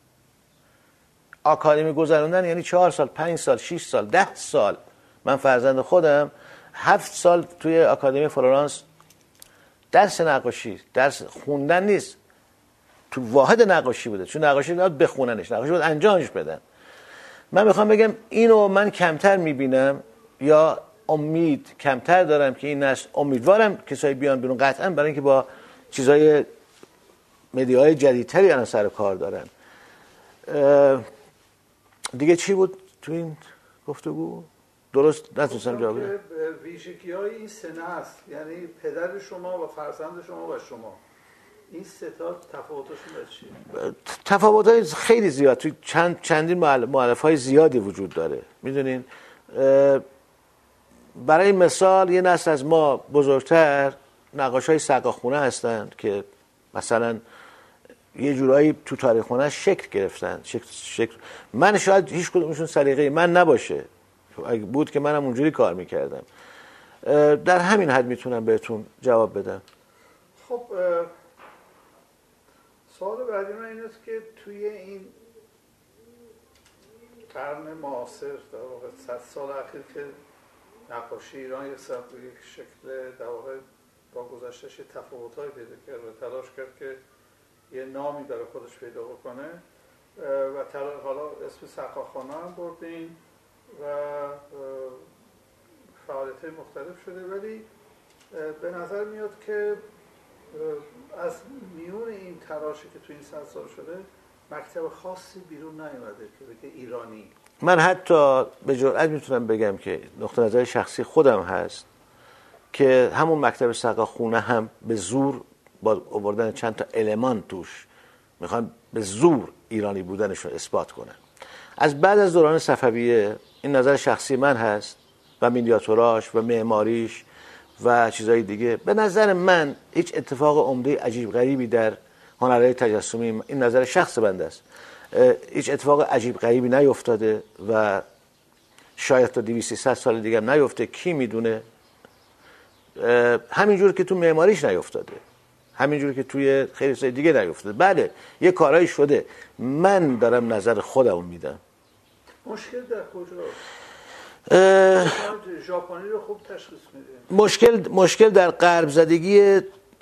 آکادمی گذروندن یعنی 4 سال، 5 سال، 6 سال، 10 سال. من فرزند خودم 7 سال توی آکادمی فلورانس درس نقاشی، درس خوندن نیست، تو واحد نقاشی بوده، چون نقاشی باید بخوننش، نقاشی باید انجامش بدن. من میخوام بگم اینو من کمتر میبینم یا امید کمتر دارم که این نسل، امیدوارم کسایی بیان بیرون قطعا، برای اینکه با چیزای مدیاهای جدیدتری الان سر کار دارن. دیگه چی بود تو این گفتگو؟ درست نتونستم جواب بدم. ویژگی‌های این سه نسل، یعنی پدر شما و فرزند شما و شما، این سه تا تفاوتشون چیه؟ تفاوت‌های خیلی زیاد، توی چندین مؤلفه‌های زیادی وجود داره. میدونین برای مثال یه نسل از ما بزرگتر نقاشای سقاخونه هستند که مثلا یه جورایی تو تاریخونه شکل گرفتن. من شاید هیچ کدومشون سلیقه من نباشه، اگه بود که منم اونجوری کار میکردم. در همین حد میتونم بهتون جواب بدم. خب سوال بعدی من این است که توی این قرن معاصر، در واقع 100 سال اخیر که نقاشی ایران یک شکل در واقع با گذشته‌اش تفاوت‌های پیدا کرد و تلاش کرد که یه نامی برای خودش پیدا بکنه و حالا اسم سقاخانه هم بردین و فعالیت‌های مختلف شده، ولی به نظر میاد که از میون این تلاشی که تو این 100 سال شده مکتب خاصی بیرون نیومده که بگه ایرانی. من حتی به جرئت میتونم بگم که نقطه نظر شخصی خودم هست که همون مکتب سقاخونه هم به زور با آوردن چند تا المان توش میخوان به زور ایرانی بودنشون اثبات کنن. از بعد از دوران صفویه، این نظر شخصی من هست، و مینیاتوراش و معماریش و چیزهای دیگه، به نظر من هیچ اتفاق عمده عجیب غریبی در هنرهای تجسمی، این نظر شخص بنده است، هیچ اتفاق عجیب غریبی نیفتاده و شاید تا 200-300 سال دیگه هم نیفته، کی میدونه. همینجور که تو معماریش نیفتاده، همینجور که توی خیلی چیزای دیگه نیفتاده. بله یه کارایی شده، من دارم نظر خودم میدم. مشکل در کجاست؟ ژاپنی رو خوب تشخیص میده. مشکل در غرب زدگی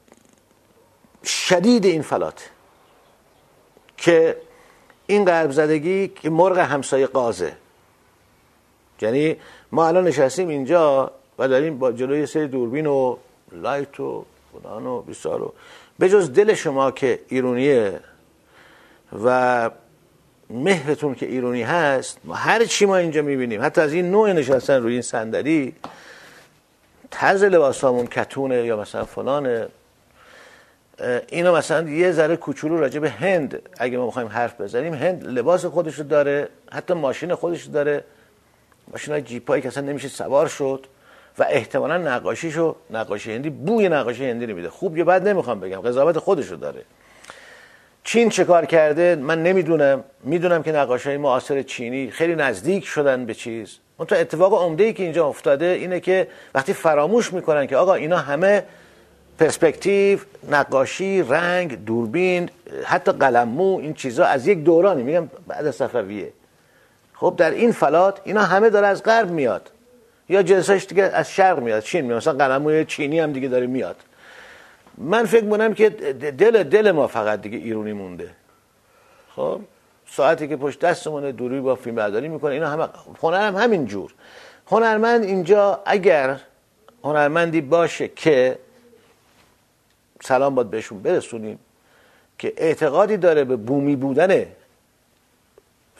شدید این فلات، که این غرب زدگی که مرغ همسایه قازه. یعنی ما الان نشستیم اینجا و داریم با جلوی سری دوربین و لایت و فلان و بیسار و به جز دل شما که ایرونیه و مهرتون که ایرانی هست، هر چی ما اینجا میبینیم، حتی از این نوع نشستن روی این صندلی، طرز لباسامون کتونه یا مثلا فلانه، اینو مثلا یه ذره کوچولو راجع به هند اگه ما بخوایم حرف بزنیم، هند لباس خودشو داره، حتی ماشین خودشو داره، ماشینای جیپایی که اصلا نمیشه سوار شد و احتمالاً نقاشی هندی بوی نقاشی هندی نمیده. خوب یا بد نمیخوام بگم، قضاوت خودشو داره. چین چه کار کرده من نمیدونم، میدونم که نقاشای معاصر چینی خیلی نزدیک شدن به چیز. اون تو اتفاق عمده‌ای که اینجا افتاده اینه که وقتی فراموش میکنن که آقا اینا همه پرسپکتیو، نقاشی، رنگ، دوربین، حتی قلممو، این چیزا از یک دورانی، میگم بعد از صفویه. خب در این فلات اینا همه داره از غرب میاد یا جنساش دیگه از شرق میاد، چین میاد، مثلا قلمموی چینی هم دیگه داره میاد. من فکر می‌کنم که دل ما فقط دیگه ایرانی مونده. خب ساعتی که پشت دستمونه دوری با فیلم برداری میکنه، اینا همه هنر هم همین جور. هنرمند اینجا اگر هنرمندی باشه که سلام باید بهشون برسونیم که اعتقادی داره به بومی بودن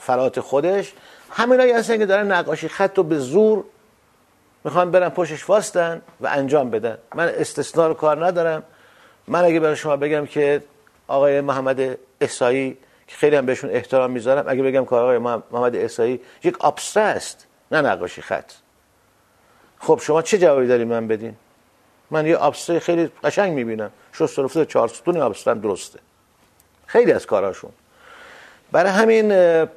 فرات خودش، همینایی هستن که دارن نقاشی خط رو به زور میخوان برن پشتش واسطن و انجام بدن. من استثناء رو کار ندارم. من اگه برای شما بگم که آقای محمد احصایی که خیلی هم بهشون احترام میذارم، اگه بگم که آقای محمد احصایی یک آبستره است نه نقاشی خط، خب شما چه جوابی دارید من بدین؟ من یه آبستره خیلی قشنگ میبینم، شست رفته 4 ستون آبستره درسته خیلی از کاراشون. برای همین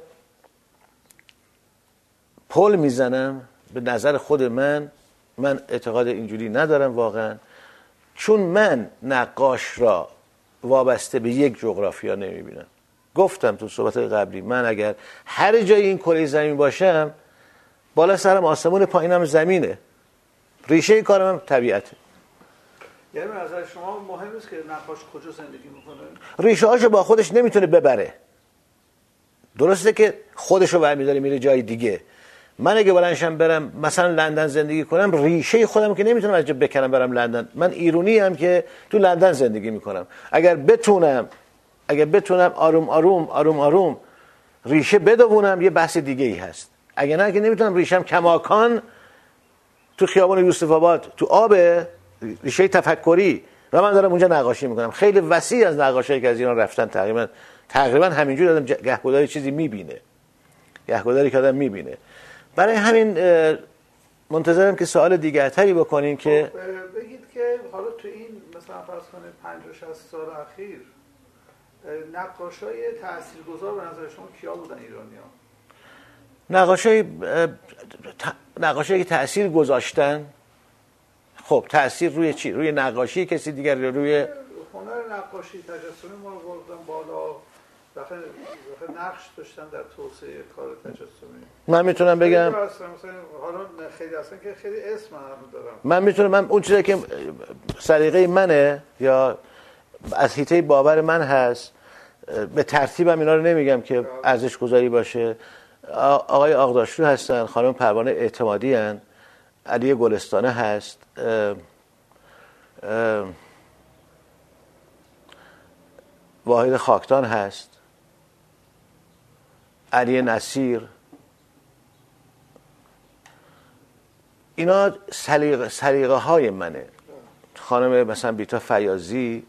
پل میزنم به نظر خود من اعتقاد اینجوری ندارم واقعا، چون من نقاش را وابسته به یک جغرافیا نمیبینم. گفتم تو صحبت قبلی من اگر هر جای این کره زمین باشم، بالا سرم آسمون پایینم زمینه، ریشه کارم هم طبیعته. یعنی به نظر شما مهم نیست که نقاش کجا زندگی میکنه؟ ریشه هاشو با خودش نمیتونه ببره. درسته که خودشو برمی‌داره میره جای دیگه. من اگه بلندشم برم مثلا لندن زندگی کنم، ریشه خودم که نمیتونم از جا بکنم برم لندن. من ایرانی ام که تو لندن زندگی میکنم. اگر بتونم آروم آروم ریشه بدوونم یه بحث دیگه ای هست. اگه نه که نمیتونم ریشم کماکان تو خیابان یوسف آباد تو آب، ریشه تفکری، و من دارم اونجا نقاشی میکنم. خیلی وسیع از نقاشایی که از ایران رفتن تقریبا همینجوری آدم گهگداری چیزی میبینه، گهگداری که آدم میبینه. برای همین منتظرم که سوال دیگرتری بکنین که بگید که حالا تو این مثلا فرض کنید 50-60 سال اخیر نقاشای تاثیرگذار به نظر شما کیا بودن ایرانی‌ها؟ نقاشایی که تأثیر گذاشتن. خب تأثیر روی چی؟ روی نقاشی کسی دیگر یا روی هنر نقاشی تجسمی ما رو بردن بالا، داخل نقش داشتن در توسعه کار تجسمی. من میتونم بگم مثلا حالا خیلی هستن که خیلی اسم هم دارم. من اون چیزی که سلیقه منه یا از حیطه باور من هست، به ترتیبم اینا رو نمیگم که ارزش گذاری باشه. آقای آقداشلو هستن، خانم پروانه اعتمادی هستن، علی گلستانه هست، واحد خاکتان هست، علی نصیر. اینا سلیقه های منه. خانم مثلا بیتا فیاضی،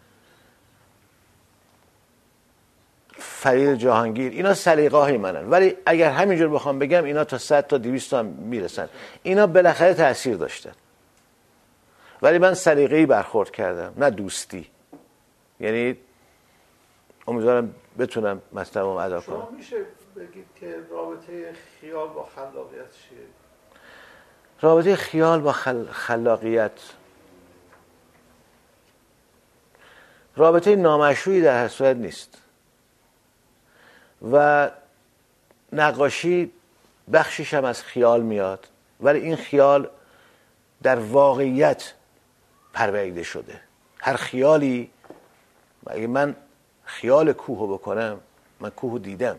فرید جهانگیر، اینا سلیقه های منن. ولی اگر همینجور بخوام بگم اینا تا 100 تا 200 تا هم میرسن. اینا بالاخره تأثیر داشتن، ولی من سلیقه‌ای برخورد کردم نه دوستی. یعنی امیدوارم بتونم مطلبم ادا کنم. شما میشه بگید که رابطه خیال با خلاقیت چیه؟ رابطه خیال با خلاقیت رابطه نامشروعی در هر صورت نیست و نقاشی بخشش هم از خیال میاد، ولی این خیال در واقعیت پروریده شده. هر خیالی، اگه من خیال کوه بکنم، من کوه دیدم.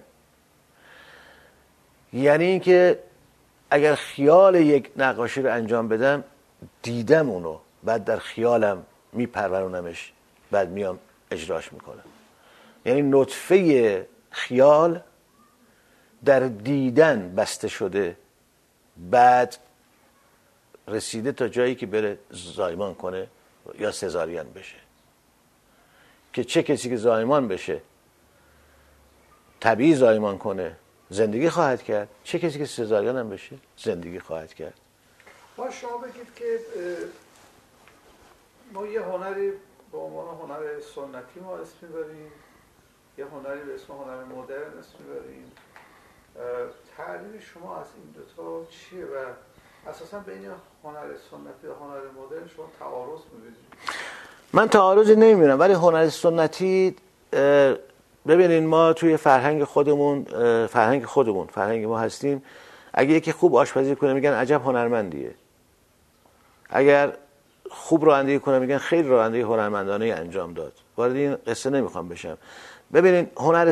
یعنی اینکه اگر خیال یک نقاشی رو انجام بدم، دیدم اونو، بعد در خیالم میپرورونمش، بعد میام اجراش میکنم. یعنی نطفه خیال در دیدن بسته شده، بعد رسیده تا جایی که بره زایمان کنه یا سزارین بشه. که چه کسی که زایمان بشه طبیعی زایمان کنه زندگی خواهد کرد، چه کسی که سزارین هم بشه زندگی خواهد کرد. ما شما بگید که ما یه هنری به عنوان هنر سنتی ما اسم میبریم، یه هنری به اسم هنر مدرن اسم میبریم. تعریف شما از این دوتا چیه و اساسا بین هنر سنتی و هنر مدرن شما تعارض میبینید؟ من تعارضی نمیبینم، ولی هنر سنتی، ببینین ما توی فرهنگ ما هستیم. اگه یکی خوب آشپزی کنه میگن عجب هنرمندیه، اگر خوب رانندگی کنه میگن خیلی رانندگی هنرمندانه انجام داد. وارد این قصه نمیخوام بشم. ببینین هنر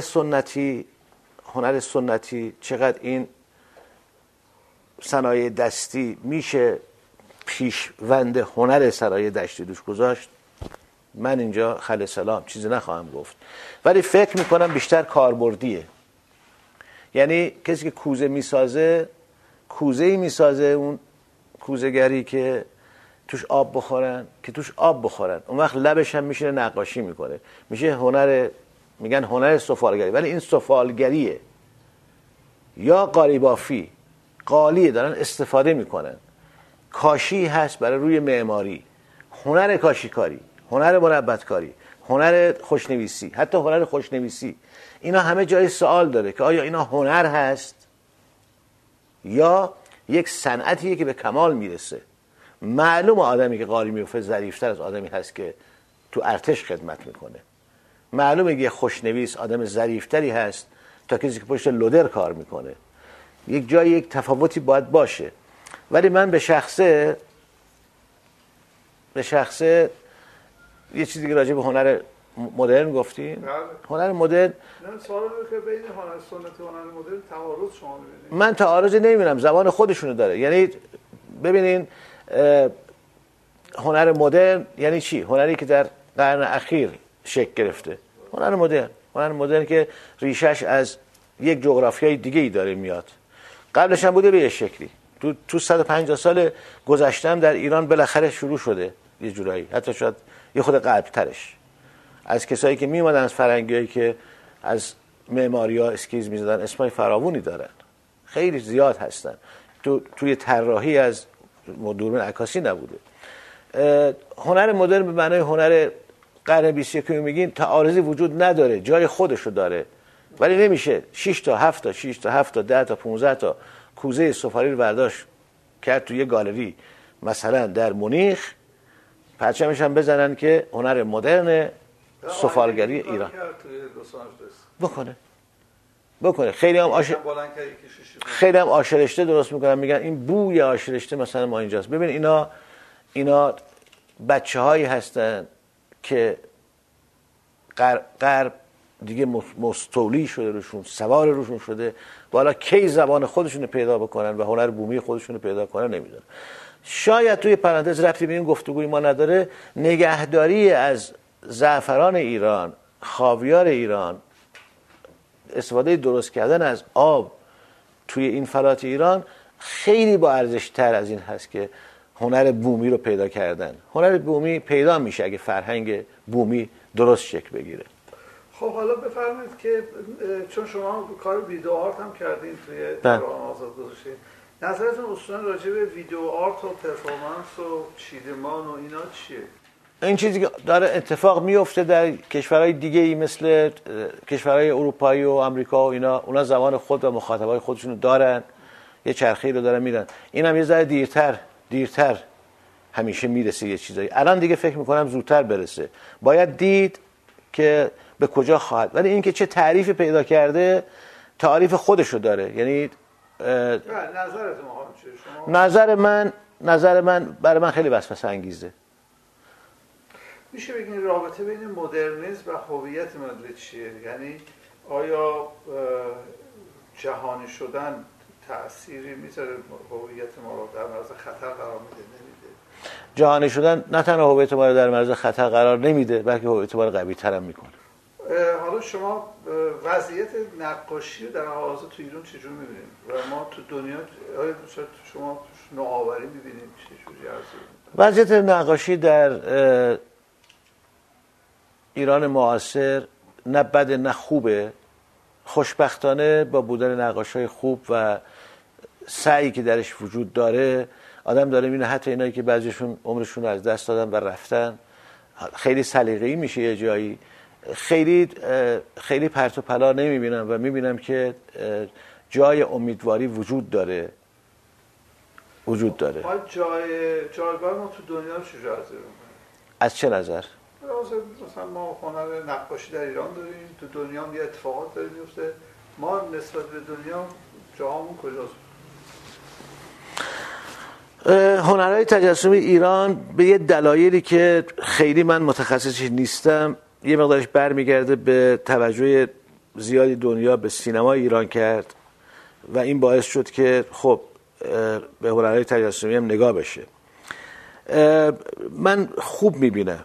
سنتی چقدر این صنایع دستی میشه پیشوند هنر صنایع دستی دوش گذاشت. من اینجا خل سلام چیزی نخواهم گفت، ولی فکر میکنم بیشتر کاربردیه. یعنی کسی که کوزه میسازه، کوزه‌ای میسازه، اون کوزه‌گری که توش آب بخورن، اون وقت لبش هم میشینه نقاشی میکنه، میشه هنر، میگن هنر سفالگری. ولی این سفالگریه یا قالی بافی، قالیه، دارن استفاده میکنن. کاشی هست برای روی معماری، هنر کاشیکاری، هنر مربتکاری، هنر خوشنویسی، حتی هنر خوشنویسی، اینا همه جای سوال داره که آیا اینا هنر هست یا یک صنعتیه که به کمال میرسه. معلوم آدمی که قالی میفته ظریف‌تر از آدمی هست که تو ارتش خدمت میکنه. معلومه که خوشنویس آدم ظریف‌تری هست تا کسی که پشت لودر کار میکنه. یک جای یک تفاوتی باید باشه. ولی من به شخصه یه چیزی که راجع به هنر مدرن گفتیم. هنر مدرن، سوال که بین هنر سنتی و هنر مدرن تعارض شما می‌بینید؟ من تعارض نمی‌بینم، زبان خودشونو داره. یعنی ببینین هنر مدرن یعنی چی؟ هنری که در قرن اخیر شکل گرفته. هنر مدرن که ریشش از یک جغرافیای دیگه ای داره میاد. قبلش هم بوده به یه شکلی. تو 150 سال گذشته در ایران بالاخره شروع شده یه جورایی، حتی شاید یه خود قبل‌ترش، از کسایی که میومدن از فرنگیایی که از معماری‌ها اسکیز می‌زدن، اسمای فراوانی دارن، خیلی زیاد هستن. توی طراحی از دوربین عکاسی نبوده. هنر مدرن به معنای هنر قرن 21 میگین تعارضی وجود نداره، جای خودشو داره. ولی نمیشه 6 تا 7 تا 6 تا 7 تا 10 تا 15 تا کوزه سفالی رو برداشت کرد توی یه گالری مثلا در مونیخ، پرچمش هم بزنن که هنر مدرن سفالگری ایران بکنه. خیلی هم آشرشته درست میکنن، میگن این بوی آشرشته مثلا ما اینجاست. ببین اینا بچه‌هایی هستن که غرب دیگه مستولی شده روشون، سوار روشون شده، والا کی زبان خودشون رو پیدا بکنن و هنر بومی خودشون رو پیدا کنن نمیدونن. شاید توی پرانتز ربطی به این گفتگوی ما نداره، نگهداری از زعفران ایران، خاویار ایران، استفاده درست کردن از آب توی این فلات ایران خیلی با ارزش تر از این هست که هنر بومی رو پیدا کردن. هنر بومی پیدا میشه اگه فرهنگ بومی درست شکل بگیره. خب حالا بفرمایید که چون شما کار ویدیو آرت هم کردین توی برنامه آزاد گذاشتین، نظرتون اصولا راجع به ویدیو آرت و پرفورمنس و چیدمان و اینا چیه؟ این چیزی که داره اتفاق میفته در کشورهای دیگه ای مثل کشورهای اروپایی و آمریکا و اینا، اونا زبان خود و مخاطبای خودشونو دارن، یه چرخه‌ای رو دارن میرن. اینم یه ذره دیرتر همیشه میرسه یه چیزایی. الان دیگه فکر میکنم زودتر برسه. باید دید که به کجا خواهد. ولی اینکه چه تعریفی پیدا کرده تعریف خودشو داره. یعنی نظر من برای من خیلی وسوسه انگیزه. میشه بگین رابطه بین مدرنیسم و هویت ملی چیه؟ یعنی آیا جهانی شدن تأثیری میذاره هویت ما رو در معرض خطر قرار میده نمیده؟ جهانی شدن نه تنها هویت ما رو در معرض خطر قرار نمیده، بلکه هویت ما رو قوی‌تر هم میکنه. حالا شما وضعیت نقاشی رو در حوزه تو ایران چجور میبینید؟ و ما تو دنیا آیا شما نوآوری میبینید چجوری هست؟ وضعیت نقاشی در ایران معاصر نه بد نه خوبه. خوشبختانه با بودن نقاشای خوب و سعی که درش وجود داره، آدم داره میبینه حتی اینایی که بعضیشون عمرشون رو از دست دادن و رفتن، خیلی سلیقه‌ای میشه یه جایی، خیلی پرت و پلا نمیبینم و میبینم که جای امیدواری وجود داره. جایگاه ما تو دنیا چجوری هست؟ از چه نظر؟ مثلا ما هنر نقاشی در ایران داریم، تو دنیا هم یه اتفاقات داره میفته، ما نسبت به دنیا جاهامون کجاست؟ هنرهای تجسمی ایران به یه دلایلی که خیلی من متخصصش نیستم یه مقدارش برمیگرده به توجه زیادی دنیا به سینما ایران کرد و این باعث شد که خب به هنرهای تجسمی هم نگاه بشه. من خوب میبینم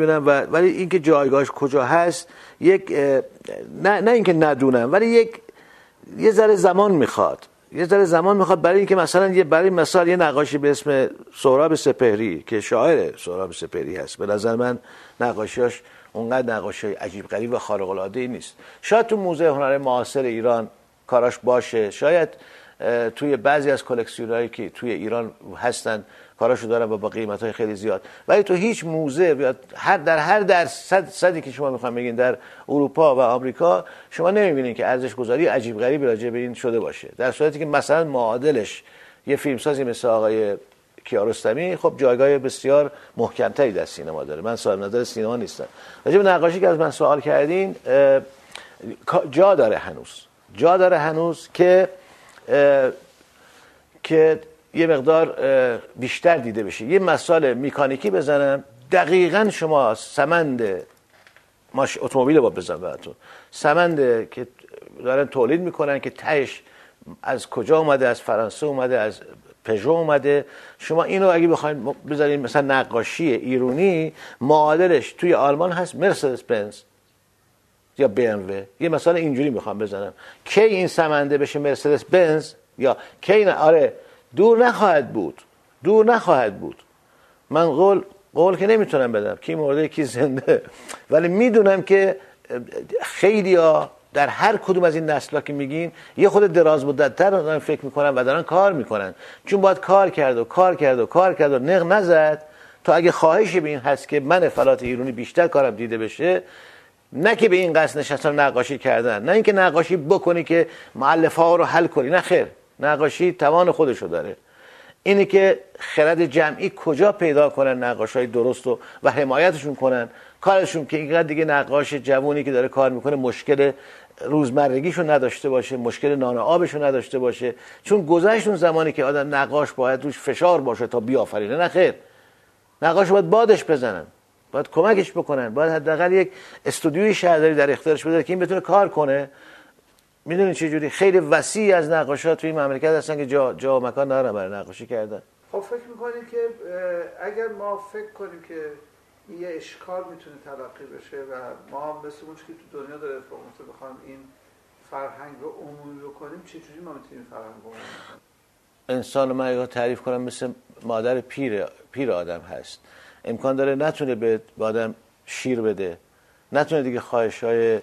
ولی اینکه جایگاهش کجا هست یک نه اینکه ندونم، ولی یک یه ذره زمان میخواد، برای اینکه مثلا برای مثال یه نقاشی به اسم سهراب سپهری که شاعر سهراب سپهری هست، به نظر من نقاشیاش اونقدر نقاشی عجیب غریب و خارق العاده ای نیست. شاید تو موزه هنر معاصر ایران کاراش باشه، شاید توی بعضی از کلکسیونایی که توی ایران هستن کاراشو دارن و با قیمت‌های خیلی زیاد، ولی تو هیچ موزه یا در هر درصدی که شما میخوام بگین در اروپا و آمریکا شما نمیبینین که ارزش گذاری عجیب غریبی راجع به این شده باشه، در صورتی که مثلا معادلش یه فیلمسازی مثل آقای کیارستمی خب جایگاه بسیار محکم‌تری در سینما داره. من صاحب نظر سینما نیستم. راجع به نقاشی که از من سوال کردین، جا داره هنوز که یه مقدار بیشتر دیده بشه. یه مثال مکانیکی بزنم، دقیقاً شما سمند اتومبیل با بزنم براتون، سمند که دارن تولید میکنن که تهش از کجا اومده، از فرانسه اومده، از پژو اومده، شما اینو اگه بخواید بذارین مثلا نقاشی ایرانی، معادلش توی آلمان هست مرسدس بنز یا بی ام و. یه مثال اینجوری میخوام بزنم، کی این سمنده بشه مرسدس بنز یا کی آره دور نخواهد بود. من قول که نمیتونم بدم کی مرده کی زنده، ولی میدونم که خیلیا در هر کدوم از این نسل‌ها که میگین یه خود دراز مدت‌تر دارن فکر میکنن و دارن کار میکنن، چون باید کار کرد و نق نزد تا اگه خواهش به این هست که منفعلات ایرانی بیشتر کارم دیده بشه، نه که به این قصد نشستن نقاشی کردن، نه اینکه نقاشی بکنی که مؤلفه‌ها رو حل کنی، نه خیر، نقاشی توان خودشو داره. اینی که خرد جمعی کجا پیدا کنن نقاشای درست و حمایتشون کنن، کارشون که اینقدر دیگه نقاش جوونی که داره کار میکنه مشکل روزمرگیشو نداشته باشه، مشکل نان و آبشو نداشته باشه، چون گذشت اون زمانی که آدم نقاش باید روش فشار باشه تا بیافرینه، نه خیر، نقاش باید بادش بزنن، باید کمکش بکنن، باید حداقل یک استودیوی شهرداری در اختیارش بذاره که این بتونه کار کنه. میدونین چه جوری خیلی وسیع از نقاشات توی مملکت هستن که جا و مکان ندارن برای نقاشی کردن. خب فکر میکنید که اگر ما فکر کنیم که یه اشکال میتونه تلقی بشه و ما هم مثل اون که تو دنیا داره اتفاق میفته بخوایم این فرهنگ رو عمومی بکنیم، چه جوری ما میتونیم فرهنگ رو عمومی بکنیم؟ انسان رو من اگه تعریف کنم مثل مادر پیر آدم هست، امکان داره نتونه به آدم شیر بده، نتونه دیگه خواهش‌های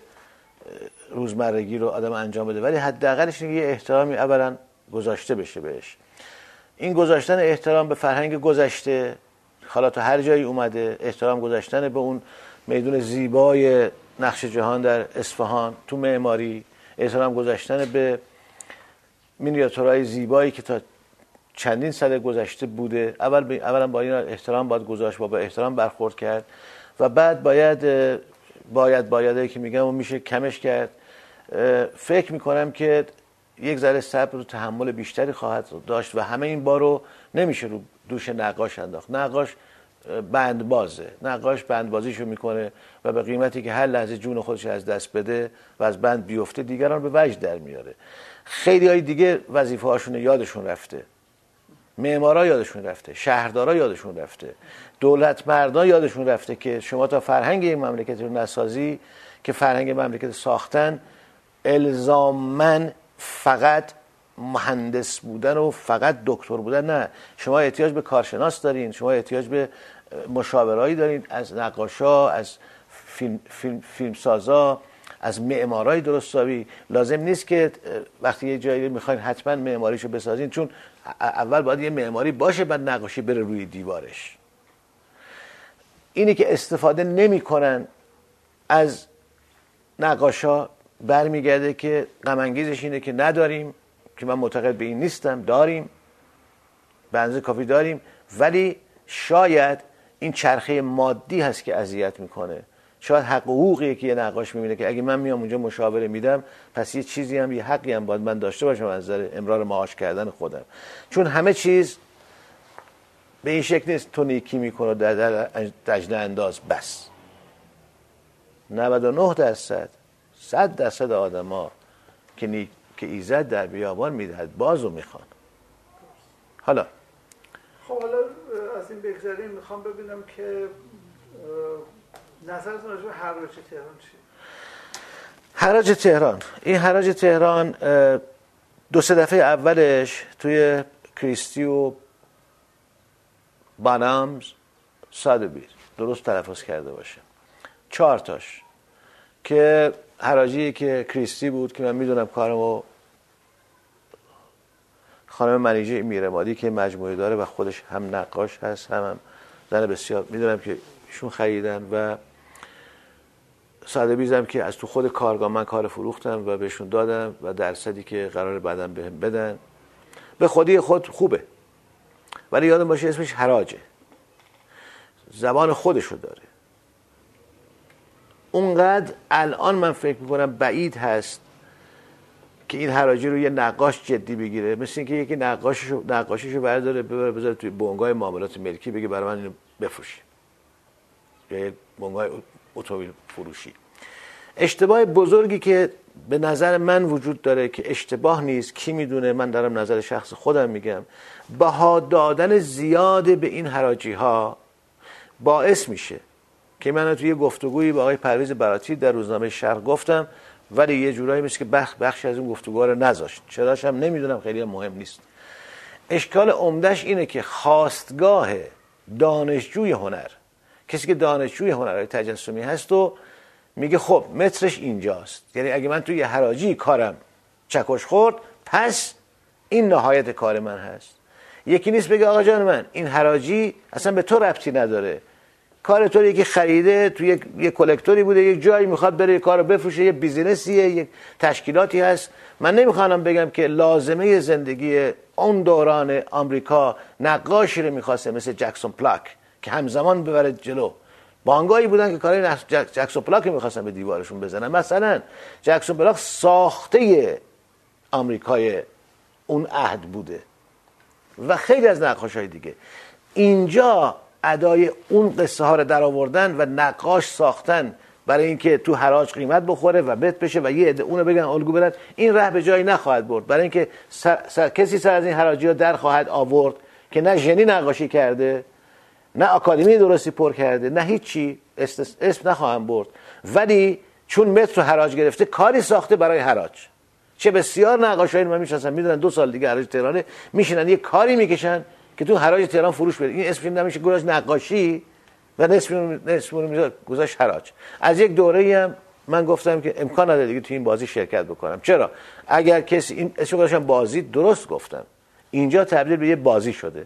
روزمرگی رو آدم انجام بده، ولی حداقلش اینه یه احترامی اولا گذاشته بشه بهش. این گذاشتن احترام به فرهنگ گذشته، حالا تو هر جایی اومده، احترام گذاشتن به اون میدون زیبای نقش جهان در اصفهان، تو معماری احترام گذاشتن به مینیاتورهای زیبایی که تا چندین سال گذشته بوده. اولا با این احترام باید گذاشت، با احترام برخورد کرد و بعد بایدایی که میگم و میشه کمش کرد. فکر میکنم که یک ذره صبر و تحمل بیشتری خواهد داشت و همه این بارو نمیشه رو دوش نقاش انداخت. نقاش بندبازه، نقاش بندبازیشو میکنه و به قیمتی که هر لحظه جون خودش از دست بده و از بند بیفته دیگران به وجد در میاره. خیلی های دیگه وظیفه هاشون یادشون رفته، معمارا یادشون رفته، شهردارا یادشون رفته، دولت مردا یادشون رفته که شما تا فرهنگ این مملکت رو نسازی، که فرهنگ مملکت ساختن الزاماً فقط مهندس بودن و فقط دکتر بودن نه، شما احتیاج به کارشناس دارین، شما احتیاج به مشاورایی دارین، از نقاشا، از فیلمسازا، از معمارای درستابی. لازم نیست که وقتی یه جایی میخواین حتما معماریشو بسازین، چون اول باید یه معماری باشه بعد نقاشی بره روی دیوارش. اینی که استفاده نمی‌کنن از نقاشا برمیگرده که غم انگیزش اینه که نداریم، که من معتقد به این نیستم، داریم، به اندازه کافی داریم، ولی شاید این چرخه مادی هست که اذیت میکنه. شاید حق و حقوقیه که یه نقاش میبینه که اگه من میام اونجا مشاوره میدم پس یه چیزی هم، یه حقی هم باید من داشته باشم از نظر امرار معاش کردن خودم، چون همه چیز به این شکل نیست تو نیکی میکنه در دجله انداز بس. 99% 100% آدم ها که ایزد در بیابان میدهد بازو میخوان. حالا از این بگذاریم، میخوام ببینم که نظرتون راجع به هررج تهران چیه؟ حراج تهران. این حراج تهران 2-3 دفعه اولش توی کریستی و بانامز سادبیر درست تلفظ کرده باشه 4 تاش که حراجی که کریستی بود که من میدونم کارمو خانم منیژه میرمادی که مجموعه داره و خودش هم نقاش هست هم زن بسیار میدونم که ایشون خریدن و سادبیزم که از تو خود کارگاه من کار فروختم و بهشون دادم و درصدی که قرار بعدم بهم بدن به خودی خود خوبه ولی یادم باشه اسمش حراجه زبان خودشو داره. اونقدر الان من فکر میکنم بعید هست که این حراجی رو یه نقاش جدی بگیره، مثل اینکه یکی نقاشیشو برداره بذاره توی بنگاه معاملات ملکی بگه برای من اینو بفروشی یا یه بنگاه اتومبیل فروشی. اشتباه بزرگی که به نظر من وجود داره که اشتباه نیست، کی میدونه، من دارم نظر شخص خودم میگم، بها دادن زیاد به این حراجی ها باعث میشه که من توی گفتگویی با آقای پرویز براتی در روزنامه شرق گفتم ولی یه جورایی مثل که بخش از اون گفتگوها رو نذاشت، چراش هم نمیدونم، خیلی هم مهم نیست. اشکال عمدش اینه که خواستگاه دانشجوی هنر، کسی که دانشجوی هنرهای تجسمی هست و میگه خب مترش اینجاست، یعنی اگه من توی یه حراجی کارم چکش خورد پس این نهایت کار من هست. یکی نیست بگه آقا جان من این حراجی اصلا به تو ربطی نداره، کار تو یکی خریده، تو یک کلکتوری بوده، یک جایی میخواد بره کارو بفروشه، یه بیزینسیه، یک تشکیلاتی هست. من نمیخوام بگم که لازمه زندگی اون دوران آمریکا نقاشی رو میخواسته مثل جکسون پلاک که همزمان ببره جلو. بانگایی بودن که کارای جکسون پلاک رو میخواستن به دیوارشون بزنن. مثلا جکسون پلاک ساخته آمریکای اون عهد بوده و خیلی از نقاشای دیگه. اینجا ادای اون قصه ها رو در آوردن و نقاش ساختن برای اینکه تو حراج قیمت بخوره و بت بشه و یه عده اونو بگن الگو برن، این راه به جایی نخواهد برد، برای اینکه کسی سر از این حراجی ها در خواهد آورد که نه ژنی نقاشی کرده، نه آکادمی درستی پر کرده، نه هیچی، اسم نخواهم برد، ولی چون متر حراج گرفته کاری ساخته برای حراج. چه بسیار نقاشایی من میشناسم میدونن 2 سال دیگه حراج تهرانه میشینن یه کاری میکشن که تو حراج تهران فروش بره. این اسمش نمیشه گذاشت نقاشی و نصف رو گذاشت حراج. از یک دوره‌ای هم من گفتم که امکان نداره دیگه تو این بازی شرکت بکنم. چرا؟ اگر کسی این اسمش گذاشتم بازی، درست گفتم، اینجا تبدیل به یه بازی شده.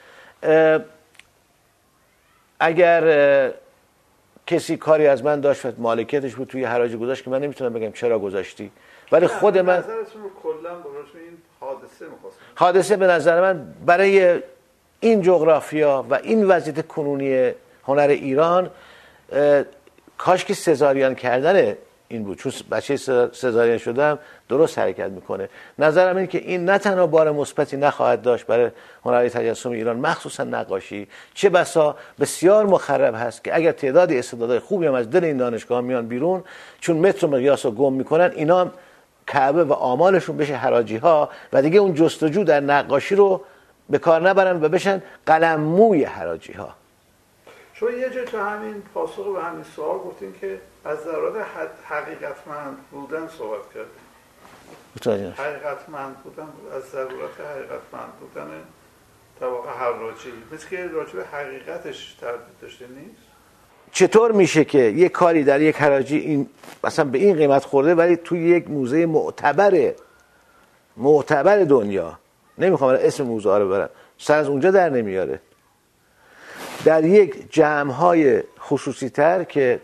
اگر کسی کاری از من داشت و مالکیتش بود توی حراج گذاشت که من نمیتونم بگم چرا گذاشتی، ولی خود من نظرتون رو کلا راجع به این حادثه به نظر من برای این جغرافیا و این وضعیت کنونی هنر ایران کاش که سزارین کردن این بود، چون بچه سزارین شدم درست حرکت میکنه. نظرم این که این نه تنها بار مثبتی نخواهد داشت برای هنرهای تجسمی ایران، مخصوصا نقاشی، چه بسا بسیار مخرب هست که اگر تعدادی استعدادهای خوبی هم از دل این دانشگاه میان بیرون، چون متر و مقیاس رو گم میکنن، اینا کعبه و آمالشون بشه حراجی ها و دیگه اون جستجو در نقاشی رو به کار نبرن و بشن قلمموی حراجی ها. شما یه جای تو همین پاسخ به همین سوال گفتین که از ضرورت حقیقتمند بودن صحبت کردین. حقیقتمند بودن، از ضرورت حقیقتمند بودن در واقع حراجی، مثل که راجع به حقیقتش تردید داشته نیست. چطور میشه که یک کاری در یک حراجی این مثلا به این قیمت خورده ولی توی یک موزه معتبر دنیا، نمیخوام اسم موزه ها رو برم، سر از اونجا در نمیاره، در یک جمع‌های خصوصی تر که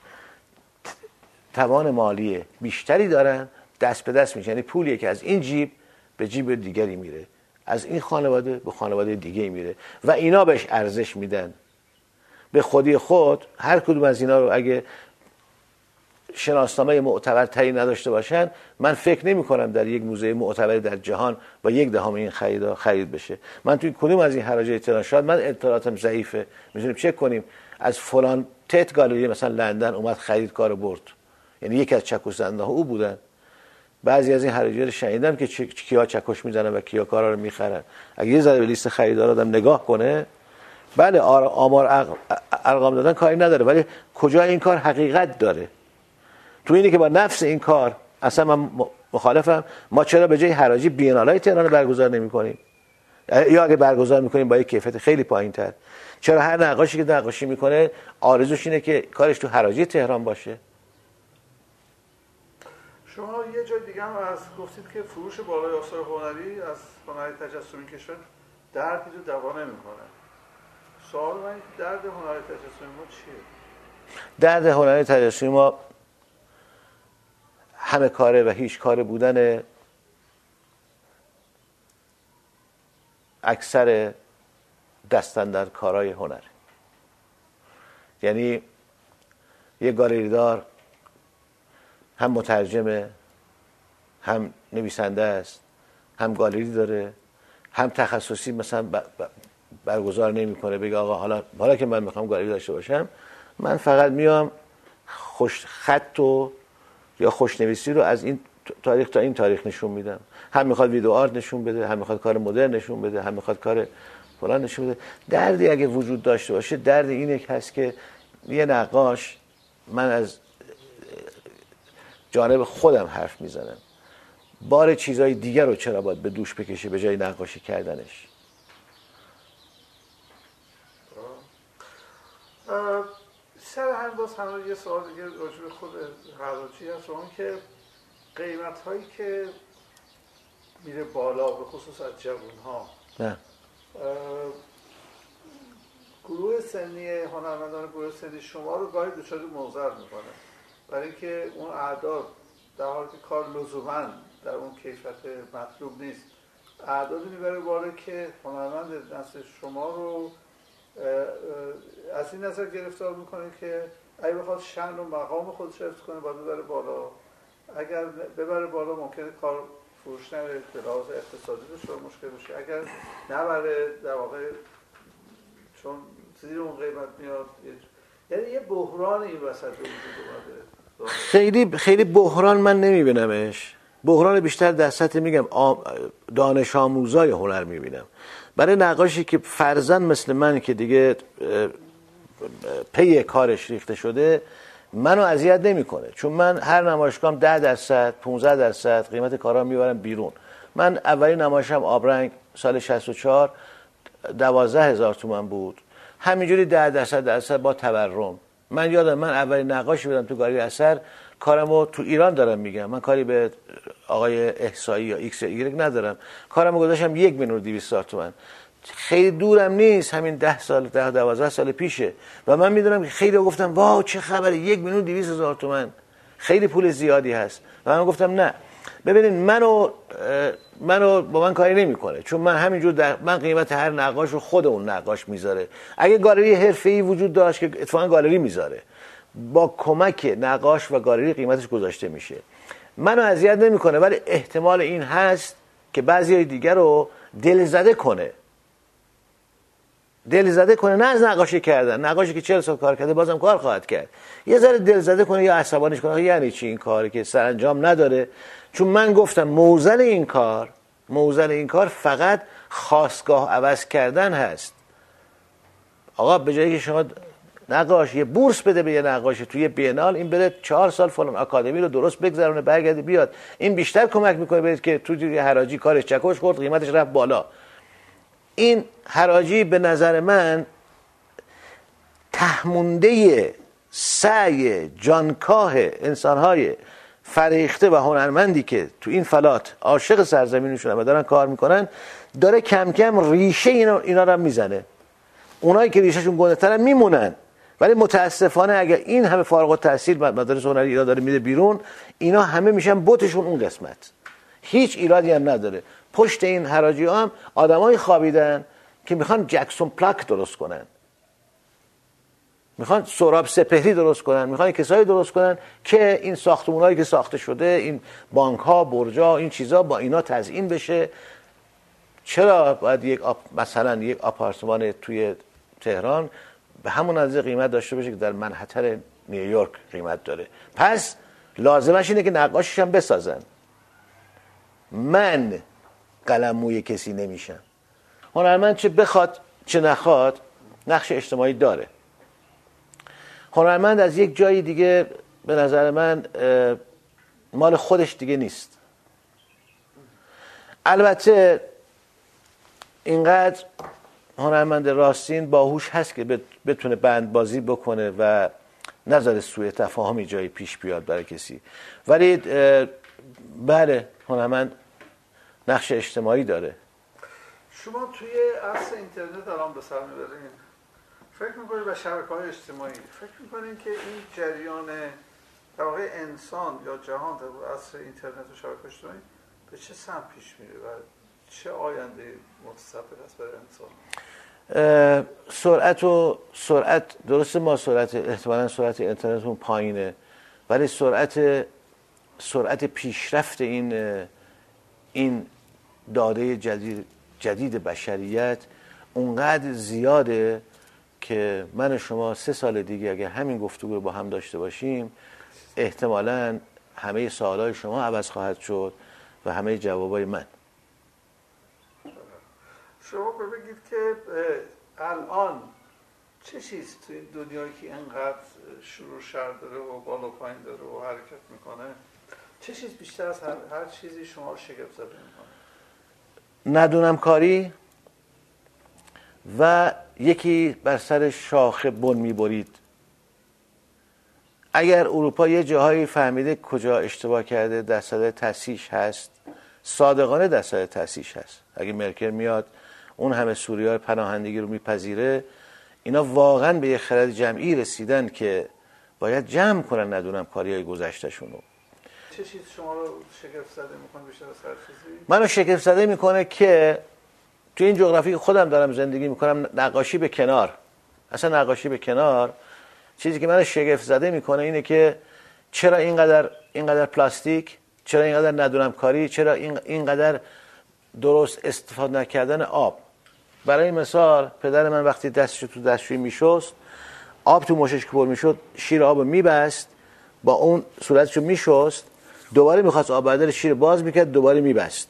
توان مالی بیشتری دارن دست به دست میشه، یعنی پولی که از این جیب به جیب دیگری میره، از این خانواده به خانواده دیگه میره و اینا بهش ارزش میدن. به خودی خود هر کدوم از اینا رو اگه شناسنامه معتبر تری نداشته باشن، من فکر نمی کنم در یک موزه معتبر در جهان با 1/10 این خرید بشه. من توی کدوم از این حراجی تهران، شاید من اطلاعاتم ضعیفه، میتونیم چک کنیم، از فلان تت گالری مثلا لندن اومد خرید کارو برد، یعنی یکی از چکش زنده ها او بودن. بعضی از این حراجی رو شنیدم که کیا چکش میزنن و کیا کارا رو میخرن. اگه یه ذره به لیست خریدار آدم نگاه کنه، بله آمار ارقام دادن کاری نداره، ولی کجا این کار حقیقت داره؟ تو اینی که با نفس این کار اصلا من مخالفم. ما چرا به جای حراجی بینالای تهران رو برگزار نمی‌کنیم؟ یا اگه برگزار می‌کنیم با یک کیفیت خیلی پایین‌تر؟ چرا هر نقاشی که نقاشی می‌کنه آرزوش اینه که کارش تو حراجی تهران باشه؟ شما یه جای دیگه هم از گفتید که فروش بالای آثار هنری از هنری تجسمی کشور دردی رو دوا نمی‌کنه. سوال من درد هنری تجسمی ما چیه؟ درد هنری تجسمی ما همه کاره و هیچ کاره بودن اکثر دستن در کارهای هنر. یعنی یه گالریدار هم مترجمه، هم نویسنده است، هم گالری داره، هم تخصصی مثلا برگزار نمی‌کنه. بگه آقا حالا که من میخوام گالری داشته باشم، من فقط میام خوش خط و یا خوشنویسی رو از این تاریخ تا این تاریخ نشون میدم. هم میخواد ویدیو آرت نشون بده، هم میخواد کار مدرن نشون بده، هم میخواد کار فلان نشون بده. دردی اگه وجود داشته باشه، درد اینه که هست که یه نقاش، من از جانب خودم حرف میزنم، بار چیزای دیگر رو چرا باید به دوش بکشه به جای نقاشی کردنش؟ سر هم باز همه یه سوال دیگه راجع به خود حراجی هست، اون که قیمت هایی که میره بالا به خصوص از جوان ها، گروه سنی هنرمندان گروه سنی شما رو گاهی دچار موضع میکنه، برای اینکه اون اعداد در حالی که کار لزوما در اون کیفیت مطلوب نیست، اعدادی میبره بالا که هنرمند نسل شما رو از این نظر گرفتار میکنه که اگه بخواد شأن و مقام خودش حفظ کنه باید ببره بالا. اگر ببره بالا ممکنه کار فروش نره، به لحاظ اقتصادی دچار مشکل بشه. اگر نبره در واقع چون زیر اون قیمت میاد، یعنی یه بحران این وسط وجود اومده. خیلی بحران من نمیبینمش. بحران بیشتر در سطح میگم دانش آموزای هنر میبینم. برای نقاشی که فرضاً مثل من که دیگه پی کارش ریخته شده، منو اذیت نمیکنه، چون من هر نمایشگاهم 10% 15% قیمت کارا میبرم بیرون. من اولین نمایشم آبرنگ سال 64 12,000 تومان بود، همینجوری 10% با تورم. من یادم من اولین نقاشی بدم تو گالری اثر، کارمو تو ایران دارم میگم، من کاری به آقای احصایی یا ایکس یا ایگرگ ندارم، کارمو گذاشتم 1,200,000 تومان. خیلی دورم نیست، همین 10-12 سال پیشه و من میدونم که خیلی گفتم واو چه خبره، 1,200,000 تومان خیلی پول زیادی هست. و من گفتم نه، ببینید منو با من کاری نمیکنه، چون من همینجور من قیمت هر نقاش رو خود اون نقاش میذاره. اگه گالری حرفه‌ای وجود داشت که اتفاقا گالری میذاره، با کمک نقاش و گالری قیمتش گذاشته میشه، منو اذیت نمیکنه. ولی احتمال این هست که بعضی دیگر رو دلزده کنه، نه از نقاشی کردن، نقاشی که 40 سال کار کرده بازم کار خواهد کرد، یه ذره دلزده کنه یا عصبانیش کنه. یعنی چی این کاری که سرانجام نداره؟ چون من گفتم موزل این کار فقط خواستگاه عوض کردن هست. آقا به جایی که شما نقاش یه بورس بده به یه نقاشی توی بینال، این بره 4 سال فلان آکادمی رو درست بگذرونه برگرده بیاد، این بیشتر کمک میکنه برید که توی حراجی کارش چکش خورد، قیمتش رفت بالا. این حراجی به نظر من تهمونده سعی جانکاه انسانهای فریخته و هنرمندی که تو این فلات عاشق سرزمینشون و دارن کار میکنن، داره کم کم ریشه اینا رو میزنه. اونایی که ریشهشون گنده ترن میمونن، ولی متاسفانه اگر این همه فارغ التحصیل مدارس هنری اینا داره میده بیرون، اینا همه میشن بتشون اون قسمت. هیچ ایرادی هم نداره. پشت این حراجی هم آدمای خوابیدن که میخوان جکسون پلاک درست کنن، میخوان سراب سپهری درست کنن، میخوان کسایی درست کنن که این ساختمونایی که ساخته شده، این بانک ها، برج ها، این چیزا با اینا تزیین بشه. چرا باید مثلا یک آپارتمان توی تهران به همون اندازه قیمت داشته باشه که در منحتر نیویورک قیمت داره؟ پس لازمش اینه که نقاشیش هم بسازن. من قلموی کسی نمیشم. هنرمند چه بخواد چه نخواد نقش اجتماعی داره. هنرمند از یک جایی دیگه به نظر من مال خودش دیگه نیست. البته اینقدر هنرمند راستین باهوش هست که بتونه بندبازی بکنه و نذاره سوء تفاهمی جایی پیش بیاد برای کسی. ولی بله، هنرمند نقش اجتماعی داره. شما توی عصر اینترنت الان به سر میبرین، فکر میکنید به شبکه‌های اجتماعی، فکر میکنید که این جریان در واقع انسان یا جهان در عصر اینترنت و شبکه‌های اجتماعی به چه سمت پیش میره و چه آینده متصور است برای انسان؟ سرعت درسته، ما احتمالاً سرعت اینترنتمون پایینه، ولی سرعت پیشرفت این داده جدید بشریت اونقدر زیاده که من و شما 3 سال دیگه اگه همین گفتگو رو با هم داشته باشیم احتمالاً همه سوالای شما عوض خواهد شد و همه جوابای من. شما بگید که الان چه چیز تو این دنیایی که اینقدر شروع شر داره و بالا پایین داره و حرکت میکنه، چه چیز بیشتر از هر چیزی شما رو شگفت زده میکنه؟ ندونم کاری و یکی بر سر شاخه بن میبرید. اگر اروپا یه جاهایی فهمیده کجا اشتباه کرده در صدد تصحیح هست، صادقانه در صدد تصحیح هست. اگه مرکل میاد اون همه سوریه‌های پناهندگی رو میپذیره، اینا واقعا به یه خرد جمعی رسیدن که باید جمع کنن ندونم کاریای گذشته‌شون رو. چه چیز شما رو شگفت زده میکنه بیشتر از هر چیزی؟ منو شگفت زده میکنه که تو این جغرافی که خودم دارم زندگی میکنم، نقاشی به کنار، اصلا نقاشی به کنار، چیزی که منو شگفت زده میکنه اینه که چرا اینقدر پلاستیک، چرا اینقدر ندونم کاری، چرا اینقدر درست استفاده نکردن آب. برای مثال پدر من وقتی دستشو تو دستشویی میشست، آب تو مشش که پر میشد، شیر آب میبست، با اون صورتشو میشست، دوباره میخواست آب بدل شیر باز میکرد، دوباره میبست.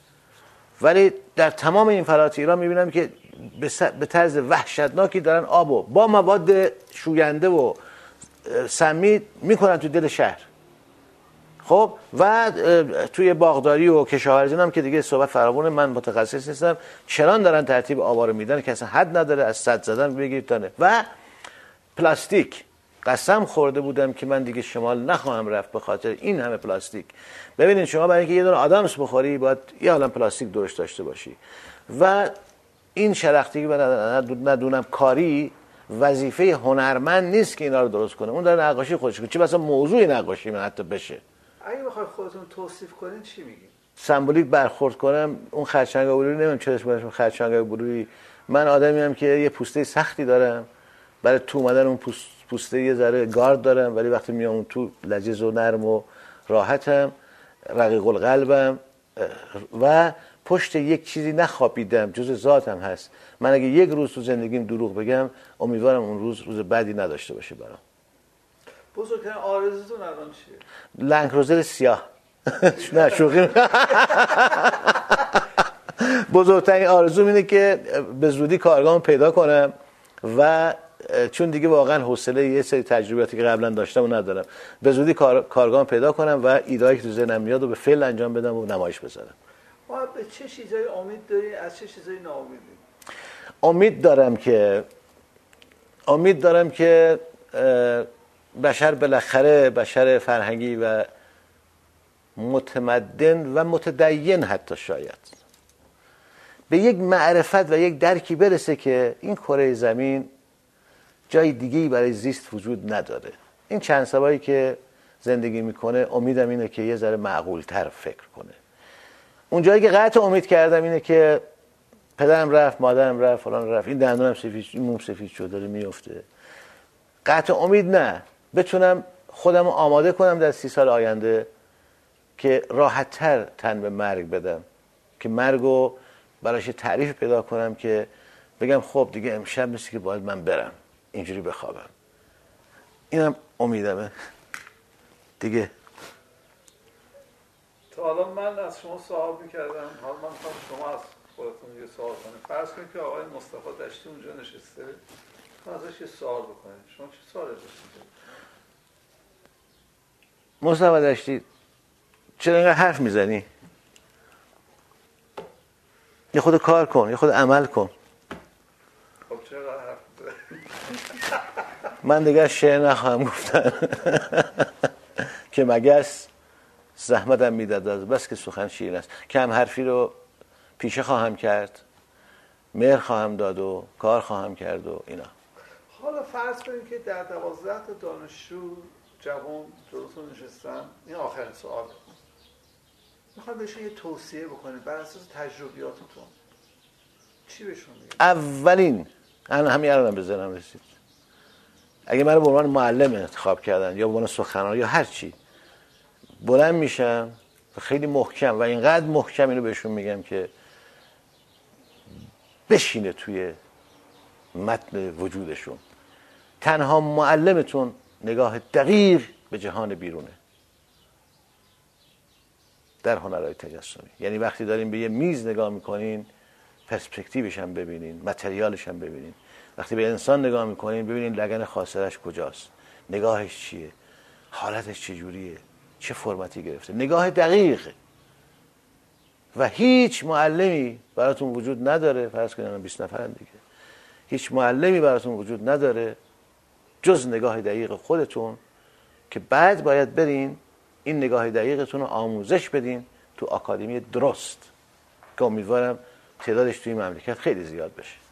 ولی در تمام این فلات ایران میبینم که به طرز وحشتناکی دارن آبو با مواد شوینده و سمی میکنن تو دل شهر. خب و توی باغداری و کشاورزی هم که دیگه صحبت فراوونه، من متخصص نیستم، چنان دارن ترتیب آبا رو میدن که اصلا حد نداره، از صد زدن بگیر تانه. و پلاستیک، قسم خورده بودم که من دیگه شمال نخواهم رفت به خاطر این همه پلاستیک. ببینید شما برای اینکه یه دونه آدامس بخوری باید یه عالم پلاستیک درش داشته باشی. و این شلختگی و ندونم کاری وظیفه هنرمند نیست که اینا رو درست کنه، اون داره نقاشی خودش کنه. چه مثلا موضوع نقاشی من حتی بشه. اگه بخوای خودتون توصیف کنین چی میگین؟ سمبولیک برخورد کنم، اون خرچنگای بلوری، نمیدونم چرا اسمش خرچنگای بلوری، من آدمی ام که یه پوسته سختی دارم، برای تو اومدن اون پوسته یه ذره گارد دارم، ولی وقتی میام اون تو لذیذ و نرم و راحتم، رقیق القلبم و پشت یک چیزی نخوابیدم، جز ذاتم هست. من اگه یک روز تو زندگیم دروغ بگم، امیدوارم اون روز بدی نداشته باشه برام. بزرگترین آرزوتون الان چیه؟ لنگروزر سیاه. نه شوخی. بزرگترین آرزوم اینه که به زودی کارگاهمو پیدا کنم و چون دیگه واقعا حوصله یه سری تجربیاتی که قبلا داشتم و ندارم، به زودی کارگاهمو پیدا کنم و ایده‌ای که تو ذهنم میاد رو به فعل انجام بدم و نمایش بذارم. ما به چه چیزایی امید داری، از چه چیزایی ناامیدی؟ امید دارم که بشر بالاخره، بشر فرهنگی و متمدن و متدین حتی شاید به یک معرفت و یک درکی برسه که این کره زمین جای دیگه‌ای برای زیست وجود نداره. این چند سبایی که زندگی میکنه امیدم اینه که یه ذره معقول‌تر فکر کنه. اون جایی که قطع امید کردم اینه که پدرم رفت، مادرم رفت، فلان رفت، این دندونم سفید، این موم سفید شد داره میفته. قطع امید نه، بتونم خودم رو آماده کنم در 30 سال آینده که راحت‌تر تن به مرگ بدم، که مرگو براش تعریف پیدا کنم که بگم خب دیگه امشب مثل که باید من برم اینجوری بخوابم. اینم امیدمه دیگه. تا حالا من از شما سوال میکردم، حالا من میخوام شما از خودتون یه سوال کنید. فرض کنید که آقای مصطفی دشتی اونجا نشسته، ازش یه سوال بکنید، شما چه سوالی ازش می‌کنید؟ مصطفی دشتی چرا اینقدر حرف میزنی؟ یه خود کار کن، یه خود عمل کن. خب چرا حرف من دیگر شعر نخواهم گفتن که مگس زحمتم میداد از بس که سخن شیرین است. کم حرفی رو پیشه خواهم کرد، مهر خواهم داد و کار خواهم کرد و اینا. حالا فرض کنیم که در 12 تا دانشجو جوان جلوتون نشستن، این آخرین سوال میخوام بهشون یه توصیه بکنید بر اساس تجربیاتتون، چی بهشون میگید؟ اولین همین الانم به ذهنم رسید، اگه من رو به عنوان معلم انتخاب کردن یا به عنوان سخنران یا هر چی، بلند میشم خیلی محکم و اینقدر محکم اینو بهشون میگم که بشینه توی متن وجودشون. تنها معلمتون نگاه دقیق به جهان بیرونه در هنرهای تجسمی. یعنی وقتی دارین به یه میز نگاه میکنین پرسپکتیوش هم ببینین، متریالش هم ببینین. وقتی به انسان نگاه میکنین ببینین لگن خاصرش کجاست، نگاهش چیه، حالتش چجوریه، چه فرمتی گرفته. نگاه دقیق. و هیچ معلمی براتون وجود نداره، فرض کنید 20 نفرن دیگه، هیچ معلمی براتون وجود نداره جز نگاه دقیق خودتون که بعد باید برین این نگاه دقیقتون رو آموزش بدین تو آکادمی درست که امیدوارم تعدادش توی مملکت خیلی زیاد بشه.